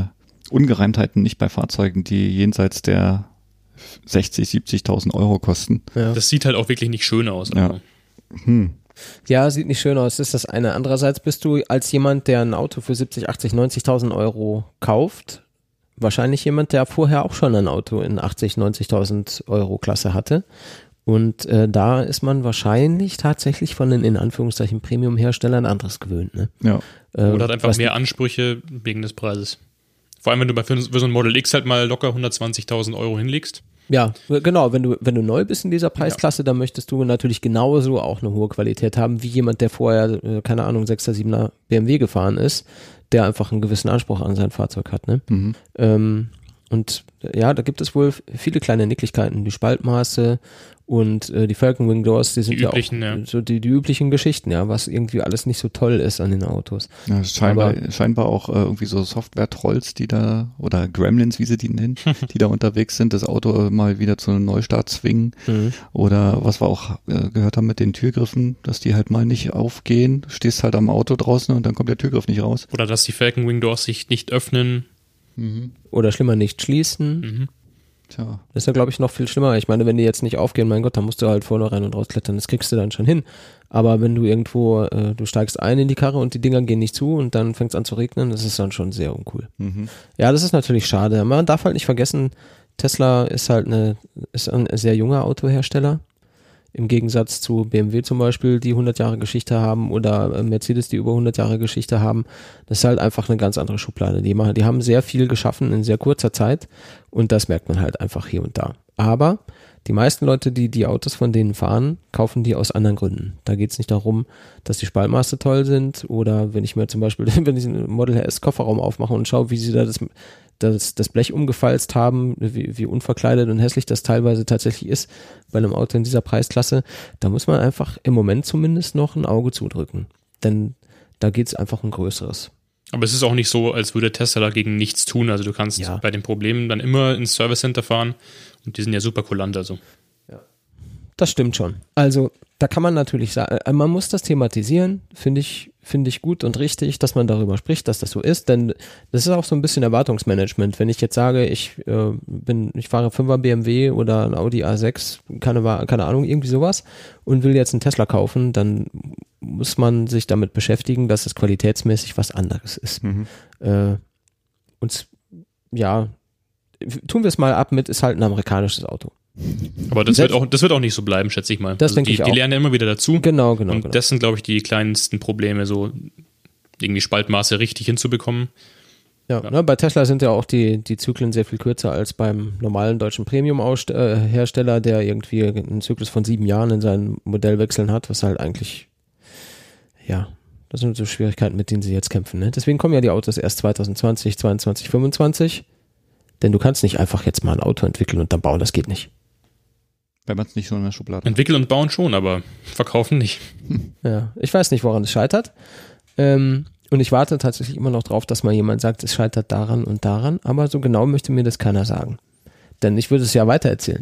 Ungereimtheiten nicht bei Fahrzeugen, die jenseits der sechzig, siebzigtausend Euro kosten. Ja. Das sieht halt auch wirklich nicht schön aus. Ja. Also. Hm. Ja, sieht nicht schön aus, das ist das eine. Andererseits bist du als jemand, der ein Auto für siebzig, achtzig, neunzigtausend Euro kauft, wahrscheinlich jemand, der vorher auch schon ein Auto in achtzig, neunzigtausend Euro Klasse hatte. Und äh, da ist man wahrscheinlich tatsächlich von den in Anführungszeichen Premium-Herstellern anderes gewöhnt. Ne? Ja. Äh, Oder hat einfach was mehr Ansprüche wegen des Preises. Vor allem, wenn du bei für so ein Model X halt mal locker hundertzwanzigtausend Euro hinlegst. Ja, genau, wenn du, wenn du neu bist in dieser Preisklasse, ja. dann möchtest du natürlich genauso auch eine hohe Qualität haben, wie jemand, der vorher, äh, keine Ahnung, sechser, siebener B M W gefahren ist, der einfach einen gewissen Anspruch an sein Fahrzeug hat. Ne? Mhm. Ähm, und ja, da gibt es wohl viele kleine Nicklichkeiten, die Spaltmaße und äh, die Falcon Wing Doors, die sind die ja üblichen, auch ja. so die, die üblichen Geschichten, ja, was irgendwie alles nicht so toll ist an den Autos. Ja, scheinbar, Aber, scheinbar auch äh, irgendwie so Software-Trolls, die da, oder Gremlins, wie sie die nennen, die da unterwegs sind, das Auto mal wieder zu einem Neustart zwingen. Mhm. Oder was wir auch äh, gehört haben mit den Türgriffen, dass die halt mal nicht aufgehen. Du stehst halt am Auto draußen und dann kommt der Türgriff nicht raus. Oder dass die Falcon Wing Doors sich nicht öffnen. Mhm. Oder schlimmer, nicht schließen. Mhm. Tja. Das ist ja, glaube ich, noch viel schlimmer. Ich meine, wenn die jetzt nicht aufgehen, mein Gott, dann musst du halt vorne rein und rausklettern. Das kriegst du dann schon hin. Aber wenn du irgendwo, äh, du steigst ein in die Karre und die Dinger gehen nicht zu und dann fängt es an zu regnen, das ist dann schon sehr uncool. Mhm. Ja, das ist natürlich schade. Man darf halt nicht vergessen, Tesla ist halt eine, ist ein sehr junger Autohersteller. Im Gegensatz zu B M W zum Beispiel, die hundert Jahre Geschichte haben, oder Mercedes, die über hundert Jahre Geschichte haben. Das ist halt einfach eine ganz andere Schublade. Die machen, die haben sehr viel geschaffen in sehr kurzer Zeit und das merkt man halt einfach hier und da. Aber die meisten Leute, die die Autos von denen fahren, kaufen die aus anderen Gründen. Da geht es nicht darum, dass die Spaltmaße toll sind oder wenn ich mir zum Beispiel, wenn ich einen Model S Kofferraum aufmache und schaue, wie sie da das Das, das Blech umgefalzt haben, wie, wie unverkleidet und hässlich das teilweise tatsächlich ist bei einem Auto in dieser Preisklasse, da muss man einfach im Moment zumindest noch ein Auge zudrücken. Denn da geht es einfach um Größeres. Aber es ist auch nicht so, als würde Tesla dagegen nichts tun. Also du kannst Ja. bei den Problemen dann immer ins Service Center fahren und die sind ja super kulant. Also. Das stimmt schon. Also da kann man natürlich sagen, man muss das thematisieren, finde ich, finde ich gut und richtig, dass man darüber spricht, dass das so ist, denn das ist auch so ein bisschen Erwartungsmanagement. Wenn ich jetzt sage, ich äh, bin, ich fahre fünfer B M W oder ein Audi A sechs, keine, keine Ahnung, irgendwie sowas und will jetzt einen Tesla kaufen, dann muss man sich damit beschäftigen, dass es qualitätsmäßig was anderes ist. Mhm. Äh, und ja, tun wir es mal ab mit, ist halt ein amerikanisches Auto. Aber das Selbst- wird, auch, das wird auch nicht so bleiben, schätze ich mal. Das also denke die, ich auch. Die lernen ja immer wieder dazu. Genau, genau. und genau. das sind, glaube ich, die kleinsten Probleme, so irgendwie Spaltmaße richtig hinzubekommen. Ja, Ja. Ne, bei Tesla sind ja auch die, die Zyklen sehr viel kürzer als beim normalen deutschen Premium-Hersteller, der irgendwie einen Zyklus von sieben Jahren in seinen Modellwechseln hat, was halt eigentlich, ja, das sind so Schwierigkeiten, mit denen sie jetzt kämpfen. Ne? Deswegen kommen ja die Autos erst zwanzig zwanzig, zweiundzwanzig, fünfundzwanzig, denn du kannst nicht einfach jetzt mal ein Auto entwickeln und dann bauen, das geht nicht. Wenn man es nicht schon in der Schublade hat. Entwickeln und bauen schon, aber verkaufen nicht. Ja, ich weiß nicht, woran es scheitert. Ähm, und ich warte tatsächlich immer noch drauf, dass mal jemand sagt, es scheitert daran und daran, aber so genau möchte mir das keiner sagen. Denn ich würde es ja weitererzählen.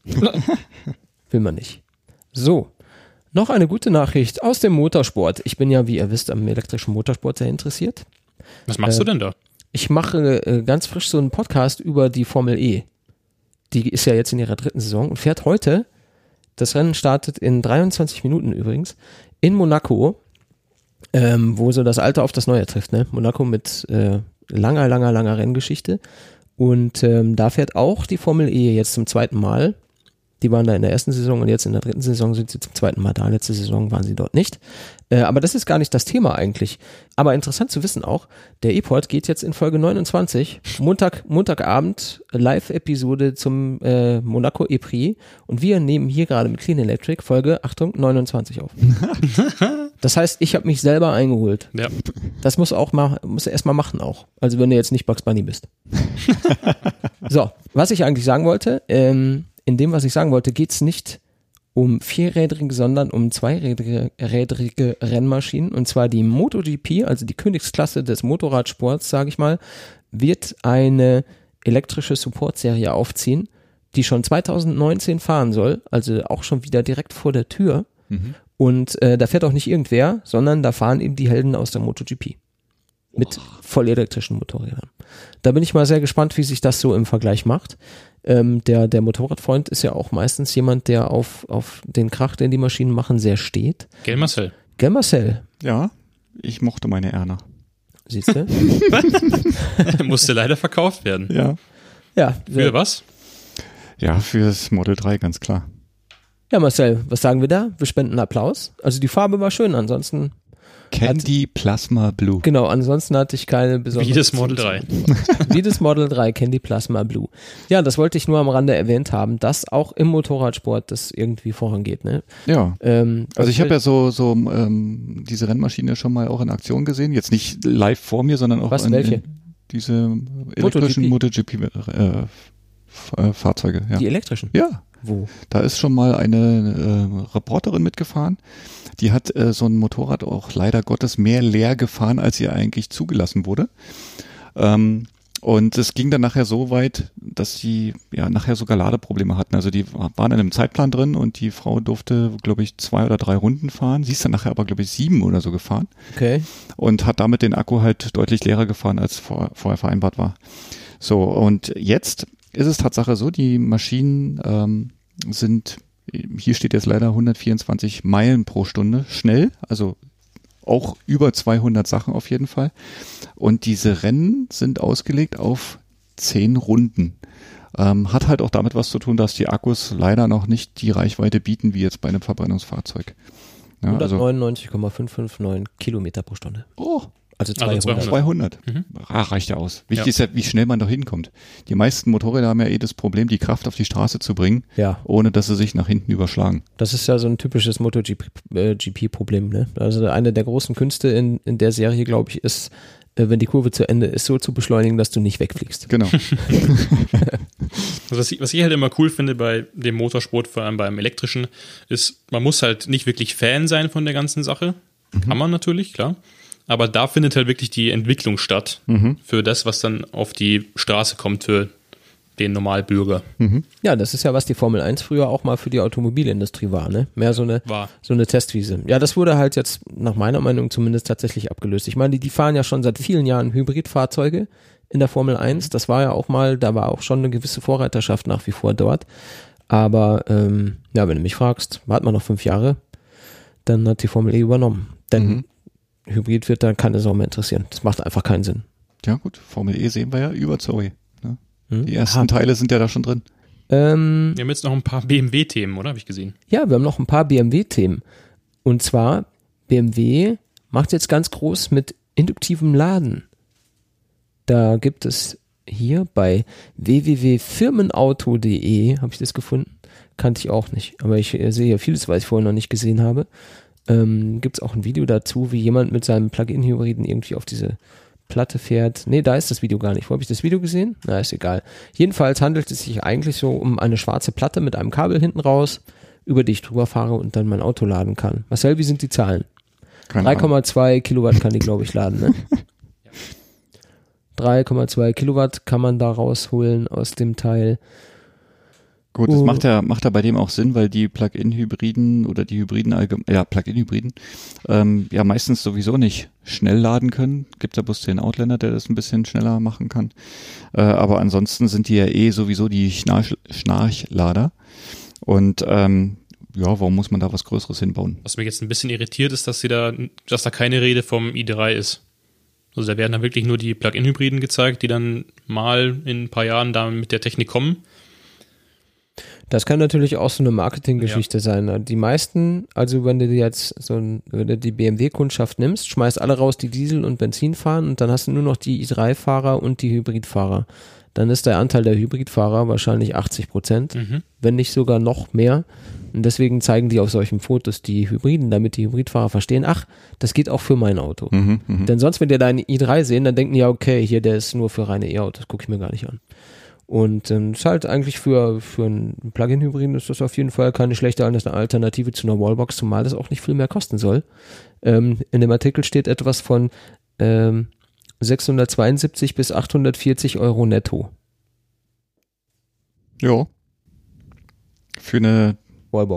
Will man nicht. So, noch eine gute Nachricht aus dem Motorsport. Ich bin ja, wie ihr wisst, am elektrischen Motorsport sehr interessiert. Was machst Äh, du denn da? Ich mache äh, ganz frisch so einen Podcast über die Formel E. Die ist ja jetzt in ihrer dritten Saison und fährt heute, das Rennen startet in dreiundzwanzig Minuten übrigens, in Monaco, ähm, wo so das Alte auf das Neue trifft. Ne? Monaco mit äh, langer, langer, langer Renngeschichte. Und ähm, da fährt auch die Formel E jetzt zum zweiten Mal. Die waren da in der ersten Saison und jetzt in der dritten Saison sind sie zum zweiten Mal da. Letzte Saison waren sie dort nicht. Äh, aber das ist gar nicht das Thema eigentlich. Aber interessant zu wissen auch, der E-Port geht jetzt in Folge neunundzwanzig, Montag, Montagabend, Live-Episode zum äh, Monaco E-Prix. Und wir nehmen hier gerade mit Clean Electric Folge, Achtung, neunundzwanzig auf. Das heißt, ich habe mich selber eingeholt. Ja. Das muss auch mal, muss er erstmal machen auch. Also wenn du jetzt nicht Bugs Bunny bist. So, was ich eigentlich sagen wollte, ähm, in dem, was ich sagen wollte, geht's nicht um vierrädrige, sondern um zweirädrige rädrige Rennmaschinen. Und zwar die MotoGP, also die Königsklasse des Motorradsports, sage ich mal, wird eine elektrische Support-Serie aufziehen, die schon zweitausendneunzehn fahren soll, also auch schon wieder direkt vor der Tür. Mhm. Und äh, da fährt auch nicht irgendwer, sondern da fahren eben die Helden aus der MotoGP. mit vollelektrischen Motorrädern. Da bin ich mal sehr gespannt, wie sich das so im Vergleich macht. Ähm, der, der Motorradfreund ist ja auch meistens jemand, der auf, auf den Krach, den die Maschinen machen, sehr steht. Gell, Marcel? Gell, Marcel? Ja, ich mochte meine Erna. Siehst du? Musste leider verkauft werden. Ja. Ja. Für was? Ja, fürs Model drei, ganz klar. Ja, Marcel, was sagen wir da? Wir spenden Applaus. Also die Farbe war schön, ansonsten... Candy Plasma Blue. Genau, ansonsten hatte ich keine besondere... Wie das Model drei. Wie das Model drei, Candy Plasma Blue. Ja, das wollte ich nur am Rande erwähnt haben, dass auch im Motorradsport das irgendwie vorangeht. Ne? Ja, ähm, also ich habe ja so, so ähm, diese Rennmaschine schon mal auch in Aktion gesehen. Jetzt nicht live vor mir, sondern auch Was, in, welche? in diese elektrischen MotoGP-Fahrzeuge. Äh, ja. Die elektrischen? Ja. Wo? Da ist schon mal eine äh, Reporterin mitgefahren, die hat äh, so ein Motorrad auch leider Gottes mehr leer gefahren, als ihr eigentlich zugelassen wurde. Ähm, und es ging dann nachher so weit, dass sie ja nachher sogar Ladeprobleme hatten. Also die waren in einem Zeitplan drin und die Frau durfte, glaube ich, zwei oder drei Runden fahren. Sie ist dann nachher aber, glaube ich, sieben oder so gefahren. Okay. Und hat damit den Akku halt deutlich leerer gefahren, als vor, vorher vereinbart war. So, und jetzt ist es Tatsache so, die Maschinen ähm, sind, hier steht jetzt leider hundertvierundzwanzig Meilen pro Stunde schnell, also auch über zweihundert Sachen auf jeden Fall. Und diese Rennen sind ausgelegt auf zehn Runden. Ähm, hat halt auch damit was zu tun, dass die Akkus leider noch nicht die Reichweite bieten, wie jetzt bei einem Verbrennungsfahrzeug. Ja, hundertneunundneunzig Komma fünfhundertneunundfünfzig Kilometer pro Stunde. Oh, Also zweihundert. Also zweihundert. Mhm. Ah, reicht ja aus. Wichtig Ja. ist ja, wie schnell man da hinkommt. Die meisten Motorräder haben ja eh das Problem, die Kraft auf die Straße zu bringen, Ja, ohne dass sie sich nach hinten überschlagen. das ist ja so ein typisches MotoGP-Problem. Ne? Also eine der großen Künste in, in der Serie, glaube ich, ist, äh, wenn die Kurve zu Ende ist, so zu beschleunigen, dass du nicht wegfliegst. Genau. Also was, ich, was ich halt immer cool finde bei dem Motorsport, vor allem beim elektrischen, ist, man muss halt nicht wirklich Fan sein von der ganzen Sache. Mhm. Kann man natürlich, klar. Aber da findet halt wirklich die Entwicklung statt Mhm. für das, was dann auf die Straße kommt für den Normalbürger. Mhm. Ja, das ist ja, was die Formel eins früher auch mal für die Automobilindustrie war, ne? Mehr so eine, War. so eine Testwiese. Ja, das wurde halt jetzt nach meiner Meinung zumindest tatsächlich abgelöst. Ich meine, die, die fahren ja schon seit vielen Jahren Hybridfahrzeuge in der Formel eins. Das war ja auch mal, da war auch schon eine gewisse Vorreiterschaft nach wie vor dort. Aber ähm, ja, wenn du mich fragst, warten wir noch fünf Jahre, dann hat die Formel E übernommen. Denn Mhm. Hybrid wird dann keine Sau mehr interessieren. Das macht einfach keinen Sinn. Ja gut, Formel E sehen wir ja über Zoe. Ne? Hm? Die ersten Aha. Teile sind ja da schon drin. Ähm, Wir haben jetzt noch ein paar B M W-Themen, oder? Habe ich gesehen. Ja, wir haben noch ein paar B M W-Themen. Und zwar, B M W macht jetzt ganz groß mit induktivem Laden. Da gibt es hier bei w w w punkt firmenauto punkt de, habe ich das gefunden, kannte ich auch nicht, aber ich äh, sehe hier vieles, was ich vorher noch nicht gesehen habe. Ähm, gibt es auch ein Video dazu, wie jemand mit seinem Plug-in-Hybriden irgendwie auf diese Platte fährt. Nee, da ist das Video gar nicht. Wo habe ich das Video gesehen? Na, ist egal. Jedenfalls handelt es sich eigentlich so um eine schwarze Platte mit einem Kabel hinten raus, über die ich drüber fahre und dann mein Auto laden kann. Marcel, wie sind die Zahlen? Keine drei Ahnung. Komma zwei Kilowatt kann die, glaube ich, laden, ne? drei Komma zwei Kilowatt kann man da rausholen aus dem Teil. Gut, das Oh. macht ja, macht ja bei dem auch Sinn, weil die Plug-in-Hybriden oder die Hybriden allgemein, ja, Plug-in-Hybriden, ähm, ja meistens sowieso nicht schnell laden können. Gibt ja bloß den Outlander, der das ein bisschen schneller machen kann. Äh, aber ansonsten sind die ja eh sowieso die Schnarch, Schnarchlader. Und ähm, ja, warum muss man da was Größeres hinbauen? Was mich jetzt ein bisschen irritiert ist, dass sie da, dass da keine Rede vom i drei ist. Also da werden dann wirklich nur die Plug-in-Hybriden gezeigt, die dann mal in ein paar Jahren da mit der Technik kommen. Das kann natürlich auch so eine Marketinggeschichte Ja. sein. Die meisten, also wenn du dir jetzt so ein, wenn du die B M W-Kundschaft nimmst, schmeißt alle raus, die Diesel und Benzin fahren und dann hast du nur noch die i drei Fahrer und die Hybridfahrer. Dann ist der Anteil der Hybridfahrer wahrscheinlich achtzig Prozent, Mhm. wenn nicht sogar noch mehr. Und deswegen zeigen die auf solchen Fotos die Hybriden, damit die Hybridfahrer verstehen, ach, das geht auch für mein Auto. Mhm, mhm. Denn sonst, wenn die deinen i drei sehen, dann denken die ja, okay, hier, der ist nur für reine E-Autos, gucke ich mir gar nicht an. Und ähm, ist halt eigentlich für, für einen Plug-in-Hybriden ist das auf jeden Fall keine schlechte Alternative zu einer Wallbox, zumal das auch nicht viel mehr kosten soll. Ähm, in dem Artikel steht etwas von ähm, sechshundertzweiundsiebzig bis achthundertvierzig Euro netto. Ja. Für eine, Wallbox.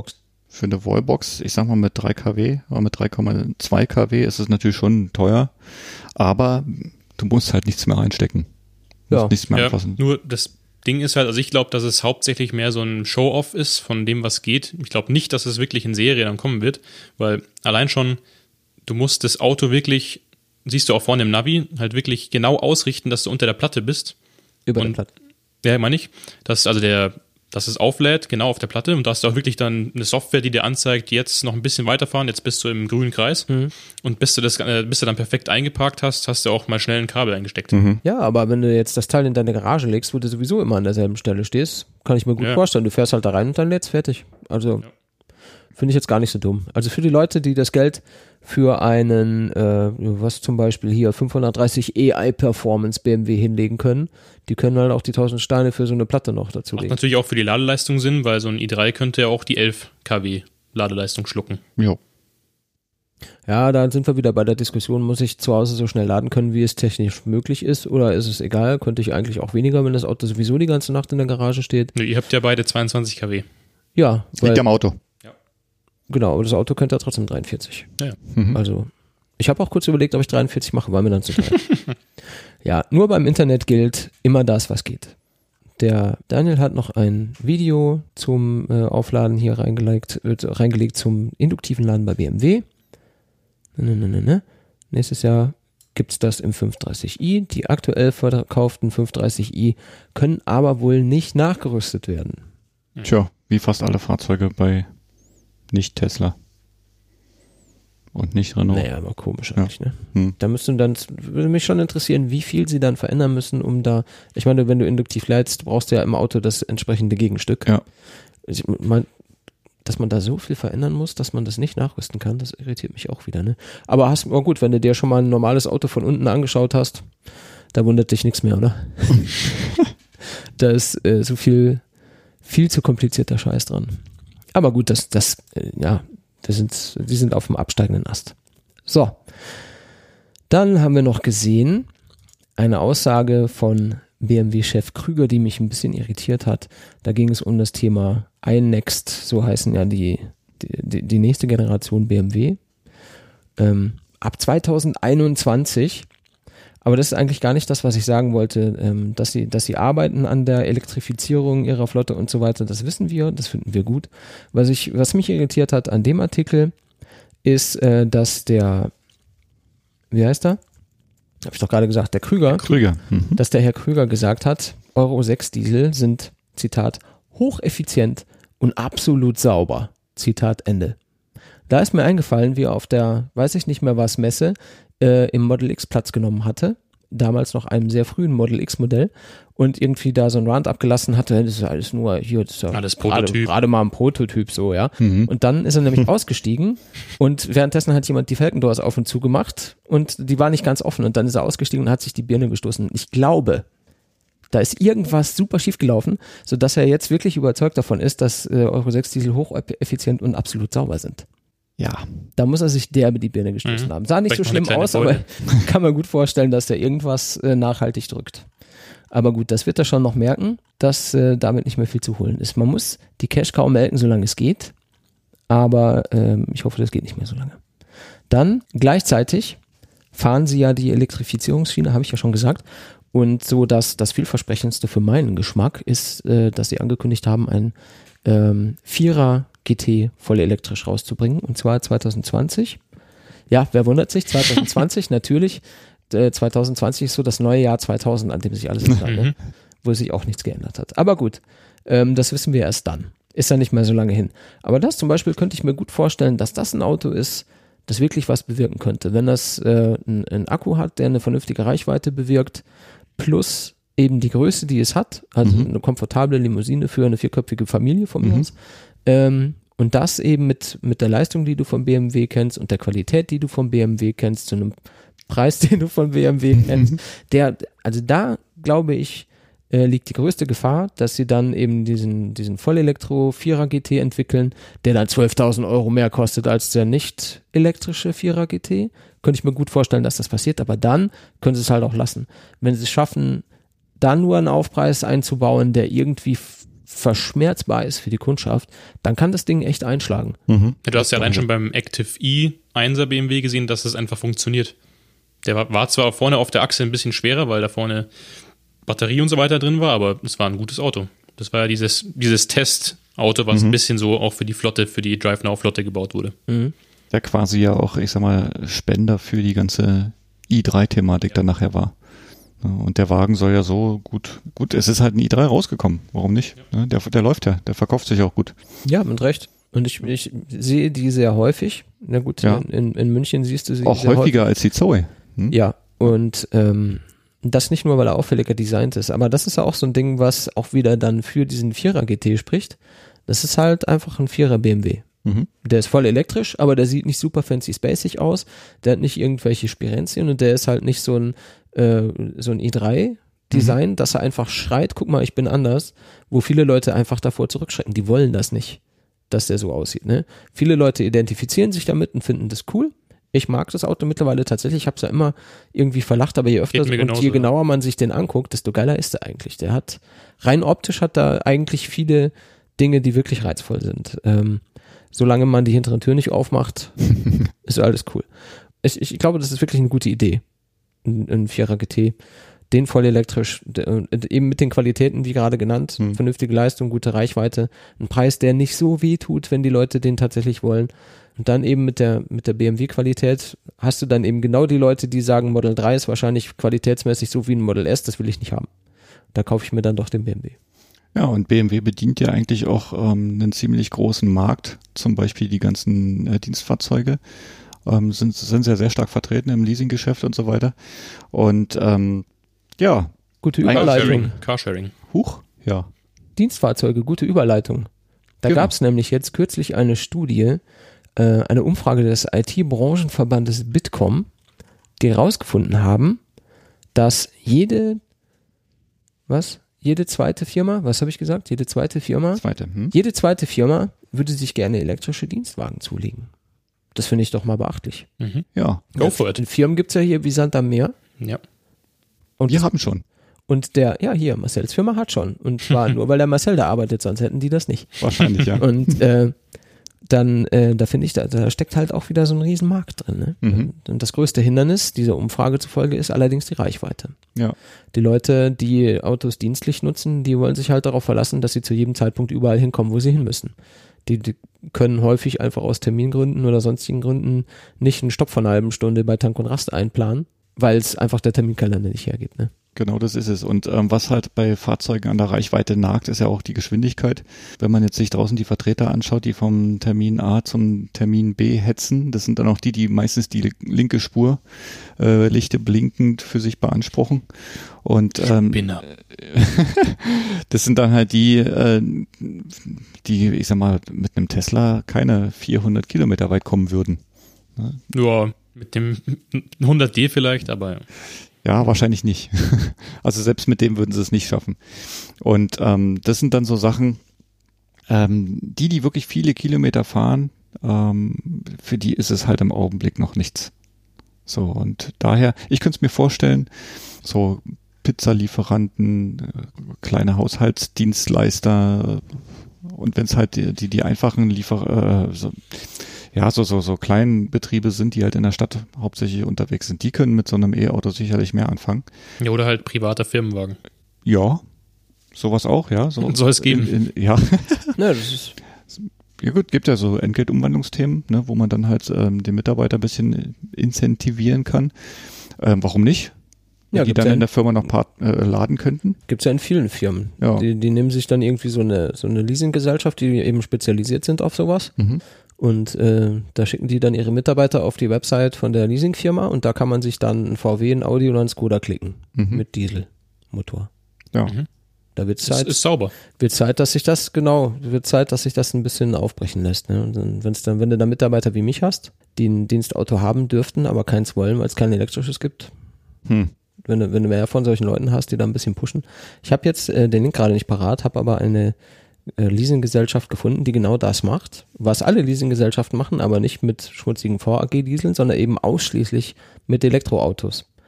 für eine Wallbox, ich sag mal mit drei Kilowatt, aber mit drei Komma zwei Kilowatt ist es natürlich schon teuer, aber du musst halt nichts mehr reinstecken. Du Ja. musst nichts mehr Ja, anfassen. nur das Ding ist halt, also ich glaube, dass es hauptsächlich mehr so ein Show-Off ist von dem, was geht. Ich glaube nicht, dass es wirklich in Serie dann kommen wird, weil allein schon, du musst das Auto wirklich, siehst du auch vorne im Navi, halt wirklich genau ausrichten, dass du unter der Platte bist. Über Und- der Platte. Ja, meine ich. Dass also der, dass es auflädt, genau auf der Platte, und da hast du auch wirklich dann eine Software, die dir anzeigt, jetzt noch ein bisschen weiterfahren, jetzt bist du im grünen Kreis. Mhm. Und bis du das, äh, bis du dann perfekt eingeparkt hast, hast du auch mal schnell ein Kabel eingesteckt. Mhm. Ja, aber wenn du jetzt das Teil in deine Garage legst, wo du sowieso immer an derselben Stelle stehst, kann ich mir gut Ja. vorstellen. Du fährst halt da rein und dann lädst fertig. Also Ja. finde ich jetzt gar nicht so dumm. Also für die Leute, die das Geld für einen, äh, was zum Beispiel hier, fünfhundertdreißig E I Performance B M W hinlegen können, die können halt auch die tausend Steine für so eine Platte noch dazu Macht legen. natürlich auch für die Ladeleistung Sinn, weil so ein i drei könnte ja auch die elf Kilowatt Ladeleistung schlucken. Jo. Ja, da sind wir wieder bei der Diskussion, muss ich zu Hause so schnell laden können, wie es technisch möglich ist, oder ist es egal, könnte ich eigentlich auch weniger, wenn das Auto sowieso die ganze Nacht in der Garage steht. Nö, ihr habt ja beide zweiundzwanzig Kilowatt. Ja, weil, Liegt am Auto. genau, aber das Auto könnte ja trotzdem dreiundvierzig. Ja, ja. Mhm. Also, ich habe auch kurz überlegt, ob ich dreiundvierzig mache, war mir dann zu teuer. Ja, nur beim Internet gilt immer das, was geht. Der Daniel hat noch ein Video zum äh, Aufladen hier reingelegt, äh, reingelegt zum induktiven Laden bei B M W. Ne, ne, ne, ne. Nächstes Jahr gibt's das im fünf dreißig i. Die aktuell verkauften fünf dreißig i können aber wohl nicht nachgerüstet werden. Tja, wie fast alle Fahrzeuge bei nicht-Tesla. Und nicht Renault. Naja, aber komisch eigentlich, ne? Hm. Da müssten dann, würde mich schon interessieren, wie viel sie dann verändern müssen, um da, ich meine, wenn du induktiv leitest, brauchst du ja im Auto das entsprechende Gegenstück. Ja. Ich mein, dass man da so viel verändern muss, dass man das nicht nachrüsten kann, das irritiert mich auch wieder, ne? Aber hast, oh gut, wenn du dir schon mal ein normales Auto von unten angeschaut hast, da wundert dich nichts mehr, oder? Da ist äh, so viel, viel zu komplizierter Scheiß dran. Aber gut, das, das, äh, ja, das sind, die sind auf dem absteigenden Ast. So. Dann haben wir noch gesehen, eine Aussage von B M W-Chef Krüger, die mich ein bisschen irritiert hat. Da ging es um das Thema iNext, so heißen ja die, die, die nächste Generation B M W. Ähm, ab zweitausendeinundzwanzig, aber das ist eigentlich gar nicht das, was ich sagen wollte, ähm, dass sie, dass sie arbeiten an der Elektrifizierung ihrer Flotte und so weiter, das wissen wir, das finden wir gut. Was ich, was mich irritiert hat an dem Artikel, ist, äh, dass der, wie heißt er? Habe ich doch gerade gesagt, der Krüger, Krüger. Mhm. dass der Herr Krüger gesagt hat, Euro sechs Diesel sind, Zitat, hocheffizient und absolut sauber. Zitat Ende. Da ist mir eingefallen, wie er auf der, weiß ich nicht mehr was, Messe äh, im Model X Platz genommen hatte, damals noch einem sehr frühen Model X Modell und irgendwie da so ein Rand abgelassen hatte, das ist ja alles nur hier, das ist ja Alles gerade, Prototyp. gerade mal ein Prototyp so, ja. Mhm. Und dann ist er nämlich ausgestiegen und währenddessen hat jemand die Felgendoors auf und zu gemacht und die war nicht ganz offen und dann ist er ausgestiegen und hat sich die Birne gestoßen. Ich glaube, da ist irgendwas super schief gelaufen, sodass er jetzt wirklich überzeugt davon ist, dass äh, Euro sechs Diesel hocheffizient und absolut sauber sind. Ja. Da muss er sich derbe die Birne gestoßen Mhm. haben. Sah nicht Vielleicht so noch eine schlimm kleine aus, aber kann man gut vorstellen, dass der irgendwas äh, nachhaltig drückt. Aber gut, das wird er schon noch merken, dass äh, damit nicht mehr viel zu holen ist. Man muss die Cash-Cow melken, solange es geht, aber ähm, ich hoffe, das geht nicht mehr so lange. Dann gleichzeitig fahren sie ja die Elektrifizierungsschiene, habe ich ja schon gesagt. Und so dass das vielversprechendste für meinen Geschmack ist, äh, dass sie angekündigt haben, ein ähm, Vierer G T voll elektrisch rauszubringen, und zwar zwanzig zwanzig. Ja, wer wundert sich? zwanzig zwanzig, natürlich. Äh, zwanzig zwanzig ist so das neue Jahr zweitausend, an dem sich alles ändert, ne? Wo sich auch nichts geändert hat. Aber gut, ähm, das wissen wir erst dann. Ist ja nicht mehr so lange hin. Aber das zum Beispiel könnte ich mir gut vorstellen, dass das ein Auto ist, das wirklich was bewirken könnte. Wenn das äh, ein, ein Akku hat, der eine vernünftige Reichweite bewirkt, plus eben die Größe, die es hat, also Mhm. eine komfortable Limousine für eine vierköpfige Familie von mir Mhm. aus. Ähm, und das eben mit, mit der Leistung, die du vom B M W kennst und der Qualität, die du vom B M W kennst, zu einem Preis, den du vom B M W kennst. Der, also da glaube ich, äh, liegt die größte Gefahr, dass sie dann eben diesen, diesen Vollelektro Vierer G T entwickeln, der dann zwölftausend Euro mehr kostet als der nicht elektrische Vierer G T. Könnte ich mir gut vorstellen, dass das passiert, aber dann können sie es halt auch lassen. Wenn sie es schaffen, da nur einen Aufpreis einzubauen, der irgendwie f- verschmerzbar ist für die Kundschaft, dann kann das Ding echt einschlagen. Mhm. Ja, du hast ja allein schon beim Active E einser B M W gesehen, dass es einfach funktioniert. Der war, war zwar vorne auf der Achse ein bisschen schwerer, weil da vorne Batterie und so weiter drin war, aber es war ein gutes Auto. Das war ja dieses, dieses Testauto, was mhm. ein bisschen so auch für die Flotte, für die DriveNow-Flotte gebaut wurde. Mhm. Der quasi ja auch, ich sag mal, Spender für die ganze i drei Thematik ja. dann nachher war. Und der Wagen soll ja so gut, gut, es ist halt ein i drei rausgekommen. Warum nicht? Ja. Der, der läuft ja, der verkauft sich auch gut. Ja, mit Recht. Und ich, ich sehe die sehr häufig. Na gut, ja. in, in München siehst du sie auch sehr häufiger häufig. als die Zoe. Hm? Ja, und ähm, das nicht nur, weil er auffälliger designt ist, aber das ist ja auch so ein Ding, was auch wieder dann für diesen Vierer G T spricht. Das ist halt einfach ein Vierer B M W. Mhm. Der ist voll elektrisch, aber der sieht nicht super fancy spacig aus. Der hat nicht irgendwelche Spirenzien und der ist halt nicht so ein äh, so ein i drei Design, mhm. dass er einfach schreit, guck mal, ich bin anders, wo viele Leute einfach davor zurückschrecken. Die wollen das nicht, dass der so aussieht. Ne? Viele Leute identifizieren sich damit und finden das cool. Ich mag das Auto mittlerweile tatsächlich. Ich habe es ja immer irgendwie verlacht, aber je öfter und genauso, je genauer man sich den anguckt, desto geiler ist er eigentlich. Der hat, rein optisch hat er eigentlich viele Dinge, die wirklich reizvoll sind. Ähm, solange man die hinteren Türen nicht aufmacht, ist alles cool. Ich, ich glaube, das ist wirklich eine gute Idee. Ein, ein Vierer G T. Den voll elektrisch, eben mit den Qualitäten, wie gerade genannt, hm. vernünftige Leistung, gute Reichweite, ein Preis, der nicht so weh tut, wenn die Leute den tatsächlich wollen. Und dann eben mit der mit der B M W-Qualität hast du dann eben genau die Leute, die sagen, Model drei ist wahrscheinlich qualitätsmäßig so wie ein Model S, das will ich nicht haben. Da kaufe ich mir dann doch den B M W. Ja, und B M W bedient ja eigentlich auch ähm, einen ziemlich großen Markt, zum Beispiel die ganzen äh, Dienstfahrzeuge. Ähm, sind, sind sehr, sehr stark vertreten im Leasinggeschäft und so weiter. Und ähm, ja. Gute Überleitung. Carsharing. Carsharing. Huch, ja. Dienstfahrzeuge, gute Überleitung. Da genau. gab es nämlich jetzt kürzlich eine Studie, äh, eine Umfrage des I T-Branchenverbandes Bitkom, die herausgefunden haben, dass jede, was? Jede zweite Firma, was habe ich gesagt? Jede zweite Firma? Zweite, hm? Jede zweite Firma würde sich gerne elektrische Dienstwagen zulegen. Das finde ich doch mal beachtlich. Mhm. Ja. Go for it. In Firmen gibt es ja hier wie Sand am Meer. Ja. Und wir haben schon. Und der, ja hier, Marcells Firma hat schon. Und zwar nur, weil der Marcel da arbeitet, sonst hätten die das nicht. Wahrscheinlich, ja. Und äh, dann, äh, da finde ich, da, da steckt halt auch wieder so ein Riesenmarkt drin. Ne? Mhm. Und das größte Hindernis dieser Umfrage zufolge ist allerdings die Reichweite. Ja. Die Leute, die Autos dienstlich nutzen, die wollen sich halt darauf verlassen, dass sie zu jedem Zeitpunkt überall hinkommen, wo sie hin müssen. Die, die können häufig einfach aus Termingründen oder sonstigen Gründen nicht einen Stopp von einer halben Stunde bei Tank und Rast einplanen, weil es einfach der Terminkalender nicht hergibt. Ne? Genau, das ist es. Und ähm, was halt bei Fahrzeugen an der Reichweite nagt, ist ja auch die Geschwindigkeit. Wenn man jetzt sich draußen die Vertreter anschaut, die vom Termin A zum Termin B hetzen, das sind dann auch die, die meistens die linke Spur äh, Lichte blinkend für sich beanspruchen. Und ähm, das sind dann halt die, äh, die, ich sag mal, mit einem Tesla keine vierhundert Kilometer weit kommen würden. Ne? Ja, mit dem hundert D vielleicht, aber ja. Ja, wahrscheinlich nicht. Also selbst mit dem würden sie es nicht schaffen. Und ähm, das sind dann so Sachen, ähm, die, die wirklich viele Kilometer fahren, ähm, für die ist es halt im Augenblick noch nichts. So, und daher, ich könnte es mir vorstellen, so Pizzalieferanten, äh, kleine Haushaltsdienstleister und wenn es halt die, die, die einfachen Liefer... Äh, so, ja, so, so, so kleinen Betriebe sind, die halt in der Stadt hauptsächlich unterwegs sind. Die können mit so einem E-Auto sicherlich mehr anfangen. Ja, oder halt privater Firmenwagen. Ja, sowas auch, ja. So, soll es geben. In, in, ja. ja, das ist ja gut, gibt ja so Entgeltumwandlungsthemen, ne, wo man dann halt ähm, den Mitarbeiter ein bisschen incentivieren kann. Ähm, warum nicht? Ja, die dann ja in der Firma noch part, äh, laden könnten. Gibt es ja in vielen Firmen. Ja. Die, die nehmen sich dann irgendwie so eine, so eine Leasinggesellschaft, die eben spezialisiert sind auf sowas. Mhm. Und äh, da schicken die dann ihre Mitarbeiter auf die Website von der Leasingfirma und da kann man sich dann ein V W, ein Audi oder ein Skoda klicken mhm. mit Dieselmotor. Ja. Mhm. Da wird Zeit, ist, ist sauber. Wird Zeit, dass sich das, genau, wird Zeit, dass sich das ein bisschen aufbrechen lässt. Ne? Und dann, wenn's dann, wenn du da Mitarbeiter wie mich hast, die ein Dienstauto haben dürften, aber keins wollen, weil es kein elektrisches gibt. Hm. Wenn du, wenn du mehr von solchen Leuten hast, die da ein bisschen pushen. Ich habe jetzt äh, den Link gerade nicht parat, habe aber eine Leasinggesellschaft gefunden, die genau das macht, was alle Leasinggesellschaften machen, aber nicht mit schmutzigen V A G-Dieseln, sondern eben ausschließlich mit Elektroautos.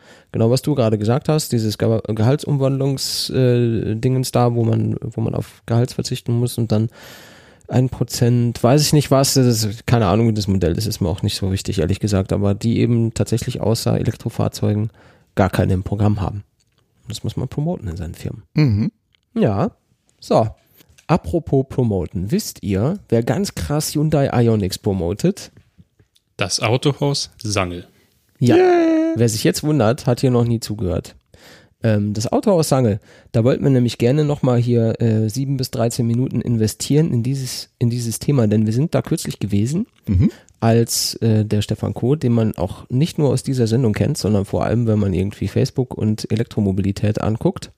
genau was du gerade gesagt hast, dieses Ge- Gehaltsumwandlungs-Dingens äh, da, wo man, wo man auf Gehalts verzichten muss und dann ein Prozent, weiß ich nicht was, das ist, keine Ahnung, das Modell, das ist mir auch nicht so wichtig, ehrlich gesagt, aber die eben tatsächlich außer Elektrofahrzeugen gar keine im Programm haben. Das muss man promoten in seinen Firmen. Mhm. Ja, so. Apropos promoten, wisst ihr, wer ganz krass Hyundai Ioniqs promotet? Das Autohaus Sangl. Ja, yeah. Wer sich jetzt wundert, hat hier noch nie zugehört. Ähm, das Autohaus Sangl, da wollten wir nämlich gerne nochmal hier äh, sieben bis dreizehn Minuten investieren in dieses, in dieses Thema, denn wir sind da kürzlich gewesen, mhm. als äh, der Stefan Koh, den man auch nicht nur aus dieser Sendung kennt, sondern vor allem, wenn man irgendwie Facebook und Elektromobilität anguckt.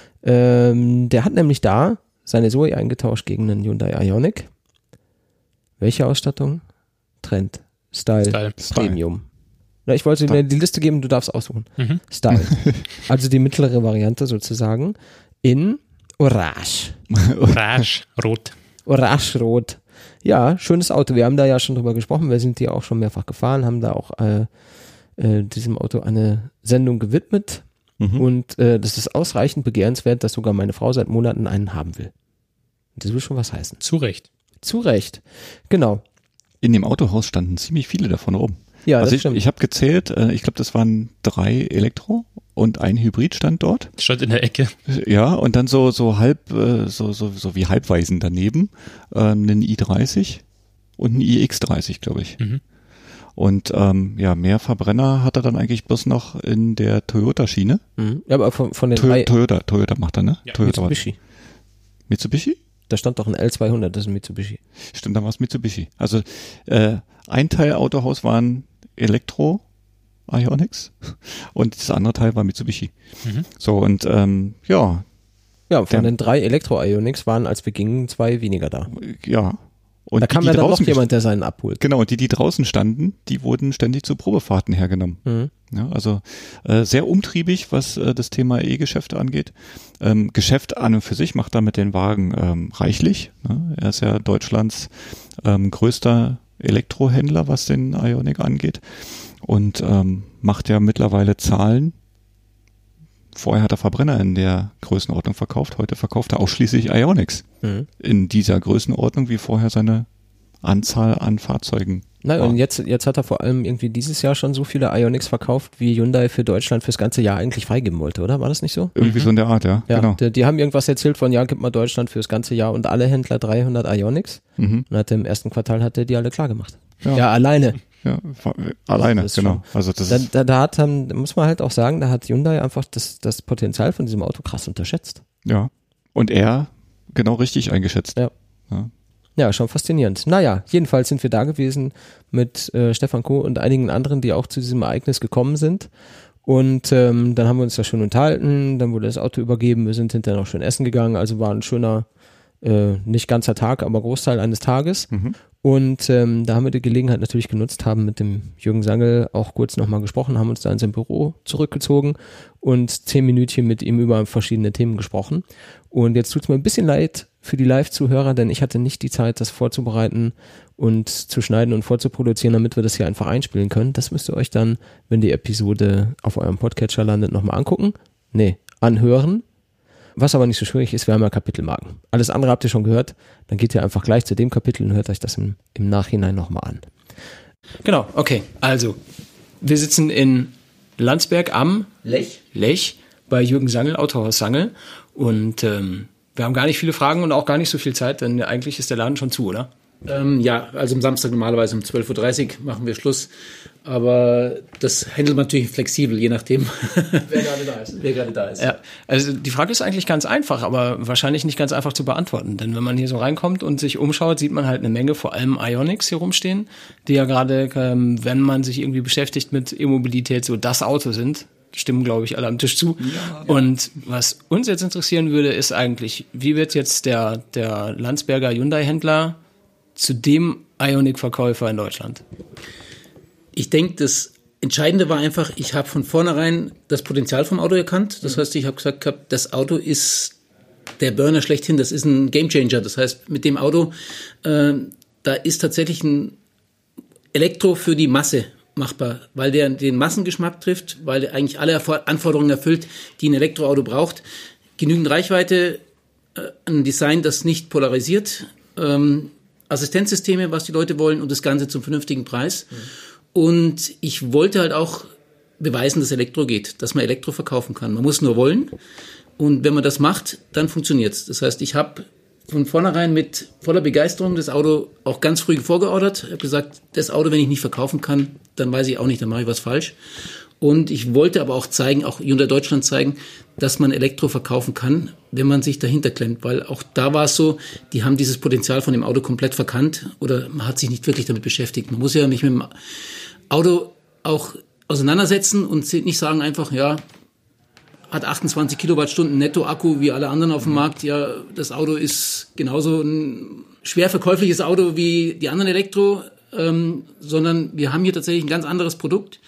Ähm, der hat nämlich da seine Zoe eingetauscht gegen einen Hyundai Ioniq. Welche Ausstattung? Trend, Style, Style. Premium. Na, ich wollte dir die Liste geben, du darfst aussuchen. Mhm. Style. Also die mittlere Variante sozusagen in Orange. Orange, rot. Orange, rot. Ja, schönes Auto. Wir haben da ja schon drüber gesprochen. Wir sind die auch schon mehrfach gefahren, haben da auch äh, äh, diesem Auto eine Sendung gewidmet. Mhm. Und äh, das ist ausreichend begehrenswert, dass sogar meine Frau seit Monaten einen haben will. Das will schon was heißen. Zu Recht. Zu Recht. Genau. In dem Autohaus standen ziemlich viele davon rum. Ja, also das ich, stimmt. ich habe gezählt, äh, ich glaube, das waren drei Elektro und ein Hybrid stand dort. Stand in der Ecke. Ja, und dann so so halb, äh, so so so wie Halbweisen daneben, äh, einen i dreißig und einen i X dreißig, glaube ich. Mhm. Und ähm, ja, mehr Verbrenner hat er dann eigentlich bloß noch in der Toyota-Schiene. Mhm. Ja, aber von, von den to- drei... Toyota, Toyota macht er, ne? Ja, Toyota Mitsubishi. War. Mitsubishi? Da stand doch ein L zweihundert, das ist ein Mitsubishi. Stimmt, da war es Mitsubishi. Also äh, ein Teil Autohaus waren Elektro Ioniqs und das andere Teil war Mitsubishi. Mhm. So und ähm, ja. Ja, von der, den drei Elektro-Ioniqs waren, als wir gingen, zwei weniger da. Ja. Und da kam die, ja die dann noch draußen jemand, der seinen abholt. Genau, die, die draußen standen, die wurden ständig zu Probefahrten hergenommen. Mhm. Ja, also äh, sehr umtriebig, was äh, das Thema E-Geschäfte angeht. Ähm, Geschäft an und für sich macht damit den Wagen ähm, reichlich. Ne? Er ist ja Deutschlands ähm, größter Elektrohändler, was den Ioniq angeht. Und ähm, macht ja mittlerweile Zahlen. Vorher hat er Verbrenner in der Größenordnung verkauft, heute verkauft er ausschließlich Ioniqs. Mhm. In dieser Größenordnung, wie vorher seine Anzahl an Fahrzeugen. Nein, und jetzt, jetzt hat er vor allem irgendwie dieses Jahr schon so viele Ioniqs verkauft, wie Hyundai für Deutschland fürs ganze Jahr eigentlich freigeben wollte, oder? War das nicht so? Irgendwie mhm. so in der Art, ja. Ja, genau. Die, die haben irgendwas erzählt von, ja, gib mal Deutschland fürs ganze Jahr und alle Händler dreihundert Ioniqs. Mhm. Und hat im ersten Quartal hat er die alle klar gemacht. Ja, ja alleine. Ja, alleine, also genau. Also das da, ist da, da hat, da muss man halt auch sagen, da hat Hyundai einfach das, das Potenzial von diesem Auto krass unterschätzt. Ja. Und er genau richtig eingeschätzt. Ja. Ja, ja schon faszinierend. Naja, jedenfalls sind wir da gewesen mit äh, Stefan Koh und einigen anderen, die auch zu diesem Ereignis gekommen sind. Und ähm, dann haben wir uns da schön unterhalten, dann wurde das Auto übergeben, wir sind hinterher noch schön essen gegangen, also war ein schöner, äh, nicht ganzer Tag, aber Großteil eines Tages. Mhm. Und ähm, da haben wir die Gelegenheit natürlich genutzt, haben mit dem Jürgen Sangl auch kurz nochmal gesprochen, haben uns da in sein Büro zurückgezogen und zehn Minütchen mit ihm über verschiedene Themen gesprochen. Und jetzt tut es mir ein bisschen leid für die Live-Zuhörer, denn ich hatte nicht die Zeit, das vorzubereiten und zu schneiden und vorzuproduzieren, damit wir das hier einfach einspielen können. Das müsst ihr euch dann, wenn die Episode auf eurem Podcatcher landet, nochmal angucken. Nee, anhören. Was aber nicht so schwierig ist, wir haben ja Kapitelmarken. Alles andere habt ihr schon gehört, dann geht ihr einfach gleich zu dem Kapitel und hört euch das im, im Nachhinein nochmal an. Genau, okay, also wir sitzen in Landsberg am Lech, Lech bei Jürgen Sangl, Autohaus Sangl, und ähm, wir haben gar nicht viele Fragen und auch gar nicht so viel Zeit, denn eigentlich ist der Laden schon zu, oder? Ähm, ja, also am Samstag normalerweise um zwölf Uhr dreißig machen wir Schluss, aber das handelt man natürlich flexibel, je nachdem, wer gerade da ist. Wer gerade da ist. Ja, also die Frage ist eigentlich ganz einfach, aber wahrscheinlich nicht ganz einfach zu beantworten, denn wenn man hier so reinkommt und sich umschaut, sieht man halt eine Menge, vor allem Ioniqs hier rumstehen, die ja gerade, ähm, wenn man sich irgendwie beschäftigt mit E-Mobilität, so das Auto sind. Stimmen, glaube ich, alle am Tisch zu. Ja, ja. Und was uns jetzt interessieren würde, ist eigentlich, wie wird jetzt der, der Landsberger Hyundai-Händler zu dem Ioniq-Verkäufer in Deutschland? Ich denke, das Entscheidende war einfach, ich habe von vornherein das Potenzial vom Auto erkannt. Das heißt, ich habe gesagt, das Auto ist der Burner schlechthin, das ist ein Gamechanger. Das heißt, mit dem Auto, äh, da ist tatsächlich ein Elektro für die Masse machbar, weil der den Massengeschmack trifft, weil der eigentlich alle Anforderungen erfüllt, die ein Elektroauto braucht. Genügend Reichweite, ein Design, das nicht polarisiert, ähm, Assistenzsysteme, was die Leute wollen und das Ganze zum vernünftigen Preis. Mhm. Und ich wollte halt auch beweisen, dass Elektro geht, dass man Elektro verkaufen kann. Man muss nur wollen und wenn man das macht, dann funktioniert's. Das heißt, ich habe von vornherein mit voller Begeisterung das Auto auch ganz früh vorgeordert. Ich habe gesagt, das Auto, wenn ich nicht verkaufen kann, dann weiß ich auch nicht, dann mache ich was falsch. Und ich wollte aber auch zeigen, auch Hyundai Deutschland zeigen, dass man Elektro verkaufen kann, wenn man sich dahinter klemmt. Weil auch da war es so, die haben dieses Potenzial von dem Auto komplett verkannt oder man hat sich nicht wirklich damit beschäftigt. Man muss ja mich mit dem Auto auch auseinandersetzen und nicht sagen einfach, ja, hat achtundzwanzig Kilowattstunden Netto-Akku wie alle anderen auf dem Markt. Ja, das Auto ist genauso ein schwer verkäufliches Auto wie die anderen Elektro, ähm, sondern wir haben hier tatsächlich ein ganz anderes Produkt.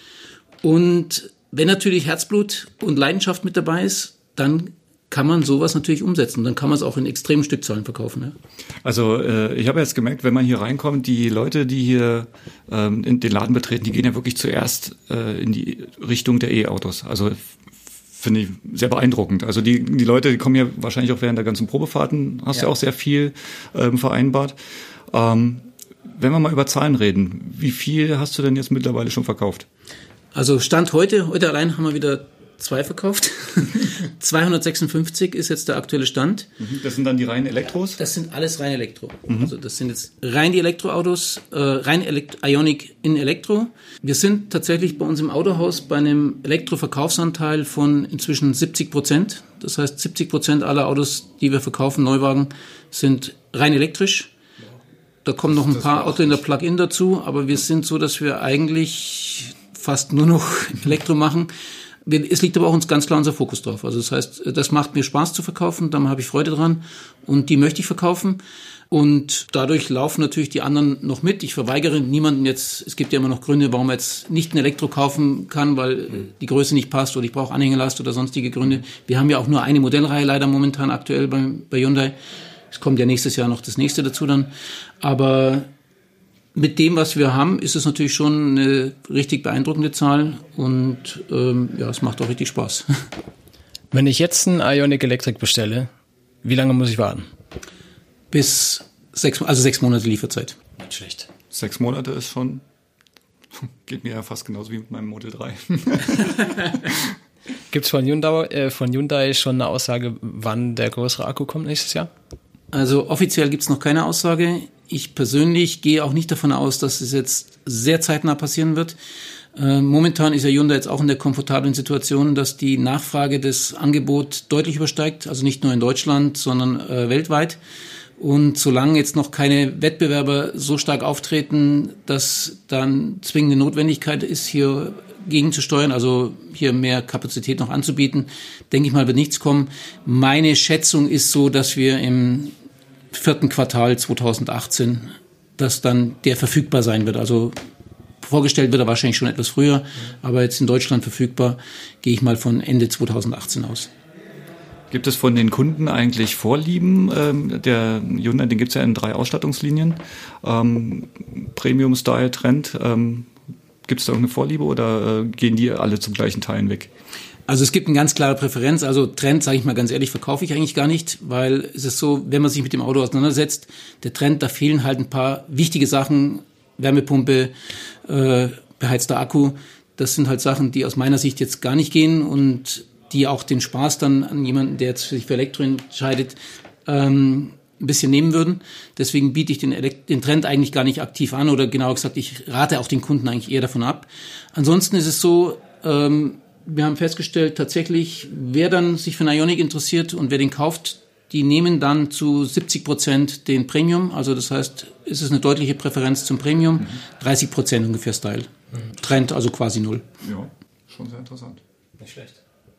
Und wenn natürlich Herzblut und Leidenschaft mit dabei ist, dann kann man sowas natürlich umsetzen. Dann kann man es auch in extremen Stückzahlen verkaufen. Ja. Also äh, ich habe jetzt gemerkt, wenn man hier reinkommt, die Leute, die hier ähm, in den Laden betreten, die gehen ja wirklich zuerst äh, in die Richtung der E-Autos. Also finde ich sehr beeindruckend. Also die die Leute, die kommen ja wahrscheinlich auch während der ganzen Probefahrten, hast ja, ja auch sehr viel ähm, vereinbart. Ähm, wenn wir mal über Zahlen reden, wie viel hast du denn jetzt mittlerweile schon verkauft? Also Stand heute, heute allein haben wir wieder zwei verkauft. zweihundertsechsundfünfzig ist jetzt der aktuelle Stand. Das sind dann die reinen Elektros? Das sind alles rein Elektro. Mhm. Also das sind jetzt rein die Elektroautos, äh, rein Elekt- Ioniq in Elektro. Wir sind tatsächlich bei uns im Autohaus bei einem Elektroverkaufsanteil von inzwischen siebzig Prozent. Das heißt, siebzig Prozent aller Autos, die wir verkaufen, Neuwagen, sind rein elektrisch. Da kommen noch ein paar Autos in der Plug-in dazu, aber wir sind so, dass wir eigentlich fast nur noch Elektro machen. Es liegt aber auch uns ganz klar unser Fokus drauf. Also das heißt, das macht mir Spaß zu verkaufen, da habe ich Freude dran und die möchte ich verkaufen. Und dadurch laufen natürlich die anderen noch mit. Ich verweigere niemanden jetzt, es gibt ja immer noch Gründe, warum man jetzt nicht ein Elektro kaufen kann, weil die Größe nicht passt oder ich brauche Anhängelast oder sonstige Gründe. Wir haben ja auch nur eine Modellreihe leider momentan aktuell bei, bei Hyundai. Es kommt ja nächstes Jahr noch das nächste dazu dann. Aber mit dem, was wir haben, ist es natürlich schon eine richtig beeindruckende Zahl und ähm, ja, es macht auch richtig Spaß. Wenn ich jetzt einen Ioniq Electric bestelle, wie lange muss ich warten? Bis sechs, also sechs Monate Lieferzeit. Nicht schlecht. Sechs Monate ist schon, geht mir ja fast genauso wie mit meinem Model drei. Gibt es von Hyundai, äh, von Hyundai schon eine Aussage, wann der größere Akku kommt nächstes Jahr? Also offiziell gibt es noch keine Aussage. Ich persönlich gehe auch nicht davon aus, dass es jetzt sehr zeitnah passieren wird. Äh, momentan ist ja Hyundai jetzt auch in der komfortablen Situation, dass die Nachfrage des Angebots deutlich übersteigt. Also nicht nur in Deutschland, sondern äh, weltweit. Und solange jetzt noch keine Wettbewerber so stark auftreten, dass dann zwingende Notwendigkeit ist, hier gegenzusteuern, also hier mehr Kapazität noch anzubieten, denke ich mal, wird nichts kommen. Meine Schätzung ist so, dass wir im vierten Quartal zweitausendachtzehn, dass dann der verfügbar sein wird. Also vorgestellt wird er wahrscheinlich schon etwas früher, aber jetzt in Deutschland verfügbar, gehe ich mal von Ende zweitausendachtzehn aus. Gibt es von den Kunden eigentlich Vorlieben? Ähm, der Hyundai, den gibt es ja in drei Ausstattungslinien. Ähm, Premium, Style, Trend. Ähm, gibt es da irgendeine Vorliebe oder äh, gehen die alle zum gleichen Teilen weg? Also es gibt eine ganz klare Präferenz. Also Trend, sage ich mal ganz ehrlich, verkaufe ich eigentlich gar nicht, weil es ist so, wenn man sich mit dem Auto auseinandersetzt, der Trend, da fehlen halt ein paar wichtige Sachen, Wärmepumpe, äh, beheizter Akku. Das sind halt Sachen, die aus meiner Sicht jetzt gar nicht gehen und die auch den Spaß dann an jemanden, der jetzt sich für Elektro entscheidet, ähm, ein bisschen nehmen würden. Deswegen biete ich den, Elekt- den Trend eigentlich gar nicht aktiv an oder genauer gesagt, ich rate auch den Kunden eigentlich eher davon ab. Ansonsten ist es so, ähm, wir haben festgestellt, tatsächlich, wer dann sich für einen Ioniq interessiert und wer den kauft, die nehmen dann zu siebzig Prozent den Premium. Also das heißt, es ist eine deutliche Präferenz zum Premium, mhm. dreißig Prozent ungefähr Style. Mhm. Trend also quasi null. Ja, schon sehr interessant. Nicht schlecht.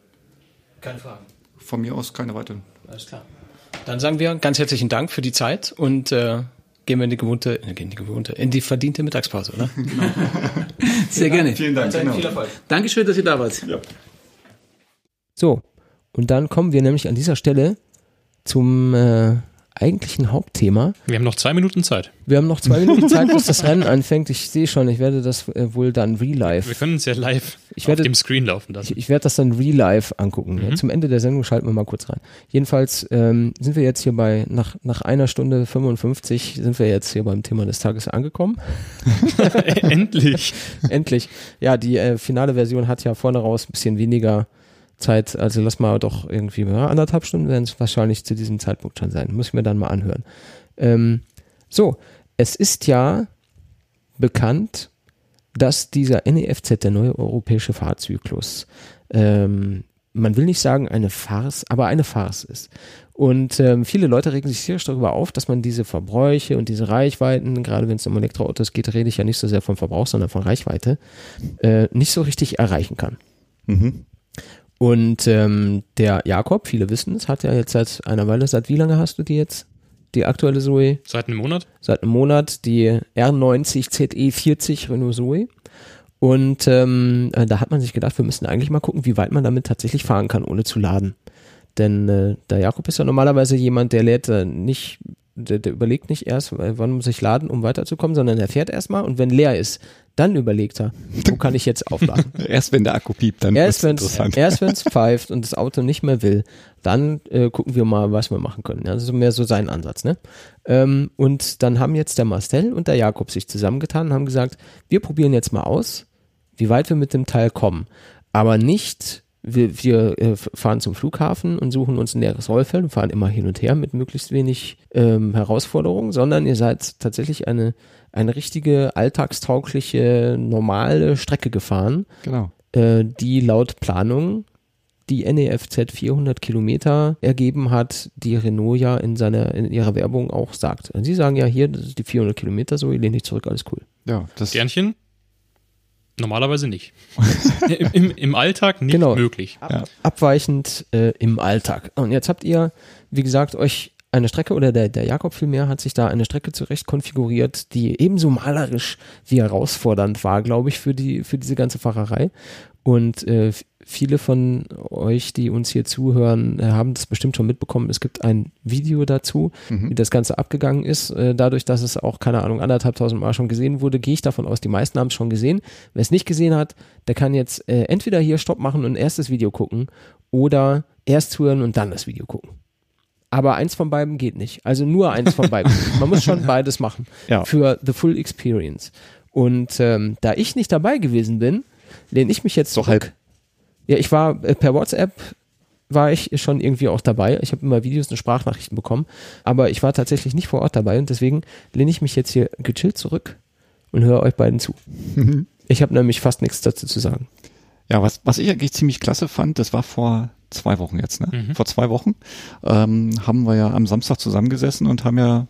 Keine Fragen. Von mir aus keine weiteren. Alles klar. Dann sagen wir ganz herzlichen Dank für die Zeit und äh, gehen wir in die gewohnte, äh, in die gewohnte, in die verdiente Mittagspause, oder? Genau. Sehr gerne. Vielen Dank. Genau. Viel Erfolg. Dankeschön, dass ihr da wart. Ja. So, und dann kommen wir nämlich an dieser Stelle zum äh, eigentlichen Hauptthema. Wir haben noch zwei Minuten Zeit. Wir haben noch zwei Minuten Zeit, bis das Rennen anfängt. Ich sehe schon, ich werde das äh, wohl dann real-live. Wir können es ja live ich werde, auf dem Screen laufen lassen. Ich, ich werde das dann real-live angucken. Mhm. Ja, zum Ende der Sendung schalten wir mal kurz rein. Jedenfalls ähm, sind wir jetzt hier bei, nach, nach einer Stunde fünfundfünfzig sind wir jetzt hier beim Thema des Tages angekommen. Endlich. Endlich. Ja, die äh, finale Version hat ja vorne raus ein bisschen weniger Zeit, also lass mal doch irgendwie ja, anderthalb Stunden werden es wahrscheinlich zu diesem Zeitpunkt schon sein. Muss ich mir dann mal anhören. Ähm, so, es ist ja bekannt, dass dieser N E F Z, der neue europäische Fahrzyklus, ähm, man will nicht sagen eine Farce, aber eine Farce ist. Und ähm, viele Leute regen sich tierisch darüber auf, dass man diese Verbräuche und diese Reichweiten, gerade wenn es um Elektroautos geht, rede ich ja nicht so sehr vom Verbrauch, sondern von Reichweite, äh, nicht so richtig erreichen kann. Mhm. Und ähm, der Jakob, viele wissen es, hat ja jetzt seit einer Weile, seit wie lange hast du die jetzt? Die aktuelle Zoe? Seit einem Monat? Seit einem Monat, die R neunzig Z E vierzig Renault Zoe. Und ähm, äh, da hat man sich gedacht, wir müssen eigentlich mal gucken, wie weit man damit tatsächlich fahren kann, ohne zu laden. Denn äh, der Jakob ist ja normalerweise jemand, der lädt äh, nicht, der, der überlegt nicht erst, wann muss ich laden, um weiterzukommen, sondern er fährt erstmal und wenn leer ist, dann überlegt er, wo kann ich jetzt aufladen. Erst wenn der Akku piept, dann erst ist es interessant. Erst wenn es pfeift und das Auto nicht mehr will, dann äh, gucken wir mal, was wir machen können. Ja, das ist mehr so sein Ansatz. Ne? Ähm, und dann haben jetzt der Marcel und der Jakob sich zusammengetan und haben gesagt, wir probieren jetzt mal aus, wie weit wir mit dem Teil kommen. Aber nicht, wir, wir äh, fahren zum Flughafen und suchen uns ein leeres Rollfeld und fahren immer hin und her mit möglichst wenig ähm, Herausforderungen, sondern ihr seid tatsächlich eine eine richtige, alltagstaugliche, normale Strecke gefahren, Genau. äh, die laut Planung die N E F Z vierhundert Kilometer ergeben hat, die Renault ja in seiner in ihrer Werbung auch sagt. Und sie sagen ja hier, das ist die vierhundert Kilometer, so, ich lehne dich zurück, alles cool. Ja, das Sternchen? Normalerweise nicht. Im, im, Im Alltag nicht Genau. möglich. Ab, Ja. Abweichend äh, im Alltag. Und jetzt habt ihr, wie gesagt, euch eine Strecke, oder der, der Jakob vielmehr, hat sich da eine Strecke zurecht konfiguriert, die ebenso malerisch wie herausfordernd war, glaube ich, für die für diese ganze Fahrerei. Und äh, viele von euch, die uns hier zuhören, äh, haben das bestimmt schon mitbekommen. Es gibt ein Video dazu, Mhm. wie das Ganze abgegangen ist. Äh, dadurch, dass es auch, keine Ahnung, anderthalbtausend Mal schon gesehen wurde, gehe ich davon aus, die meisten haben es schon gesehen. Wer es nicht gesehen hat, der kann jetzt äh, entweder hier Stopp machen und erst das Video gucken oder erst hören und dann das Video gucken. Aber eins von beiden geht nicht. Also nur eins von beiden. Man muss schon beides machen. Ja. Für the full experience. Und ähm, da ich nicht dabei gewesen bin, lehne ich mich jetzt So zurück. halb. Ja, ich war äh, per WhatsApp war ich schon irgendwie auch dabei. Ich habe immer Videos und Sprachnachrichten bekommen, aber ich war tatsächlich nicht vor Ort dabei und deswegen lehne ich mich jetzt hier gechillt zurück und höre euch beiden zu. Ich habe nämlich fast nichts dazu zu sagen. Ja, was, was ich eigentlich ziemlich klasse fand, das war vor zwei Wochen jetzt, ne? Mhm. Vor zwei Wochen ähm, haben wir ja am Samstag zusammengesessen und haben ja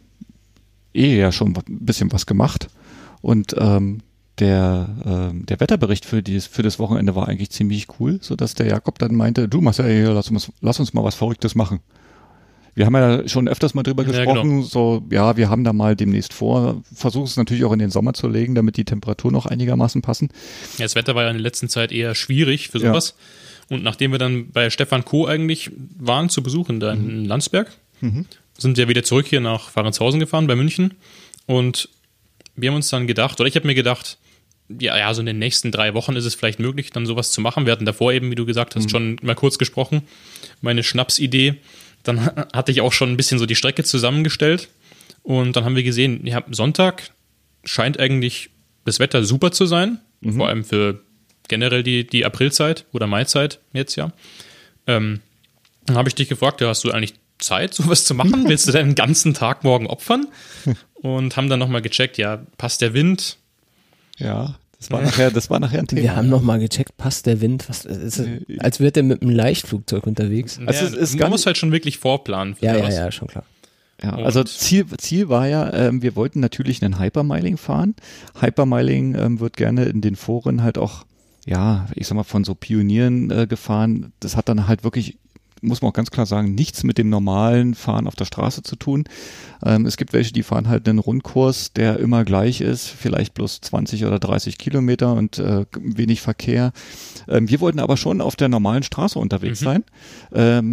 eh ja schon ein bisschen was gemacht. Und ähm, der, ähm, der Wetterbericht für, dieses, für das Wochenende war eigentlich ziemlich cool, sodass der Jakob dann meinte, du Marcel, lass uns, lass uns mal was Verrücktes machen. Wir haben ja schon öfters mal drüber Ja, gesprochen, genau. so, ja, wir haben da mal demnächst vor, versuchen es natürlich auch in den Sommer zu legen, damit die Temperaturen noch einigermaßen passen. Ja, das Wetter war ja in der letzten Zeit eher schwierig für Ja. sowas. Und nachdem wir dann bei Stefan Co. eigentlich waren zu besuchen, da in Landsberg, Mhm. sind wir wieder zurück hier nach Fahrenshausen gefahren, bei München. Und wir haben uns dann gedacht, oder ich habe mir gedacht, ja, ja, so in den nächsten drei Wochen ist es vielleicht möglich, dann sowas zu machen. Wir hatten davor eben, wie du gesagt hast, schon mal kurz gesprochen, meine Schnapsidee. Dann hatte ich auch schon ein bisschen so die Strecke zusammengestellt. Und dann haben wir gesehen, ja, Sonntag scheint eigentlich das Wetter super zu sein, vor allem für generell die, die Aprilzeit oder Maizeit jetzt ja. Ähm, dann habe ich dich gefragt, ja, hast du eigentlich Zeit, sowas zu machen? Willst du deinen ganzen Tag morgen opfern? Und haben dann nochmal gecheckt, ja, passt der Wind? Ja, das war nachher, das war nachher ein Thema. Wir haben nochmal gecheckt, passt der Wind? Was, ist es, als wird er mit einem Leichtflugzeug unterwegs. Also ja, es ist man gar muss nicht- halt schon wirklich vorplanen. für Ja, ja, sowas. ja, schon klar. Ja, Und- also Ziel, Ziel war ja, ähm, wir wollten natürlich einen Hypermiling fahren. Hypermiling ähm, wird gerne in den Foren halt auch, ja, ich sag mal, von so Pionieren äh, gefahren. Das hat dann halt wirklich, muss man auch ganz klar sagen, nichts mit dem normalen Fahren auf der Straße zu tun. Ähm, es gibt welche, die fahren halt einen Rundkurs, der immer gleich ist, vielleicht bloß zwanzig oder dreißig Kilometer und äh, wenig Verkehr. Ähm, wir wollten aber schon auf der normalen Straße unterwegs Mhm. sein. Ähm,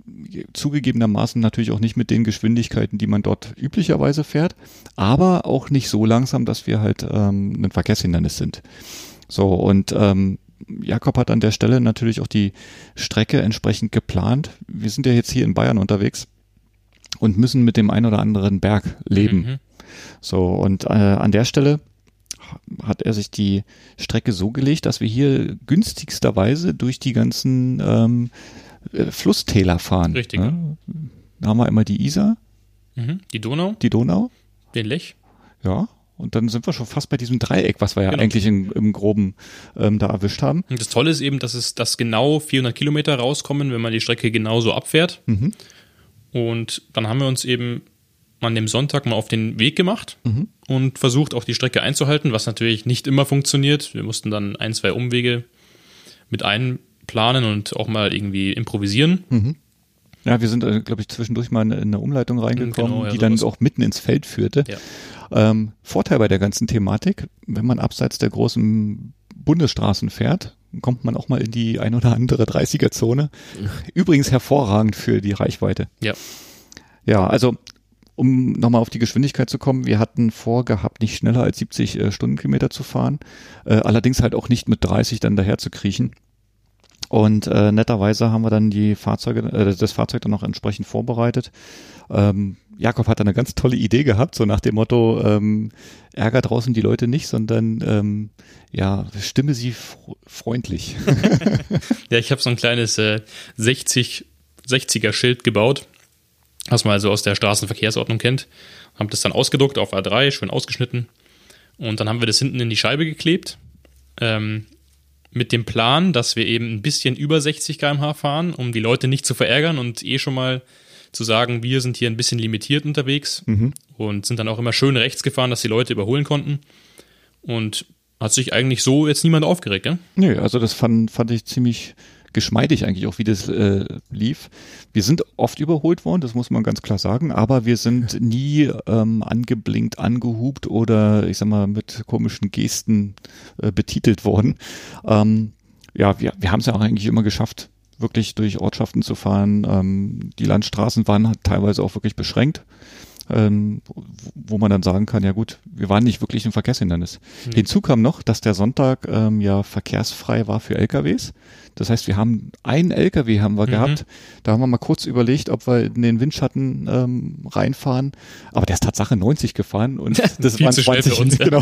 zugegebenermaßen natürlich auch nicht mit den Geschwindigkeiten, die man dort üblicherweise fährt, aber auch nicht so langsam, dass wir halt ähm, ein Verkehrshindernis sind. So, und ähm, Jakob hat an der Stelle natürlich auch die Strecke entsprechend geplant. Wir sind ja jetzt hier in Bayern unterwegs und müssen mit dem einen oder anderen Berg leben. Mhm. So, und äh, an der Stelle hat er sich die Strecke so gelegt, dass wir hier günstigsterweise durch die ganzen ähm, Flusstäler fahren. Richtig. Ne? Da haben wir immer die Isar. Mhm. Die Donau. Die Donau. Den Lech. Ja. Und dann sind wir schon fast bei diesem Dreieck, was wir ja genau. eigentlich in, im Groben ähm, da erwischt haben. Und das Tolle ist eben, dass es dass genau vierhundert Kilometer rauskommen, wenn man die Strecke genauso abfährt. Mhm. Und dann haben wir uns eben an dem Sonntag mal auf den Weg gemacht mhm. und versucht auch die Strecke einzuhalten, was natürlich nicht immer funktioniert. Wir mussten dann ein, zwei Umwege mit einplanen und auch mal irgendwie improvisieren. Mhm. Ja, wir sind, äh, glaube ich, zwischendurch mal in eine Umleitung reingekommen, genau, ja, die dann sowas. auch mitten ins Feld führte. Ja. Ähm, Vorteil bei der ganzen Thematik, wenn man abseits der großen Bundesstraßen fährt, kommt man auch mal in die ein oder andere dreißiger-Zone. Übrigens hervorragend für die Reichweite. Ja. Ja, also um nochmal auf die Geschwindigkeit zu kommen, wir hatten vorgehabt, nicht schneller als siebzig äh, Stundenkilometer zu fahren, äh, allerdings halt auch nicht mit dreißig dann daher zu kriechen. Und äh, netterweise haben wir dann die Fahrzeuge, äh, das Fahrzeug dann noch entsprechend vorbereitet. Ähm, Jakob hat eine ganz tolle Idee gehabt, so nach dem Motto, ähm, ärger draußen die Leute nicht, sondern ähm, ja, stimme sie fr- freundlich. Ja, ich habe so ein kleines äh, sechzig, sechziger Schild gebaut, was man also aus der Straßenverkehrsordnung kennt. Haben das dann ausgedruckt auf A drei, schön ausgeschnitten. Und dann haben wir das hinten in die Scheibe geklebt. Ähm, mit dem Plan, dass wir eben ein bisschen über sechzig Kilometer pro Stunde fahren, um die Leute nicht zu verärgern und eh schon mal zu sagen, wir sind hier ein bisschen limitiert unterwegs Mhm. und sind dann auch immer schön rechts gefahren, dass die Leute überholen konnten. Und hat sich eigentlich so jetzt niemand aufgeregt, gell? Nö, also das fand, fand ich ziemlich geschmeidig eigentlich auch, wie das äh, lief. Wir sind oft überholt worden, das muss man ganz klar sagen, aber wir sind nie ähm, angeblinkt, angehupt oder ich sag mal mit komischen Gesten äh, betitelt worden. Ähm, ja, wir, wir haben es ja auch eigentlich immer geschafft, wirklich durch Ortschaften zu fahren. Ähm, die Landstraßen waren halt teilweise auch wirklich beschränkt, ähm, wo man dann sagen kann, ja gut, wir waren nicht wirklich ein Verkehrshindernis. Mhm. Hinzu kam noch, dass der Sonntag ähm, ja verkehrsfrei war für L K Ws. Das heißt, wir haben einen L K W haben wir Mhm. gehabt. Da haben wir mal kurz überlegt, ob wir in den Windschatten ähm, reinfahren. Aber der ist Tatsache neunzig gefahren und das Viel waren zu schnell zwanzig. für uns, ja. Genau.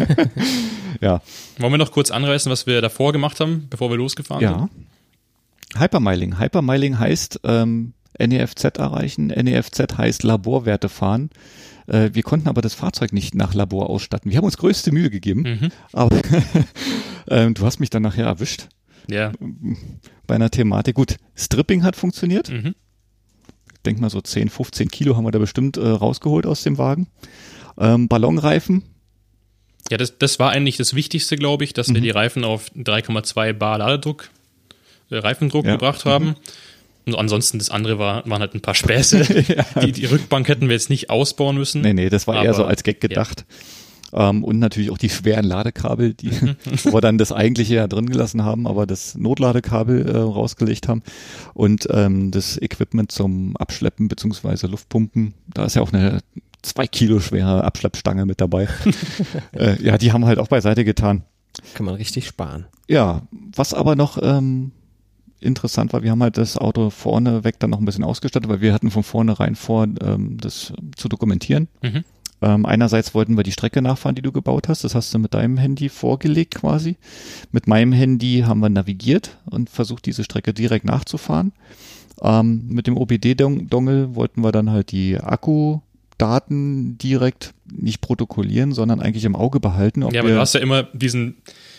Ja. Wollen wir noch kurz anreißen, was wir davor gemacht haben, bevor wir losgefahren Ja. Hypermiling. Hypermiling heißt ähm, N E F Z erreichen. N E F Z heißt Laborwerte fahren. Äh, wir konnten aber das Fahrzeug nicht nach Labor ausstatten. Wir haben uns größte Mühe gegeben, Mhm. aber ähm, du hast mich dann nachher erwischt sind? Ja. bei einer Thematik. Gut, Stripping hat funktioniert. Mhm. Ich denke mal so zehn, fünfzehn Kilo haben wir da bestimmt äh, rausgeholt aus dem Wagen. Ähm, Ballonreifen. Ja, das, das war eigentlich das Wichtigste, glaube ich, dass wir die Reifen auf drei Komma zwei Bar Ladedruck, äh, Reifendruck Ja. gebracht haben. Und ansonsten das andere war, waren halt ein paar Späße. die, die Rückbank hätten wir jetzt nicht ausbauen müssen. Nee, nee, das war eher Aber, so als Gag gedacht. Ähm, und natürlich auch die schweren Ladekabel, die, wo wir dann das eigentliche ja drin gelassen haben, aber das Notladekabel äh, rausgelegt haben. Und ähm, das Equipment zum Abschleppen beziehungsweise Luftpumpen, da ist ja auch eine zwei Kilo schwere Abschleppstange mit dabei. äh, ja, die haben wir halt auch beiseite getan. Kann man richtig sparen. Ja, was aber noch ähm, interessant war, wir haben halt das Auto vorne weg dann noch ein bisschen ausgestattet, weil wir hatten von vornherein vor, ähm, das zu dokumentieren. Mhm. Ähm, einerseits wollten wir die Strecke nachfahren, die du gebaut hast. Das hast du mit deinem Handy vorgelegt quasi. Mit meinem Handy haben wir navigiert und versucht, diese Strecke direkt nachzufahren. Ähm, mit dem O B D-Dongle wollten wir dann halt die Akkudaten direkt nicht protokollieren, sondern eigentlich im Auge behalten. Ob Ja, aber wir, du hast ja immer diesen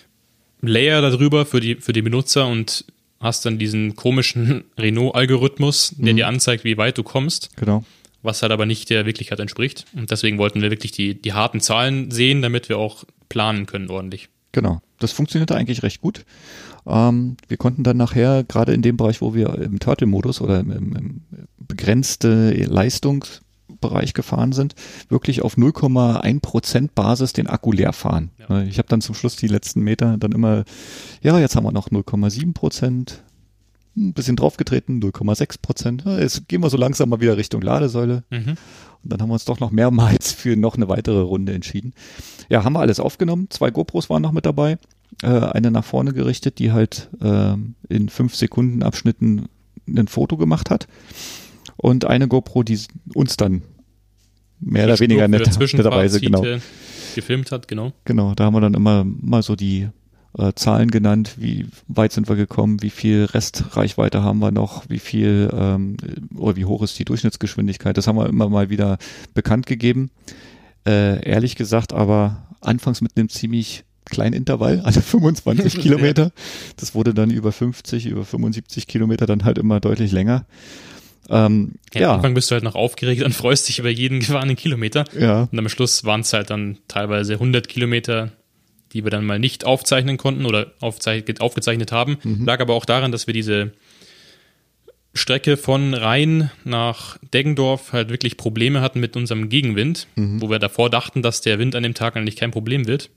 Layer darüber für die, für die Benutzer und hast dann diesen komischen Renault-Algorithmus, der Mhm. dir anzeigt, wie weit du kommst, genau. was halt aber nicht der Wirklichkeit entspricht. Und deswegen wollten wir wirklich die, die harten Zahlen sehen, damit wir auch planen können ordentlich. Genau, das funktionierte eigentlich recht gut. Ähm, wir konnten dann nachher, gerade in dem Bereich, wo wir im Turtle-Modus oder im, im, im begrenzte Leistungsbereich gefahren sind, wirklich auf null Komma eins Prozent Basis den Akku leer fahren. Ja. Ich habe dann zum Schluss die letzten Meter dann immer, ja, jetzt haben wir noch null Komma sieben Prozent, ein bisschen draufgetreten, null Komma sechs Prozent. Ja, jetzt gehen wir so langsam mal wieder Richtung Ladesäule. Mhm. Und dann haben wir uns doch noch mehrmals für noch eine weitere Runde entschieden. Ja, haben wir alles aufgenommen. Zwei GoPros waren noch mit dabei. Äh, eine nach vorne gerichtet, die halt äh, in fünf Sekunden Abschnitten ein Foto gemacht hat. Und eine GoPro, die uns dann mehr oder weniger nett, netterweise genau gefilmt hat, genau. Genau, da haben wir dann immer mal so die äh, Zahlen genannt, wie weit sind wir gekommen, wie viel Restreichweite haben wir noch, wie viel ähm, oder wie hoch ist die Durchschnittsgeschwindigkeit. Das haben wir immer mal wieder bekannt gegeben. Äh, ehrlich gesagt, aber anfangs mit einem ziemlich kleinen Intervall, also fünfundzwanzig Kilometer. Das wurde dann über fünfzig, über fünfundsiebzig Kilometer dann halt immer deutlich länger. Ähm, ja, ja. Am Anfang bist du halt noch aufgeregt und freust dich über jeden gefahrenen Kilometer. Ja. Und am Schluss waren es halt dann teilweise hundert Kilometer, die wir dann mal nicht aufzeichnen konnten oder aufzeich- aufgezeichnet haben. Mhm. Lag aber auch daran, dass wir diese Strecke von Rhein nach Deggendorf halt wirklich Probleme hatten mit unserem Gegenwind, mhm. wo wir davor dachten, dass der Wind an dem Tag eigentlich kein Problem wird,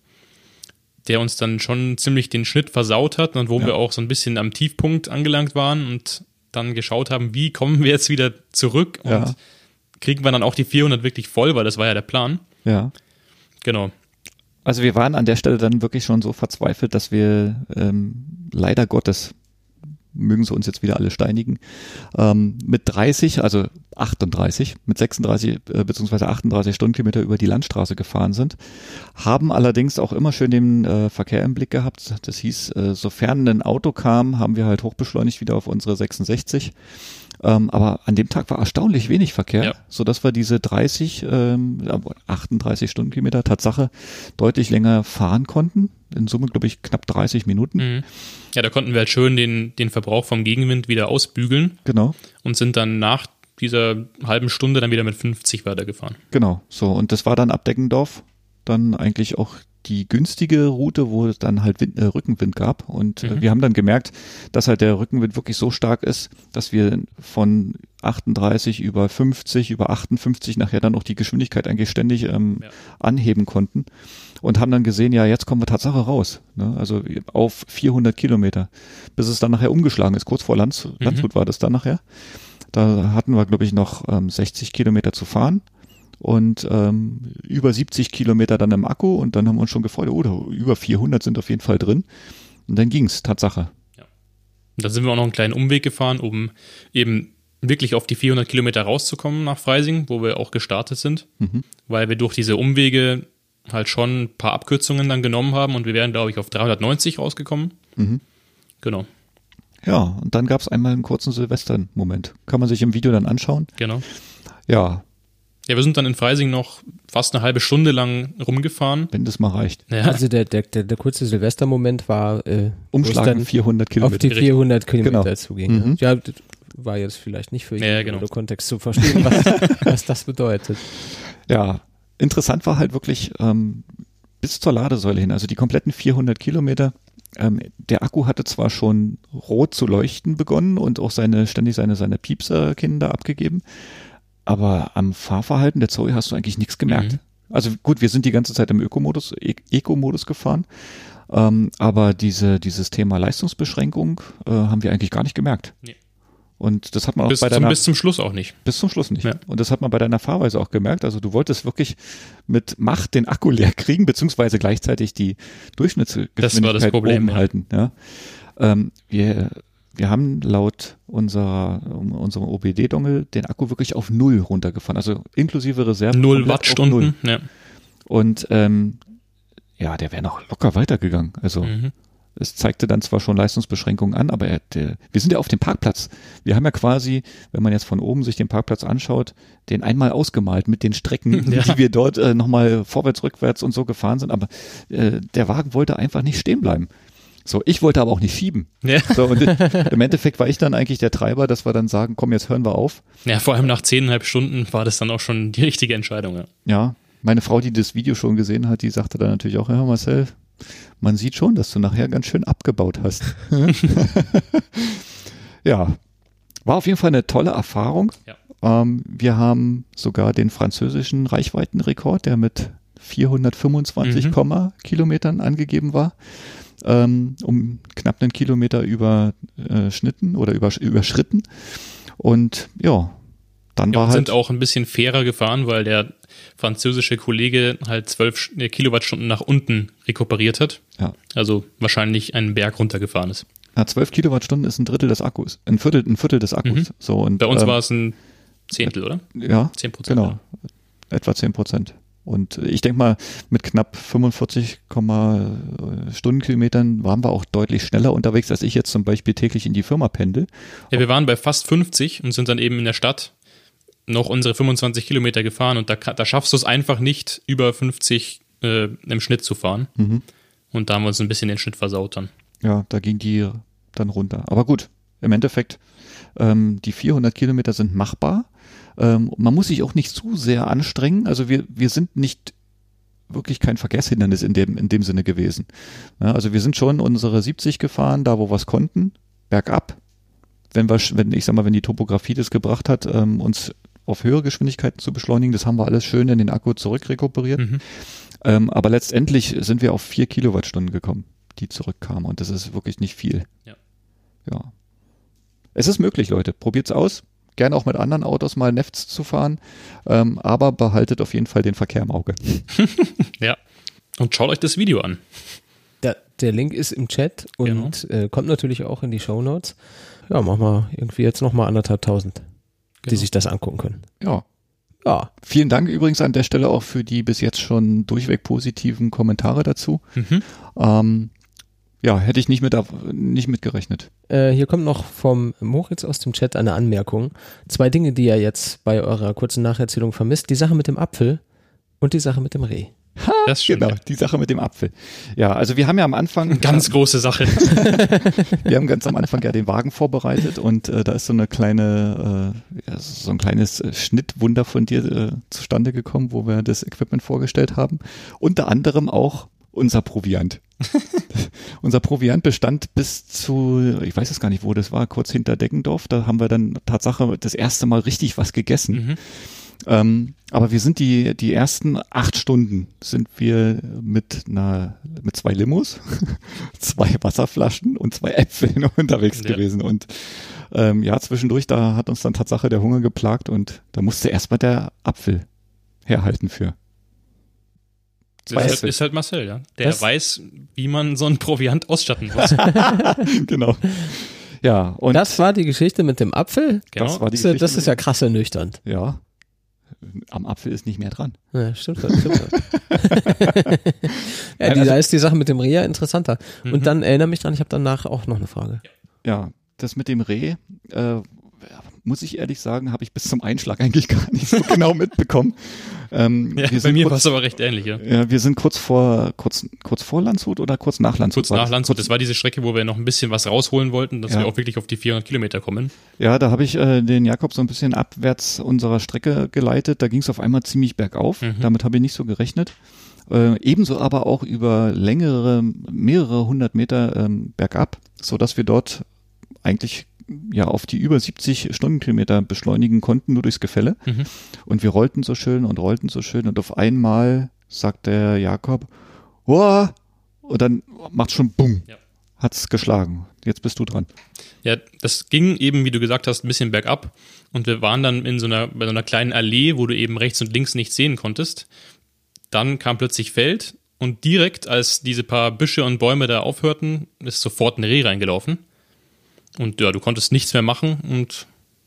der uns dann schon ziemlich den Schnitt versaut hat und wo ja. wir auch so ein bisschen am Tiefpunkt angelangt waren und dann geschaut haben, wie kommen wir jetzt wieder zurück und ja. kriegen wir dann auch die vierhundert wirklich voll, weil das war ja der Plan. Ja. Genau. Also wir waren an der Stelle dann wirklich schon so verzweifelt, dass wir ähm, leider Gottes, mögen sie uns jetzt wieder alle steinigen, ähm, mit dreißig, also achtunddreißig, mit sechsunddreißig äh, beziehungsweise achtunddreißig Stundenkilometer über die Landstraße gefahren sind, haben allerdings auch immer schön den äh, Verkehr im Blick gehabt. Das hieß, äh, sofern ein Auto kam, haben wir halt hochbeschleunigt wieder auf unsere sechsundsechzig. Ähm, aber an dem Tag war erstaunlich wenig Verkehr, ja. sodass wir diese dreißig, ähm, achtunddreißig Stundenkilometer Tatsache deutlich länger fahren konnten. In Summe, glaube ich, knapp dreißig Minuten. Mhm. Ja, da konnten wir halt schön den, den Verbrauch vom Gegenwind wieder ausbügeln. Genau. Und sind dann nach dieser halben Stunde dann wieder mit fünfzig weitergefahren. Genau, so. Und das war dann ab Deggendorf dann eigentlich auch die günstige Route, wo es dann halt Wind, äh, Rückenwind gab. Und mhm. äh, wir haben dann gemerkt, dass halt der Rückenwind wirklich so stark ist, dass wir von achtunddreißig über fünfzig, über achtundfünfzig nachher dann auch die Geschwindigkeit eigentlich ständig ähm, ja. anheben konnten. Und haben dann gesehen, ja, jetzt kommen wir Tatsache raus. Ne? Also auf vierhundert Kilometer, bis es dann nachher umgeschlagen ist. Kurz vor Lands, mhm. Landshut war das dann nachher. Da hatten wir, glaube ich, noch ähm, sechzig Kilometer zu fahren. Und ähm, über siebzig Kilometer dann im Akku und dann haben wir uns schon gefreut, oh, über vierhundert sind auf jeden Fall drin. Und dann ging's, Tatsache. Ja. Und dann sind wir auch noch einen kleinen Umweg gefahren, um eben wirklich auf die vierhundert Kilometer rauszukommen nach Freising, wo wir auch gestartet sind, mhm. weil wir durch diese Umwege halt schon ein paar Abkürzungen dann genommen haben und wir wären, glaube ich, auf dreihundertneunzig rausgekommen. Mhm. Genau. Ja, und dann gab's einmal einen kurzen Silvester-Moment. Kann man sich im Video dann anschauen. Genau. Ja. Ja, wir sind dann in Freising noch fast eine halbe Stunde lang rumgefahren. Wenn das mal reicht. Ja. Also der, der, der, der kurze Silvestermoment war äh, Umschlagen vierhundert Kilometer. Auf die vierhundert Kilometer genau. zuging. Mhm. Ja, war jetzt vielleicht nicht für jeden ja, genau. oder Kontext zu verstehen, was, was das bedeutet. Ja, interessant war halt wirklich ähm, bis zur Ladesäule hin, also die kompletten vierhundert Kilometer. Ähm, der Akku hatte zwar schon rot zu leuchten begonnen und auch seine ständig seine seine Piepserkinder abgegeben, aber am Fahrverhalten der Zoe hast du eigentlich nichts gemerkt. Mhm. Also gut, wir sind die ganze Zeit im Ökomodus, e- Eco-Modus gefahren, ähm, aber diese dieses Thema Leistungsbeschränkung äh, haben wir eigentlich gar nicht gemerkt. Nee. Und das hat man auch bis bei zum, deiner bis zum Schluss auch nicht. Bis zum Schluss nicht. Ja. Und das hat man bei deiner Fahrweise auch gemerkt. Also du wolltest wirklich mit Macht den Akku leer kriegen, beziehungsweise gleichzeitig die Durchschnittsgeschwindigkeit oben halten. Ja. Ähm, wir, wir haben laut unserer, unserem O B D-Dongle den Akku wirklich auf Null runtergefahren, also inklusive Reserve. Null Wattstunden. Ja. Und ähm, ja, der wäre noch locker weitergegangen. Also mhm. Es zeigte dann zwar schon Leistungsbeschränkungen an, aber er, der, wir sind ja auf dem Parkplatz. Wir haben ja quasi, wenn man jetzt von oben sich den Parkplatz anschaut, den einmal ausgemalt mit den Strecken, ja. die wir dort äh, nochmal vorwärts, rückwärts und so gefahren sind. Aber äh, der Wagen wollte einfach nicht stehen bleiben. So, ich wollte aber auch nicht schieben. Ja. So, und im Endeffekt war ich dann eigentlich der Treiber, dass wir dann sagen, komm, jetzt hören wir auf. Ja, vor allem nach zehneinhalb Stunden war das dann auch schon die richtige Entscheidung. Ja, ja, meine Frau, die das Video schon gesehen hat, die sagte dann natürlich auch, ja, Marcel, man sieht schon, dass du nachher ganz schön abgebaut hast. Ja, war auf jeden Fall eine tolle Erfahrung. Ja. Ähm, wir haben sogar den französischen Reichweitenrekord, der mit vierhundertfünfundzwanzig mhm. Kilometern angegeben war. ähm, um knapp einen Kilometer überschnitten oder übersch- überschritten. Und ja, dann Ja, war wir halt... sind auch ein bisschen fairer gefahren, weil der französische Kollege halt zwölf Kilowattstunden nach unten rekuperiert hat. Ja. Also wahrscheinlich einen Berg runtergefahren ist. Ja, zwölf Kilowattstunden ist ein Drittel des Akkus, ein Viertel, ein Viertel des Akkus. Mhm. So, und, Bei uns ähm, war es ein Zehntel, oder? ja, Zehn Prozent. genau, etwa zehn Prozent. Und ich denke mal, mit knapp fünfundvierzig Stundenkilometern waren wir auch deutlich schneller unterwegs, als ich jetzt zum Beispiel täglich in die Firma pendel. Ja, wir waren bei fast fünfzig und sind dann eben in der Stadt noch unsere fünfundzwanzig Kilometer gefahren und da, da schaffst du es einfach nicht, über fünfzig äh, im Schnitt zu fahren. Mhm. Und da haben wir uns ein bisschen den Schnitt versaut dann. Ja, da ging die dann runter. Aber gut, im Endeffekt, ähm, die vierhundert Kilometer sind machbar. Ähm, man muss sich auch nicht zu sehr anstrengen. Also wir, wir sind nicht wirklich kein Verkehrshindernis in dem, in dem Sinne gewesen. Ja, also wir sind schon unsere siebzig gefahren, da wo wir es konnten, bergab. Wenn wir, wenn, ich sag mal, wenn die Topografie das gebracht hat, ähm, uns auf höhere Geschwindigkeiten zu beschleunigen, das haben wir alles schön in den Akku zurückrekuperiert. Mhm. Ähm, aber letztendlich sind wir auf vier Kilowattstunden gekommen, die zurückkamen. Und das ist wirklich nicht viel. Ja. Ja. Es ist möglich, Leute. Probiert's aus. Gerne auch mit anderen Autos mal Nefts zu fahren. Ähm, aber behaltet auf jeden Fall den Verkehr im Auge. Ja. Und schaut euch das Video an. Der, der Link ist im Chat und genau. äh, kommt natürlich auch in die Shownotes. Ja, machen wir irgendwie jetzt nochmal anderthalb tausend, die Genau. sich das angucken können. Ja. Ja. Vielen Dank übrigens an der Stelle auch für die bis jetzt schon durchweg positiven Kommentare dazu. Mhm. Ähm, ja, hätte ich nicht mit, nicht mit gerechnet. Äh, hier kommt noch vom Moritz aus dem Chat eine Anmerkung. Zwei Dinge, die er jetzt bei eurer kurzen Nacherzählung vermisst. Die Sache mit dem Apfel und die Sache mit dem Reh. Ha, Das stimmt, genau, ja. die Sache mit dem Apfel. Ja, also wir haben ja am Anfang... Ganz große Sache. Wir haben ganz am Anfang ja den Wagen vorbereitet und äh, da ist so eine kleine, äh, ja, so ein kleines äh, Schnittwunder von dir äh, zustande gekommen, wo wir das Equipment vorgestellt haben. Unter anderem auch unser Proviant. Unser Proviant bestand bis zu, ich weiß es gar nicht, wo das war, kurz hinter Deggendorf. Da haben wir dann Tatsache das erste Mal richtig was gegessen. Mhm. Ähm, aber wir sind die, die ersten acht Stunden sind wir mit einer, mit zwei Limos, zwei Wasserflaschen und zwei Äpfeln unterwegs Ja. gewesen. Und ähm, ja, zwischendurch, da hat uns dann Tatsache der Hunger geplagt und da musste erstmal der Apfel herhalten für. Das ist, Äpfel. halt, ist halt Marcel, ja. Der Das- weiß, wie man so einen Proviant ausstatten muss. Genau. Ja, und Das war die Geschichte mit dem Apfel? Genau. das war die Das, ist ja- das Geschichte ist ja krass ernüchternd. mit- ja. Am Apfel ist nicht mehr dran. Ja, stimmt schon, stimmt schon. Ja, die, da ist die Sache mit dem Reh ja interessanter. Mhm. Und dann erinnere mich dran, ich habe danach auch noch eine Frage. Ja, das mit dem Reh, äh, muss ich ehrlich sagen, habe ich bis zum Einschlag eigentlich gar nicht so genau mitbekommen. Ähm, Ja, wir bei sind mir kurz- war es aber recht ähnlich, ja. Ja, wir sind kurz vor, kurz, kurz vor Landshut oder kurz nach Landshut? Kurz nach Landshut, das war diese Strecke, wo wir noch ein bisschen was rausholen wollten, dass Ja. wir auch wirklich auf die vierhundert Kilometer kommen. Ja, da habe ich äh, den Jakob so ein bisschen abwärts unserer Strecke geleitet. Da ging es auf einmal ziemlich bergauf. Mhm. Damit habe ich nicht so gerechnet. Äh, ebenso aber auch über längere, mehrere hundert Meter ähm, bergab, so dass wir dort eigentlich ja auf die über siebzig Stundenkilometer beschleunigen konnten, nur durchs Gefälle. Mhm. Und wir rollten so schön und rollten so schön und auf einmal sagt der Jakob, Wow! Und dann macht schon Bumm. Ja. Hat's geschlagen. Jetzt bist du dran. Ja, das ging eben, wie du gesagt hast, ein bisschen bergab und wir waren dann in so einer, bei so einer kleinen Allee, wo du eben rechts und links nichts sehen konntest. Dann kam plötzlich Feld und direkt, als diese paar Büsche und Bäume da aufhörten, ist sofort ein Reh reingelaufen. Und ja, du konntest nichts mehr machen und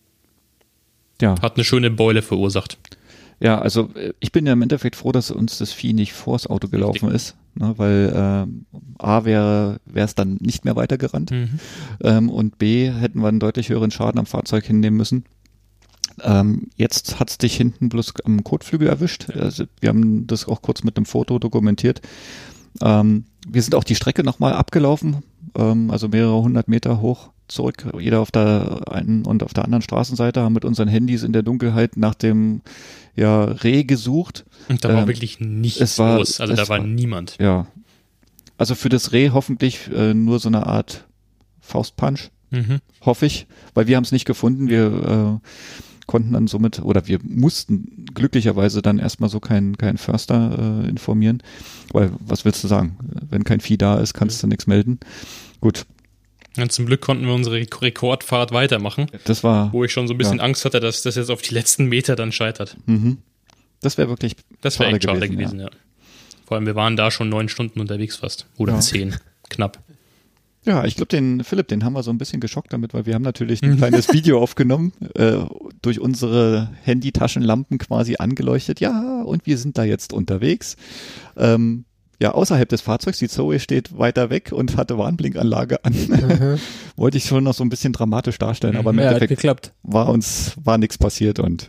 Ja. hat eine schöne Beule verursacht. Ja, also äh, ich bin ja im Endeffekt froh, dass uns das Vieh nicht vors Auto gelaufen ist, ne, weil ähm, A wäre wäre es dann nicht mehr weitergerannt Mhm. ähm, und B hätten wir einen deutlich höheren Schaden am Fahrzeug hinnehmen müssen. Ähm, jetzt hat's dich hinten bloß am Kotflügel erwischt. Also wir haben das auch kurz mit einem Foto dokumentiert. Ähm, wir sind auch die Strecke nochmal abgelaufen, ähm, also mehrere hundert Meter hoch zurück, jeder auf der einen und auf der anderen Straßenseite, haben mit unseren Handys in der Dunkelheit nach dem ja, Reh gesucht. Und da war Ähm, wirklich nichts es war- los. Also es da war war- niemand. Ja. Also für das Reh hoffentlich äh, nur so eine Art Faustpunch, Mhm. hoffe ich, weil wir haben es nicht gefunden. Wir konnten dann somit, oder wir mussten glücklicherweise dann erstmal so keinen keinen Förster äh, informieren, weil was willst du sagen? Wenn kein Vieh da ist, kannst du nichts melden. Gut. Und zum Glück konnten wir unsere Rekordfahrt weitermachen. Das war, wo ich schon so ein bisschen ja. Angst hatte, dass das jetzt auf die letzten Meter dann scheitert. Mhm. Das wäre wirklich Das wäre echt schade gewesen, gewesen, ja. ja. Vor allem, wir waren da schon neun Stunden unterwegs fast. Oder Ja. zehn, knapp. Ja, ich glaube, den Philipp, den haben wir so ein bisschen geschockt damit, weil wir haben natürlich ein kleines Video aufgenommen, äh, durch unsere Handytaschenlampen quasi angeleuchtet. Ja, und wir sind da jetzt unterwegs. Ähm, ja, außerhalb des Fahrzeugs, die Zoe steht weiter weg und hatte Warnblinkanlage an. Mhm. Wollte ich schon noch so ein bisschen dramatisch darstellen, aber im Ja, hat Endeffekt geklappt. war uns, war nichts passiert und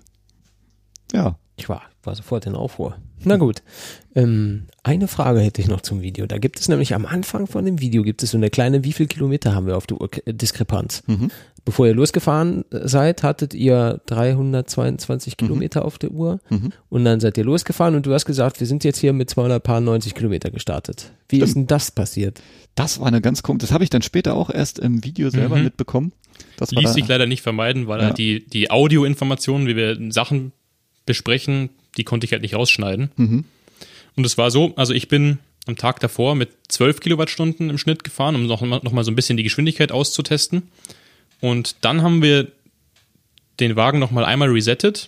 ja. Ich war, war sofort in Aufruhr. Na gut. Ähm, eine Frage hätte ich noch zum Video. Da gibt es nämlich am Anfang von dem Video gibt es so eine kleine, wie viel Kilometer haben wir auf der Uhr äh, Diskrepanz. Mhm. Bevor ihr losgefahren seid, hattet ihr dreihundertzweiundzwanzig Kilometer auf der Uhr Mhm. und dann seid ihr losgefahren und du hast gesagt, wir sind jetzt hier mit zweihundertneunzig Kilometer gestartet. Wie Stimmt. ist denn das passiert? Das war eine ganz komische, das habe ich dann später auch erst im Video selber Mhm. mitbekommen. Das war Ließ da, sich leider nicht vermeiden, weil Ja. halt die, die Audioinformationen, wie wir Sachen besprechen, die konnte ich halt nicht rausschneiden. Mhm. Und es war so, also ich bin am Tag davor mit zwölf Kilowattstunden im Schnitt gefahren, um noch, noch mal so ein bisschen die Geschwindigkeit auszutesten. Und dann haben wir den Wagen noch mal einmal resettet.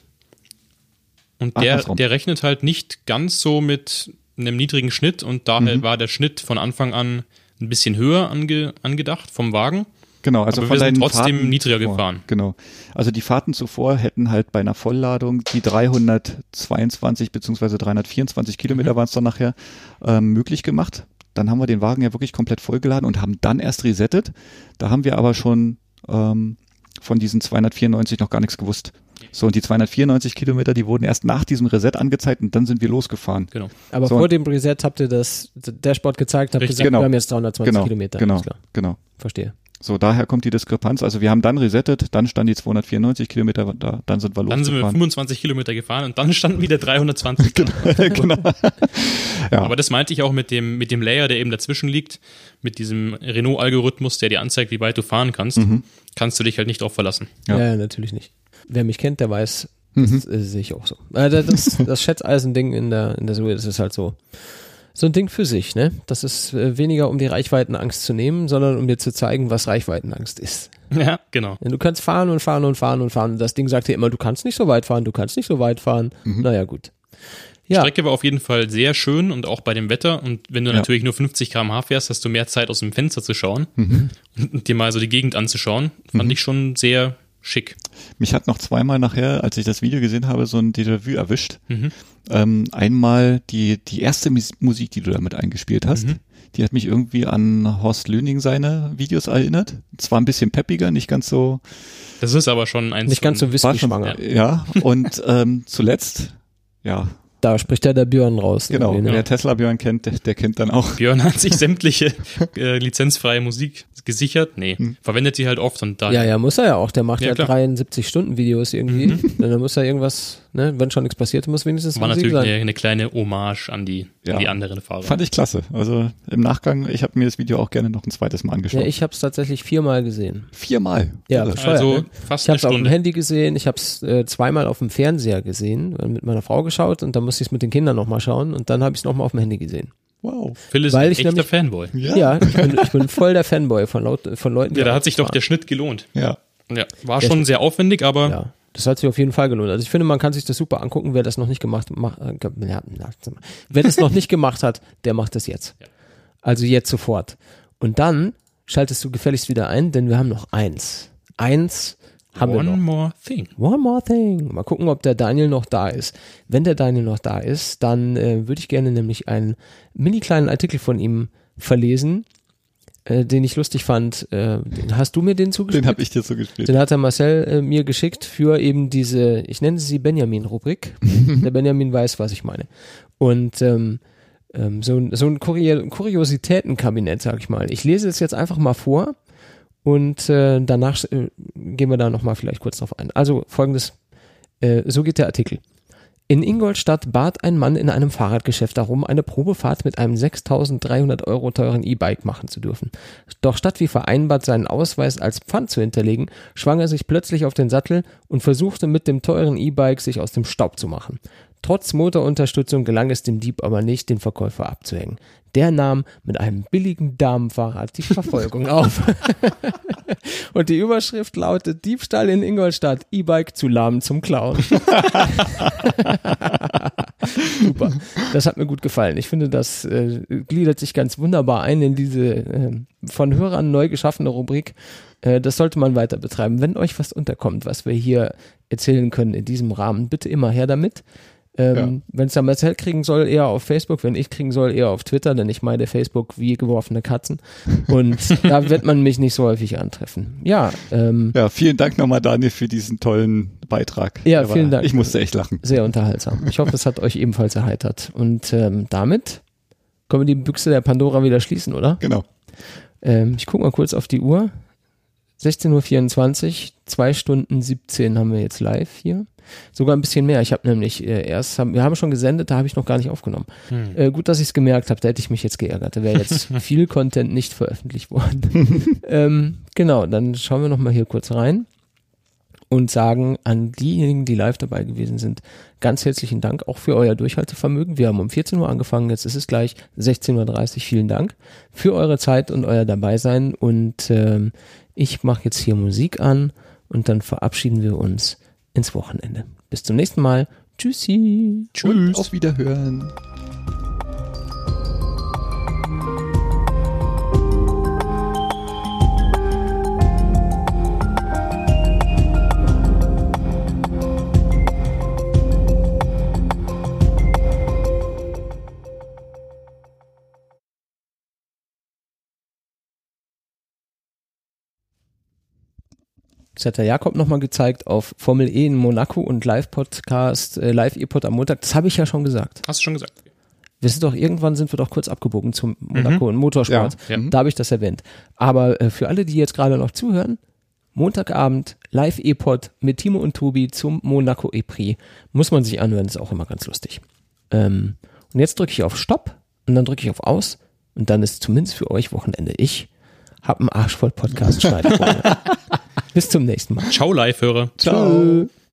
Und Ach, der, andersrum. der rechnet halt nicht ganz so mit einem niedrigen Schnitt. Und daher Mhm. war der Schnitt von Anfang an ein bisschen höher ange, angedacht vom Wagen. Genau, also Aber von wir sind deinen trotzdem Fahrten niedriger zuvor. gefahren. Genau. Also die Fahrten zuvor hätten halt bei einer Vollladung die dreihundertzweiundzwanzig beziehungsweise dreihundertvierundzwanzig Kilometer Mhm. waren es dann nachher ähm, möglich gemacht. Dann haben wir den Wagen ja wirklich komplett vollgeladen und haben dann erst resettet. Da haben wir aber schon ähm, von diesen zweihundertvierundneunzig noch gar nichts gewusst. So, und die zweihundertvierundneunzig Kilometer, die wurden erst nach diesem Reset angezeigt und dann sind wir losgefahren. Genau. Aber So. vor dem Reset habt ihr das Dashboard gezeigt, habt Richtig, gesagt, genau. wir haben jetzt dreihundertzwanzig Genau, Kilometer. genau, Alles klar. genau. Verstehe. So, daher kommt die Diskrepanz. Also wir haben dann resettet, dann standen die zweihundertvierundneunzig Kilometer da, dann sind wir Dann sind wir losgefahren. fünfundzwanzig Kilometer gefahren und dann standen wieder dreihundertzwanzig. genau. Ja. Aber das meinte ich auch mit dem, mit dem Layer, der eben dazwischen liegt, mit diesem Renault-Algorithmus, der dir anzeigt, wie weit du fahren kannst, Mhm. kannst du dich halt nicht drauf verlassen. Ja. Ja. natürlich nicht. Wer mich kennt, der weiß, das äh, sehe ich auch so. Äh, das das, das Schätzeisen-Ding in der, in der Zoe, das ist halt so. So ein Ding für sich, ne? Das ist äh, weniger, um die Reichweitenangst zu nehmen, sondern um dir zu zeigen, was Reichweitenangst ist. Ja, genau. Denn du kannst fahren und fahren und fahren und fahren. Und das Ding sagt dir immer, du kannst nicht so weit fahren, du kannst nicht so weit fahren. Mhm. Naja, gut. Die Ja, Strecke war auf jeden Fall sehr schön und auch bei dem Wetter. Und wenn du Ja. natürlich nur fünfzig Kilometer pro Stunde fährst, hast du mehr Zeit aus dem Fenster zu schauen Mhm. und dir mal so die Gegend anzuschauen. Fand Mhm. ich schon sehr schick. Mich hat noch zweimal nachher, als ich das Video gesehen habe, so ein Déjà-vu erwischt. Mhm. Ähm, einmal die, die erste Mus- Musik, die du damit eingespielt hast. Mhm. Die hat mich irgendwie an Horst Löning seine Videos erinnert. Zwar ein bisschen peppiger, nicht ganz so, Das ist aber schon eins nicht ganz so von, war schon, whisky-schwanger. ja, und ähm, zuletzt, ja, Da spricht ja der Björn raus. genau, irgendwie, ne? wer Tesla Björn kennt, der, der kennt dann auch. Björn hat sich sämtliche äh, lizenzfreie Musik gesichert. Nee, Hm. verwendet sie halt oft und da. Ja, ja, muss er ja auch. Der macht Ja, ja, klar. dreiundsiebzig Stunden Videos irgendwie. Mhm. Und dann muss er irgendwas, ne, wenn schon nichts passiert, muss wenigstens War Musik natürlich sein. eine, eine kleine Hommage an die, Ja. an die anderen Fahrer. Fand ich klasse. Also im Nachgang, ich habe mir das Video auch gerne noch ein zweites Mal angeschaut. Ja, ich habe es tatsächlich viermal gesehen. Viermal. Ja, Irre. bescheuert, also ne? fast Ich habe eine es auf dem Stunde. Handy gesehen, ich habe es äh, zweimal auf dem Fernseher gesehen, äh, mit meiner Frau geschaut und dann musste ich es mit den Kindern nochmal schauen und dann habe ich es nochmal auf dem Handy gesehen. Wow. Phil ist Weil ein ich echter nämlich- Fanboy. Ja, ich, bin, ich bin voll der Fanboy von, Laut, von Leuten, die Ja, da Autos hat sich doch der fahren. Schnitt gelohnt. Ja. Ja, war Der schon sehr aufwendig, aber Ja, das hat sich auf jeden Fall gelohnt. Also ich finde, man kann sich das super angucken, wer das noch nicht gemacht mach, äh, ja, na, wer das noch nicht gemacht hat, der macht das jetzt. Ja. Also jetzt sofort. Und dann schaltest du gefälligst wieder ein, denn wir haben noch eins. Eins haben one wir noch. more thing. One more thing. Mal gucken, ob der Daniel noch da ist. Wenn der Daniel noch da ist, dann äh, würde ich gerne nämlich einen mini kleinen Artikel von ihm verlesen, äh, den ich lustig fand. Äh, den, hast du mir den zugeschickt? Den habe ich dir so gespielt. Den hat der Marcel äh, mir geschickt für eben diese, ich nenne sie Benjamin-Rubrik. Der Benjamin weiß, was ich meine. Und ähm, ähm, so, ein- so ein Kurio- Kuriositätenkabinett, sag ich mal. Ich lese es jetzt einfach mal vor und äh, danach äh, gehen wir da nochmal vielleicht kurz drauf ein. Also folgendes, äh, so geht der Artikel. In Ingolstadt bat ein Mann in einem Fahrradgeschäft darum, eine Probefahrt mit einem sechstausenddreihundert Euro teuren E-Bike machen zu dürfen. Doch statt wie vereinbart seinen Ausweis als Pfand zu hinterlegen, schwang er sich plötzlich auf den Sattel und versuchte mit dem teuren E-Bike sich aus dem Staub zu machen. Trotz Motorunterstützung gelang es dem Dieb aber nicht, den Verkäufer abzuhängen. Der nahm mit einem billigen Damenfahrrad die Verfolgung auf. Und die Überschrift lautet: Diebstahl in Ingolstadt, E-Bike zu lahm zum Klauen. Super, das hat mir gut gefallen. Ich finde, das äh, gliedert sich ganz wunderbar ein in diese äh, von Hörern neu geschaffene Rubrik. Äh, das sollte man weiter betreiben. Wenn euch was unterkommt, was wir hier erzählen können in diesem Rahmen, bitte immer her damit. Ähm, ja. Wenn es der Marcel kriegen soll, eher auf Facebook, wenn ich kriegen soll, eher auf Twitter, denn ich meine Facebook wie geworfene Katzen und da wird man mich nicht so häufig antreffen. Ja, ähm, ja, vielen Dank nochmal, Daniel, für diesen tollen Beitrag. Ja, Aber vielen Dank. Ich musste echt lachen. Sehr unterhaltsam. Ich hoffe, es hat euch ebenfalls erheitert und ähm, damit können wir die Büchse der Pandora wieder schließen, oder? Genau. Ähm, ich gucke mal kurz auf die Uhr. sechzehn Uhr vierundzwanzig, zwei Stunden siebzehn haben wir jetzt live hier. Sogar ein bisschen mehr. Ich habe nämlich äh, erst, haben, wir haben schon gesendet, da habe ich noch gar nicht aufgenommen. Hm. Äh, gut, dass ich es gemerkt habe, da hätte ich mich jetzt geärgert. Da wäre jetzt viel Content nicht veröffentlicht worden. ähm, genau, dann schauen wir nochmal hier kurz rein und sagen an diejenigen, die live dabei gewesen sind, ganz herzlichen Dank auch für euer Durchhaltevermögen. Wir haben um vierzehn Uhr angefangen, jetzt ist es gleich sechzehn Uhr dreißig. Vielen Dank für eure Zeit und euer Dabeisein und ähm, ich mache jetzt hier Musik an und dann verabschieden wir uns ins Wochenende. Bis zum nächsten Mal. Tschüssi. Tschüss. Und auf Wiederhören. Das hat der Jakob nochmal gezeigt auf Formel E in Monaco und Live-Podcast, äh, Live-E-Pod am Montag. Das habe ich ja schon gesagt. Hast du schon gesagt. Wir sind doch, irgendwann sind wir doch kurz abgebogen zum Monaco mhm. und Motorsport. Ja, ja. Da habe ich das erwähnt. Aber äh, für alle, die jetzt gerade noch zuhören, Montagabend Live-E-Pod mit Timo und Tobi zum Monaco E-Prix. Muss man sich anhören, ist auch immer ganz lustig. Ähm, und jetzt drücke ich auf Stopp und dann drücke ich auf Aus und dann ist zumindest für euch Wochenende. Ich habe einen Arsch voll Podcast schneiden. Bis zum nächsten Mal. Ciao, Live-Hörer. Ciao.